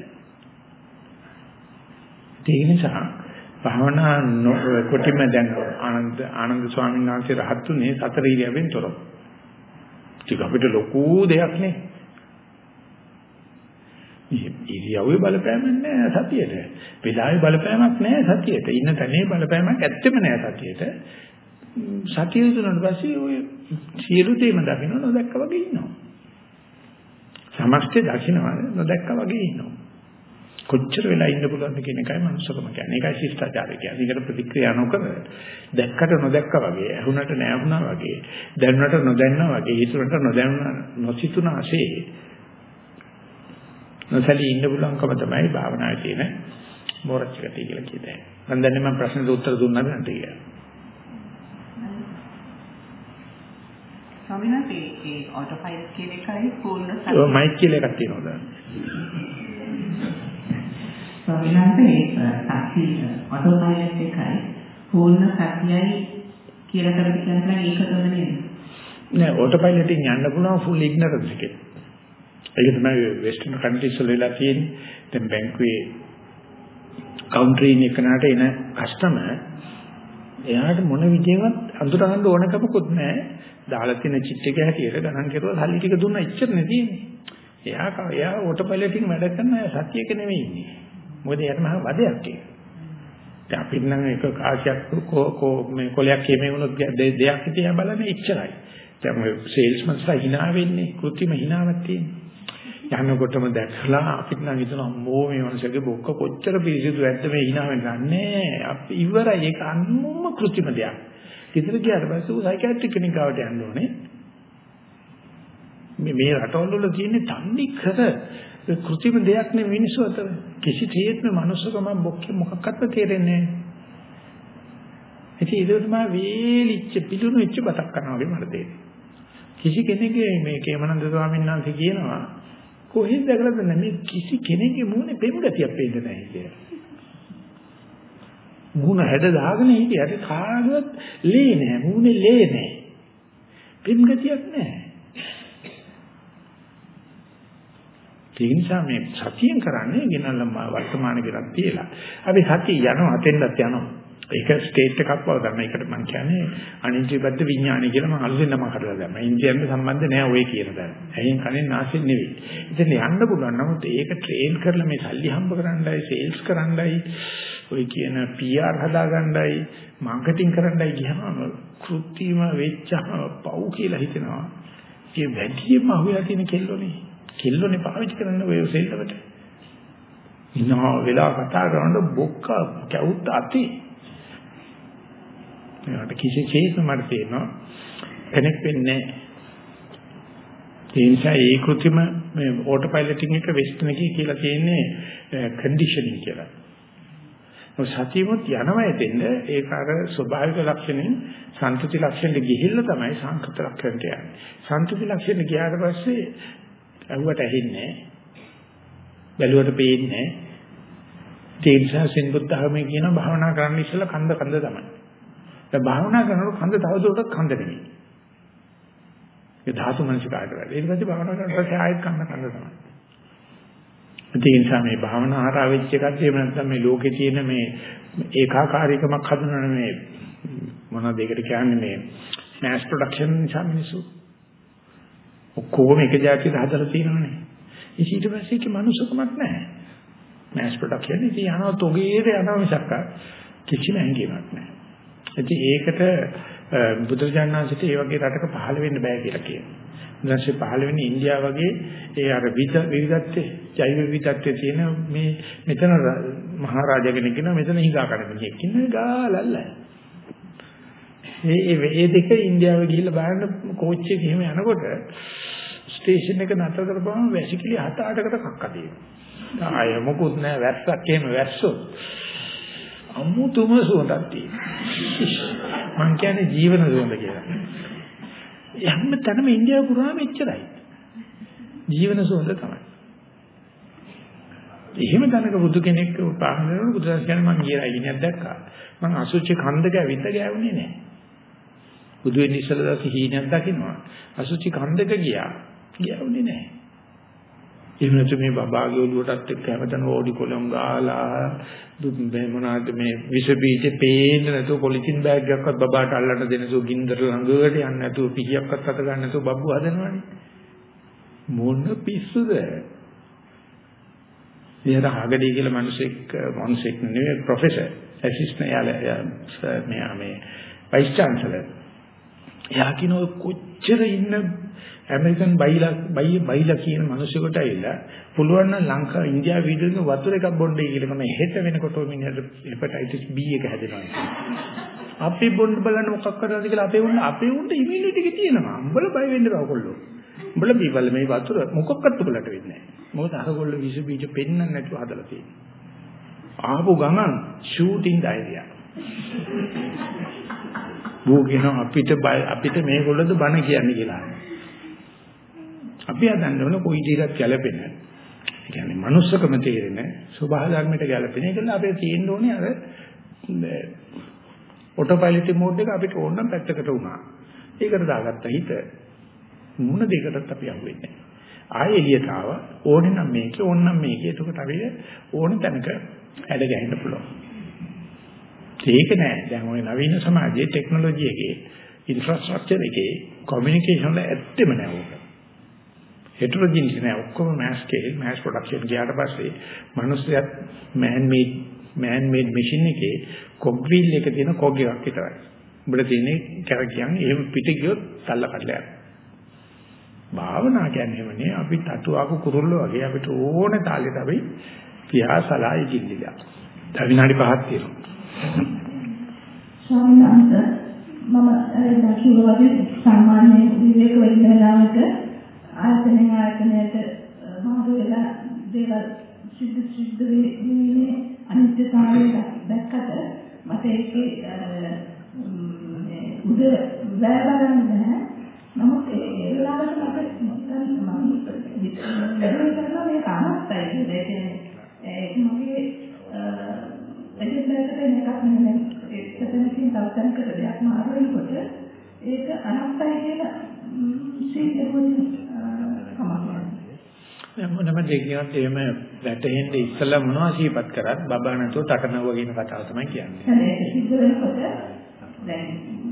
ඒ නිසා භාවනා කොටිම දැන් ආනන්ද ආනන්ද ස්වාමීන් වහන්සේ රහත්ුනේ සතර ඉරියව්වෙන් තොරව. ඒක අපිට ලොකු දෙයක් නේ. ඉරියව්වේ බලපෑමක් නෑ සතියට. වෙලාවේ බලපෑමක් නෑ සතියට. ඉන්න තැනේ බලපෑමක් ඇත්තෙම නෑ සතියට. සතිය දුන්නාට පස්සේ ඔය සියලු දේම දකින්න නොදැක්ක වගේ ඉන්නවා. සමස්තය දකින්නවා නොදැක්ක වගේ ඉන්නවා. කොච්චර වෙලා ඉන්න පුළුවන්ද කියන එකයි මනුස්සකම කියන්නේ. ඒකයි ශිෂ්ටාචාරය කියන්නේ. ඒකට ප්‍රතික්‍රියා නොකර දැක්කට නොදැක්කා වගේ, ඇහුණට නැහැ වගේ, දැනුණට නොදැන්නා වගේ, හිතුණට නොදැන්නා නොසිතුනාසේ නොසලී ඉන්න පුළුවන්කම තමයි භාවනාවේ තියෙන මෝරච්චකතිය කියලා කියන්නේ. මම දන්නේ මම ප්‍රශ්නෙට උත්තර දුන්නාද නැද්ද කියලා. ස්වාමීන් වහන්සේ ඒ ඔටෝ පයිලට් කියන එකයි පූර්ණ සත්‍ය. ඔය මයික් කියලා එකක් තියෙනවද? ස්වාමීන් වහන්සේ ඒ සත්‍ය ඔටෝ පයිලට් එකයි පූර්ණ සත්‍යයි කියලා කරපු කෙනා ඒකම නේද? නෑ ඔටෝ පයිලට් එකෙන් යන්න පුළුවන් ෆුල් ඉග්නරන්ස් එකේ. ඒක තමයි වෙස්ටර්න් කන්ට්‍රීස් වල වෙලා තියෙන්නේ. දැන් බැංකුවේ කවුන්ටරේ ඉන්න කෙනාට එන කස්ටමර් එයාට මොන විදියෙන්වත් අඳුර ගන්න ඕනකමකුත් නැහැ. දාලා තියෙන චිට් එක හැටියට ගණන් කරුවා සල්ලි ටික දුන්නා ඉච්චරනේ තියෙන්නේ. එයා එයා ඔටෝ පයිලට් එකෙන් වැඩ කරන සතියක නෙවෙයි ඉන්නේ. මොකද එයාට මහා වදයක් ඒක. දැන් අපිට නම් එක කාසියක් කෝ මේ කොලයක් කීමේ වුණොත් දෙයක් තියා බලන්නේ ඉච්චරයි. දැන් ඔය සේල්ස්මන්ස්ලා hina වෙන්නේ කෘත්‍රිම hinaවක් තියෙන්නේ. යනකොටම දැක්ලා අපිට නම් හිතනවා අම්මෝ මේ මනුස්සයාගේ බොක්ක කොච්චර පිරිසිදු ඇද්ද මේ hina වෙන්නේ අපි ඉවරයි ඒක අන්නුම කෘත්‍රිම දෙයක්. ඉතින් ගියාට පස්සේ උ සයිකියාට්‍රික් කෙනෙක් ගාවට යන්න ඕනේ. මේ මේ රටවල වල තියෙන තන්නේ කර කෘත්‍රිම දෙයක් නෙවෙයි මිනිස්සු අතර. කිසි තේත්ම මනුස්සකම බොක්කේ මොකක්වත් තේරෙන්නේ නැහැ. ඉතින් ඒක තමයි වේලිච්ච පිළුණු ඉච්ච බතක් කරනවා වගේ මට තේරෙන්නේ. කිසි කෙනෙක්ගේ මේ කේමනන්ද ස්වාමීන් වහන්සේ කියනවා කොහෙන්ද දැකලාද මේ කිසි කෙනෙක්ගේ මූණේ පෙම් ගතියක් පේන්නේ නැහැ කියලා. මූණ හැඩ දාගෙන හිටියට කාගවත් ලේ නැහැ මූණේ ලේ නැහැ. පෙම් ගතියක් නැහැ. ඒ නිසා මේ සතියෙන් කරන්නේ ගෙනල්ලා වර්තමාන කරක් තියලා. අපි සතිය යනවා අතෙන්වත් යනවා. ඒක ස්ටේට් එකක් බව තමයි. ඒකට මම කියන්නේ අනිත්‍යබද්ධ විඥානය කියලා මම අලුතෙන් නම හදලා දැම්මා. ඉන්දියානු සම්බන්ධ නෑ ඔය කියන දේ. ඇයින් කලින් නාසයෙන් නෙවෙයි. ඉතින් යන්න පුළුවන්. නමුත් ඒක ට්‍රේන් කරලා මේ සල්ලි හම්බ කරන්නයි, සේල්ස් කරන්නයි, ඔය කියන පී ආර් හදාගන්නයි, මාකටිං කරන්නයි ගියාම කෘත්‍රිම වෙච්චම පව් කියලා හිතෙනවා. ඒ වැඩිම අහුවෙලා තියෙන කෙල්ලෝනේ. කෙල්ලෝනේ පාවිච්චි කරන්න ඔය සේල් එකට. ඉන්නවා වෙලා කතා කරනකොට බොක්ක කැවුත් අතේ ඒකට කිසි චේතන මට තේනවා කෙනෙක් වෙන්නේ නැහැ. ඒ නිසා ඒ කෘත්‍රිම මේ ඔටෝ පයිලටින් එක වෙස්ටර්න් එකේ කියලා තියෙන්නේ කන්ඩිෂනින් කියලා. ඔය සතියමුත් යනවා එතෙන්ද ඒක අර ස්වභාවික ලක්ෂණෙන් සන්තුති ලක්ෂණයට ගිහිල්ලා තමයි සංකත ලක්ෂණයට යන්නේ. සන්තුති ලක්ෂණයට ගියාට පස්සේ අහුවට ඇහෙන්නේ නැහැ. බැලුවට පේන්නේ නැහැ. ඒ නිසා සින්බුද්ධහමේ කියන භාවනා කරන්න ඉස්සෙල්ලා කන්ද කන්ද තමයි. දැන් භාවනා කරනකොට කන්ද තවදුරටත් කන්ද නෙමෙයි. ඒ ධාතු මනසිකාට වැඩ. ඊට පස්සේ භාවනා කරනකොට පස්සේ ආයෙත් කන්ද කන්ද තමයි. ඒ නිසා මේ භාවනා හරහා වෙච්ච එකත් එහෙම නැත්නම් මේ ලෝකේ තියෙන මේ ඒකාකාරීකමක් හඳුනන මේ මොනවද ඒකට කියන්නේ මේ mass production නිසා මිනිස්සු ඔක්කොම එක જાතියට හදලා තියෙනවනේ. ඊට පස්සේ ඒක මනුස්සකමක් නැහැ. mass production ඉතින් යනවා තොගේට යනවා මිසක් කිසිම හැඟීමක් නැහැ. ඉතින් ඒකට බුදුරජාණන් වහන්සේට ඒ වගේ රටක පහළ වෙන්න බෑ කියලා කියනවා. ඊළඟට පහළ වෙන්නේ ඉන්දියාව වගේ ඒ අර විවිධත්වයේ ජෛව විවිධත්වයේ තියෙන මේ මෙතන මහරජා කෙනෙක් ඉන්නවා මෙතන හිඟා කන කෙනෙක් ඉන්නවා ගාලල්ල. මේ මේ දෙක ඉන්දියාව ගිහිල්ලා බලන්න කෝච් එකේ එහෙම යනකොට ස්ටේෂන් එක නතර කරපුවම වැසිකිලි හත අටකට කක්ක දෙනවා. ආය මොකුත් නැහැ වැස්සක් එහෙම වැස්සොත් අමුතුම සුවඳක් තියෙනවා. මං කියන්නේ ජීවන සුවඳ කියලා. යන්න තනම ඉන්දියාව පුරාම එච්චරයි. ජීවන සුවඳ තමයි. එහෙම තනක බුදු කෙනෙක් පාහනවල බුදුසසුන කියන්නේ මං ගියලා ඉන්නේ දැක්කා. මං අසුචි කන්දක ඇවිත් ගෑවුනේ නැහැ. බුදු වෙන ඉස්සෙල්ලා සිහිනක් දකින්නවා. අසුචි කන්දක ගියා. ගෑවුනේ නැහැ. එහෙම නැත්නම් මේ බබාගේ ඔළුවටත් එක්ක හැමතැනම ඕඩි කොලම් ගාලා මේ මොනවාද මේ විස බීජ පේන්නේ නැතුව පොලිතින් බෑග් එකක්වත් බබාට අල්ලන්න දෙන්නසෝ ගින්දර ළඟට යන්නේ නැතුව පිහියක්වත් අත ගන්න නැතුව බබ්බු හදනවනේ මොන පිස්සුද එයාට හගඩේ කියලා මිනිසෙක් මොන්සෙක් නෙවෙයි ප්‍රොෆෙසර් ඇසිස්ටන්ට් යාලා මෙයා මේ වයිස් චාන්සලර් එයා කියන කොච්චර ඉන්න ඇමරිකන් බයිලා බයි බයිලා කියන මිනිස්සුන්ට ඇවිල්ලා පුළුවන් නම් ලංකාව ඉන්දියාව වීදුරුවේ වතුර එකක් බොන්නේ කියලා කරන හෙට වෙනකොට මිනිහට හෙපටයිටිස් B එක හැදෙනවා. අපි බොන්න බලන්න මොකක් කරනවද කියලා අපේ උන්න අපේ උන්න ඉමුනිටි එක තියෙනවා. උඹලා බය වෙන්න බෑ කොල්ලෝ. උඹලා බීවල මේ වතුර මොකක්වත් උඹලට වෙන්නේ නැහැ. මොකද අරගොල්ලෝ විස බීජ පෙන්නන්න නැතුව හදලා තියෙනවා. ආපු ගමන් ෂූටින් ඩයරියා. බෝගෙන අපිට අපිට මේගොල්ලෝද බන කියන්නේ කියලා. අපි හදන්න ඕන කොයි දෙයකට ගැලපෙන. ඒ කියන්නේ මනුස්සකම තේරෙන සබහා ධර්මයට ගැලපෙන. ඒකල අපේ තියෙන්න ඕනේ අර ඔටෝපයිලට් මෝඩ් එක අපිට ඕන නම් පැත්තකට වුණා. ඒකට දාගත්ත හිත මොන දෙයකටත් අපි අහුවෙන්නේ නැහැ. ආයෙ එළියට ආවා ඕනේ නම් මේකේ ඕන නම් මේකේ. එතකොට අපි ඕන තැනක හැඩ ගැහෙන්න පුළුවන්. ඒක නෑ. දැන් ওই නවීන සමාජයේ ටෙක්නොලොජි එකේ ඉන්ෆ්‍රාස්ට්‍රක්චර් එකේ කොමියුනිකේෂන් වල ඇත්තෙම නෑ ඕක. හෙටරොජිනස් නෑ. ඔක්කොම මාස් ස්කේල් මාස් ප්‍රොඩක්ෂන් ගියාට පස්සේ මිනිස්සුත් man made man made machine එකේ කොග් වීල් එක තියෙන කොග් එකක් විතරයි. උඹට තියෙන්නේ කර කියන්නේ එහෙම පිට ගියොත් තල්ල කඩලා යනවා. භාවනා කියන්නේ එහෙමනේ අපි තටුවක කුරුල්ලෝ වගේ අපිට ඕන තාලෙට අපි පියාසලායි කිල්ලිලා. දැන් විනාඩි පහක් තියෙනවා. ස්වාමීන් වහන්සේ මම දැකිය වගේ සාමාන්‍ය විවේක වෙන්න වෙලාවට ආයතනය ආයතනයට මාරු වෙලා දේවල් සිද්ධ සිද්ධ වෙන්නේ අනිත්‍යතාවය දැක්කට මට ඒකේ උද වැය බලන්න බෑ. නමුත් ඒ වෙලාවට මට නිකන් මම වැඩි කරනවා මේ කාමස්සයි දෙකේ ඒක මගේ එදිනෙකට එකක් නෙමෙයි ඒකෙන් තවතනකට දෙයක් මාරු වෙනකොට ඒක අනත්තයි කියලා සිද්ධ මොනම දෙයක්වත් එහෙම වැටෙන්න ඉස්සලා මොනවා සිහිපත් කරත් බබා නැතුව තටනව කියන කතාව තමයි කියන්නේ. ඒක සිද්ධ වෙනකොට දැන්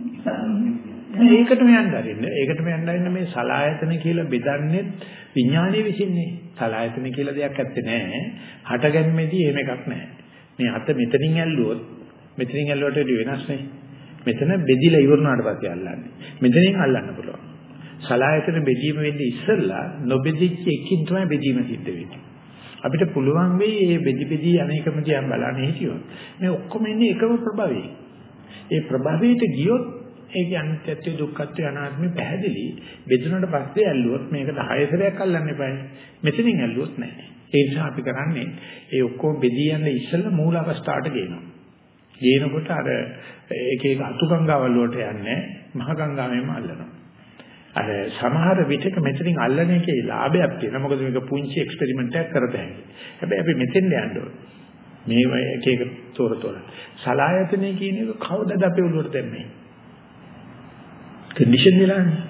ඒකටම යන්න හරින්න. ඒකටම යන්න හරින්න මේ සලායතන කියලා බෙදන්නේ විඥානයේ විසින්නේ. සලායතන කියලා දෙයක් ඇත්තේ නැහැ. හටගැන්මේදී එහෙම එකක් නැහැ. මේ අත මෙතනින් ඇල්ලුවොත් මෙතනින් ඇල්ලුවට වඩා වෙනස් නේ. මෙතන බෙදිලා ඉවරනාට පස්සේ අල්ලන්නේ. මෙතනින් අල්ලන්න පුළුවන්. සලායතන බෙදීම වෙන්නේ ඉස්සෙල්ලා නොබෙදිච්ච එකකින් තමයි බෙදීම සිද්ධ වෙන්නේ. අපිට පුළුවන් වෙයි මේ බෙදි බෙදි අනේකම තියන් බලන්නේ හිටියොත්. මේ ඔක්කොම ඉන්නේ එකම ප්‍රභවයේ. ඒ ප්‍රභවයට ගියොත් ඒකේ අනිත්‍යත්වය දුක්ඛත්වය අනාත්මය පැහැදිලි. බෙදුනට පස්සේ ඇල්ලුවොත් මේකට හය සැරයක් අල්ලන්න එපායි. මෙතනින් ඇල්ලුවොත් නැහැ. ඒ නිසා අපි කරන්නේ ඒ ඔක්කොම බෙදී යන ඉස්සෙල්ලා මූල අවස්ථාවට ගේනවා. ගේනකොට අර එක එක අතු ගංගාවල් වලට යන්නේ මහ ගංගාවෙම අල්ලනවා. අර සමහර විටක මෙතනින් අල්ලන එකේ ලාභයක් තියෙනවා. මොකද මේක පුංචි එක්ස්පෙරිමන්ට් එකක් කරතයි. හැබැයි අපි මෙතෙන් යන්න ඕනේ. මේ එක එක තොර තොර. සලායතනෙ කියන එක කවදාද අපේ උඩට දැම්මේ? කන්ඩිෂන් වෙලානේ.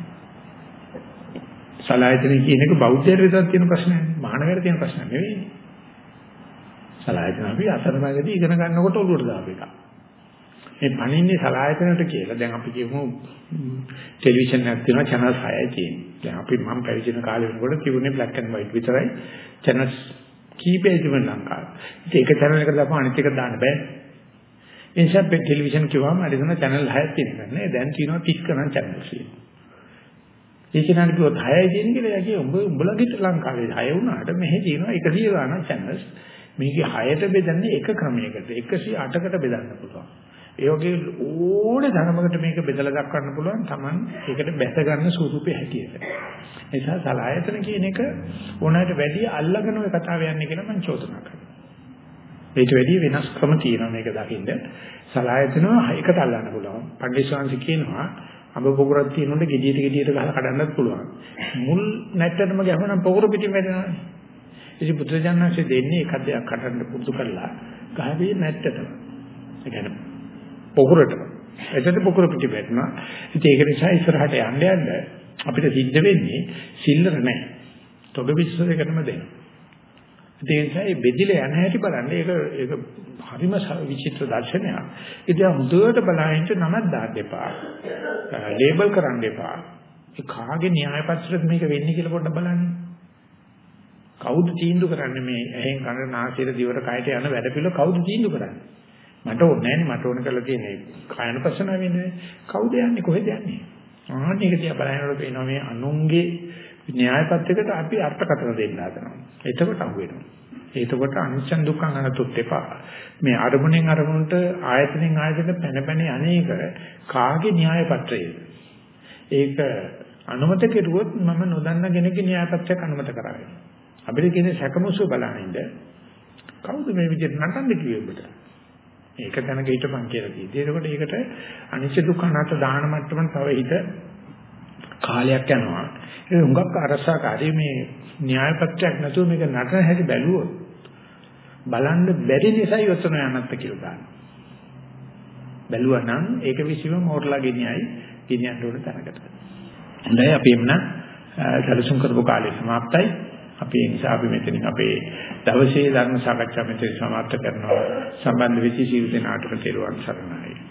සලායතනෙ කියන එක බෞද්ධයට විතරක් තියෙන ප්‍රශ්නයක් නෙවෙයි. මානවයට තියෙන ප්‍රශ්නයක් නෙවෙයි. සලායතන අපි අතරමඟදී ඉගෙන ගන්නකොට ඔළුවට දාපු එක. මේ පණින්නේ සලායතනට කියලා. දැන් අපි කියමු ටෙලිවිෂන් එකක් තියෙනවා channel හයයි තියෙන්නේ. දැන් අපි මම පැවිදෙන කාලේ වෙනකොට තිබුණේ black and white විතරයි. channels කීපෙ තිබුණ ලංකාවේ. ඉතින් එක channel එකකට දාපුවා අනිත් එක දාන්න බෑ. ඒ නිසා ටෙලිවිෂන් කිව්වම අර දෙන channel හයක් තියෙනවා නේ. දැන් තියෙනවා තිස් ගණන් channels තියෙනවා. ඒ කෙනාට කිව්වොත් හයයි තියෙන කියලා කිය උඹ උඹලගේ ලංකාවේ හය වුණාට මෙහෙ තියෙනවා එකසිය ගණන් channels. මේකේ හයට බෙදන්නේ එක ක්‍රමයකට එකසිය අටකට බෙදන්න පුළුවන්. ඒ වගේ ඕනේ ධර්මයකට මේක බෙදලා දක්වන්න පුළුවන් Taman ඒකට බැස ගන්න ස්වරූපේ හැටියට. ඒ නිසා සලායතන කියන එක ඕනෑමට වැඩි අල්ලගෙන ඔය කතාව යන්නේ කියලා මම චෝදනා කරනවා. ඒට වැඩි වෙනස් ක්‍රම තියෙනවා මේක දකින්න. සලායතනව එකට අල්ලන්න පුළුවන්. පණ්ඩිතසංශ කියනවා අඹ පොකුරක් තියෙනොත් ගෙඩියට ගෙඩියට ගහලා කඩන්නත් පුළුවන්. මුල් නැට්ටටම ගහනනම් පොකුර පිටින් වැටෙනවා. ඉතින් පුත්‍රයන්න්සේ දෙන්නේ එකක් දෙයක් කඩන්න පුරුදු කරලා ගහවේ නැට්ටටම. ඒ කියන්නේ පොකුරටම. එතකොට පොකුර පිටි වැටෙනවා. ඉතින් ඒක නිසා ඉස්සරහට යන්න යන්න අපිට සිද්ධ වෙන්නේ සිල්ලර නැහැ. තොග විශ්සයකටම දෙනවා. ඒ නිසා මේ බෙදිලා යන හැටි බලන්න ඒක ඒක හරිම විචිත්‍ර දර්ශනයක්. ඉතින් හොඳට බලහින්ට නමක් දාන්න එපා. ලේබල් කරන්න එපා. ඒ කාගේ න්‍යාය පත්‍රයද මේක වෙන්නේ කියලා පොඩ්ඩක් බලන්න. කවුද තීන්දුව කරන්නේ මේ ඇහෙන් කන නාසයට දිවට කයට යන වැඩ පිළිවෙල කවුද තීන්දුව කරන්නේ? මට ඕනේ නැහැ මට ඕන කරලා තියෙන්නේ කායන ප්‍රශ්න වෙන්නේ. කවුද යන්නේ කොහෙද යන්නේ? ආනික තියා බලනකොට පේනවා මේ අනුන්ගේ න්‍යායපත්‍යකට අපි අර්ථකථන දෙන්න හදනවා. එතකොට අහු වෙනවා. එතකොට අනිච්ච දුක්ඛ අනතුත් එපා. මේ අරමුණෙන් අරමුණට ආයතනෙන් ආයතනට පැන පැන අනේක කාගේ න්‍යායපත්‍රයේද? ඒක අනුමත කෙරුවොත් මම නොදන්න කෙනෙක්ගේ න්‍යායපත්‍රයක් අනුමත කරගන්නවා. අපිට කියන්නේ සැකමසු බලනින්ද කවුද මේ විදිහට නටන්නේ කිව්වේ ඔබට? ඒක දැනග හිටපන් කියලා කිව්වේ. ඒකට ඒකට අනිච්ච දුක්ඛ අනාත්ම දාන මට්ටමෙන් තව හිත කාලයක් යනවා. ඒ හුඟක් අරසකාරී මේ න්‍යායපත්‍රයක් නැතුව මේක නටන හැටි බැලුවොත් බලන්න බැරි නිසායි ඔතන යන්නත් කියලා දානවා. බැලුවා නම් ඒක විශ්ීම මෝරලා ගෙනියයි ගෙනියන්න ඕන තැනකට. හොඳයි අපි එන්න සැලසුම් කරපු කාලය සමාප්තයි. අපි ඒ නිසා අපි මෙතනින් අපේ දවසේ ධර්ම සාකච්ඡා මෙතන සමාප්ත කරනවා. සම්බන්ධ වෙච්ච සියලු දෙනාටම තෙරුවන් සරණයි.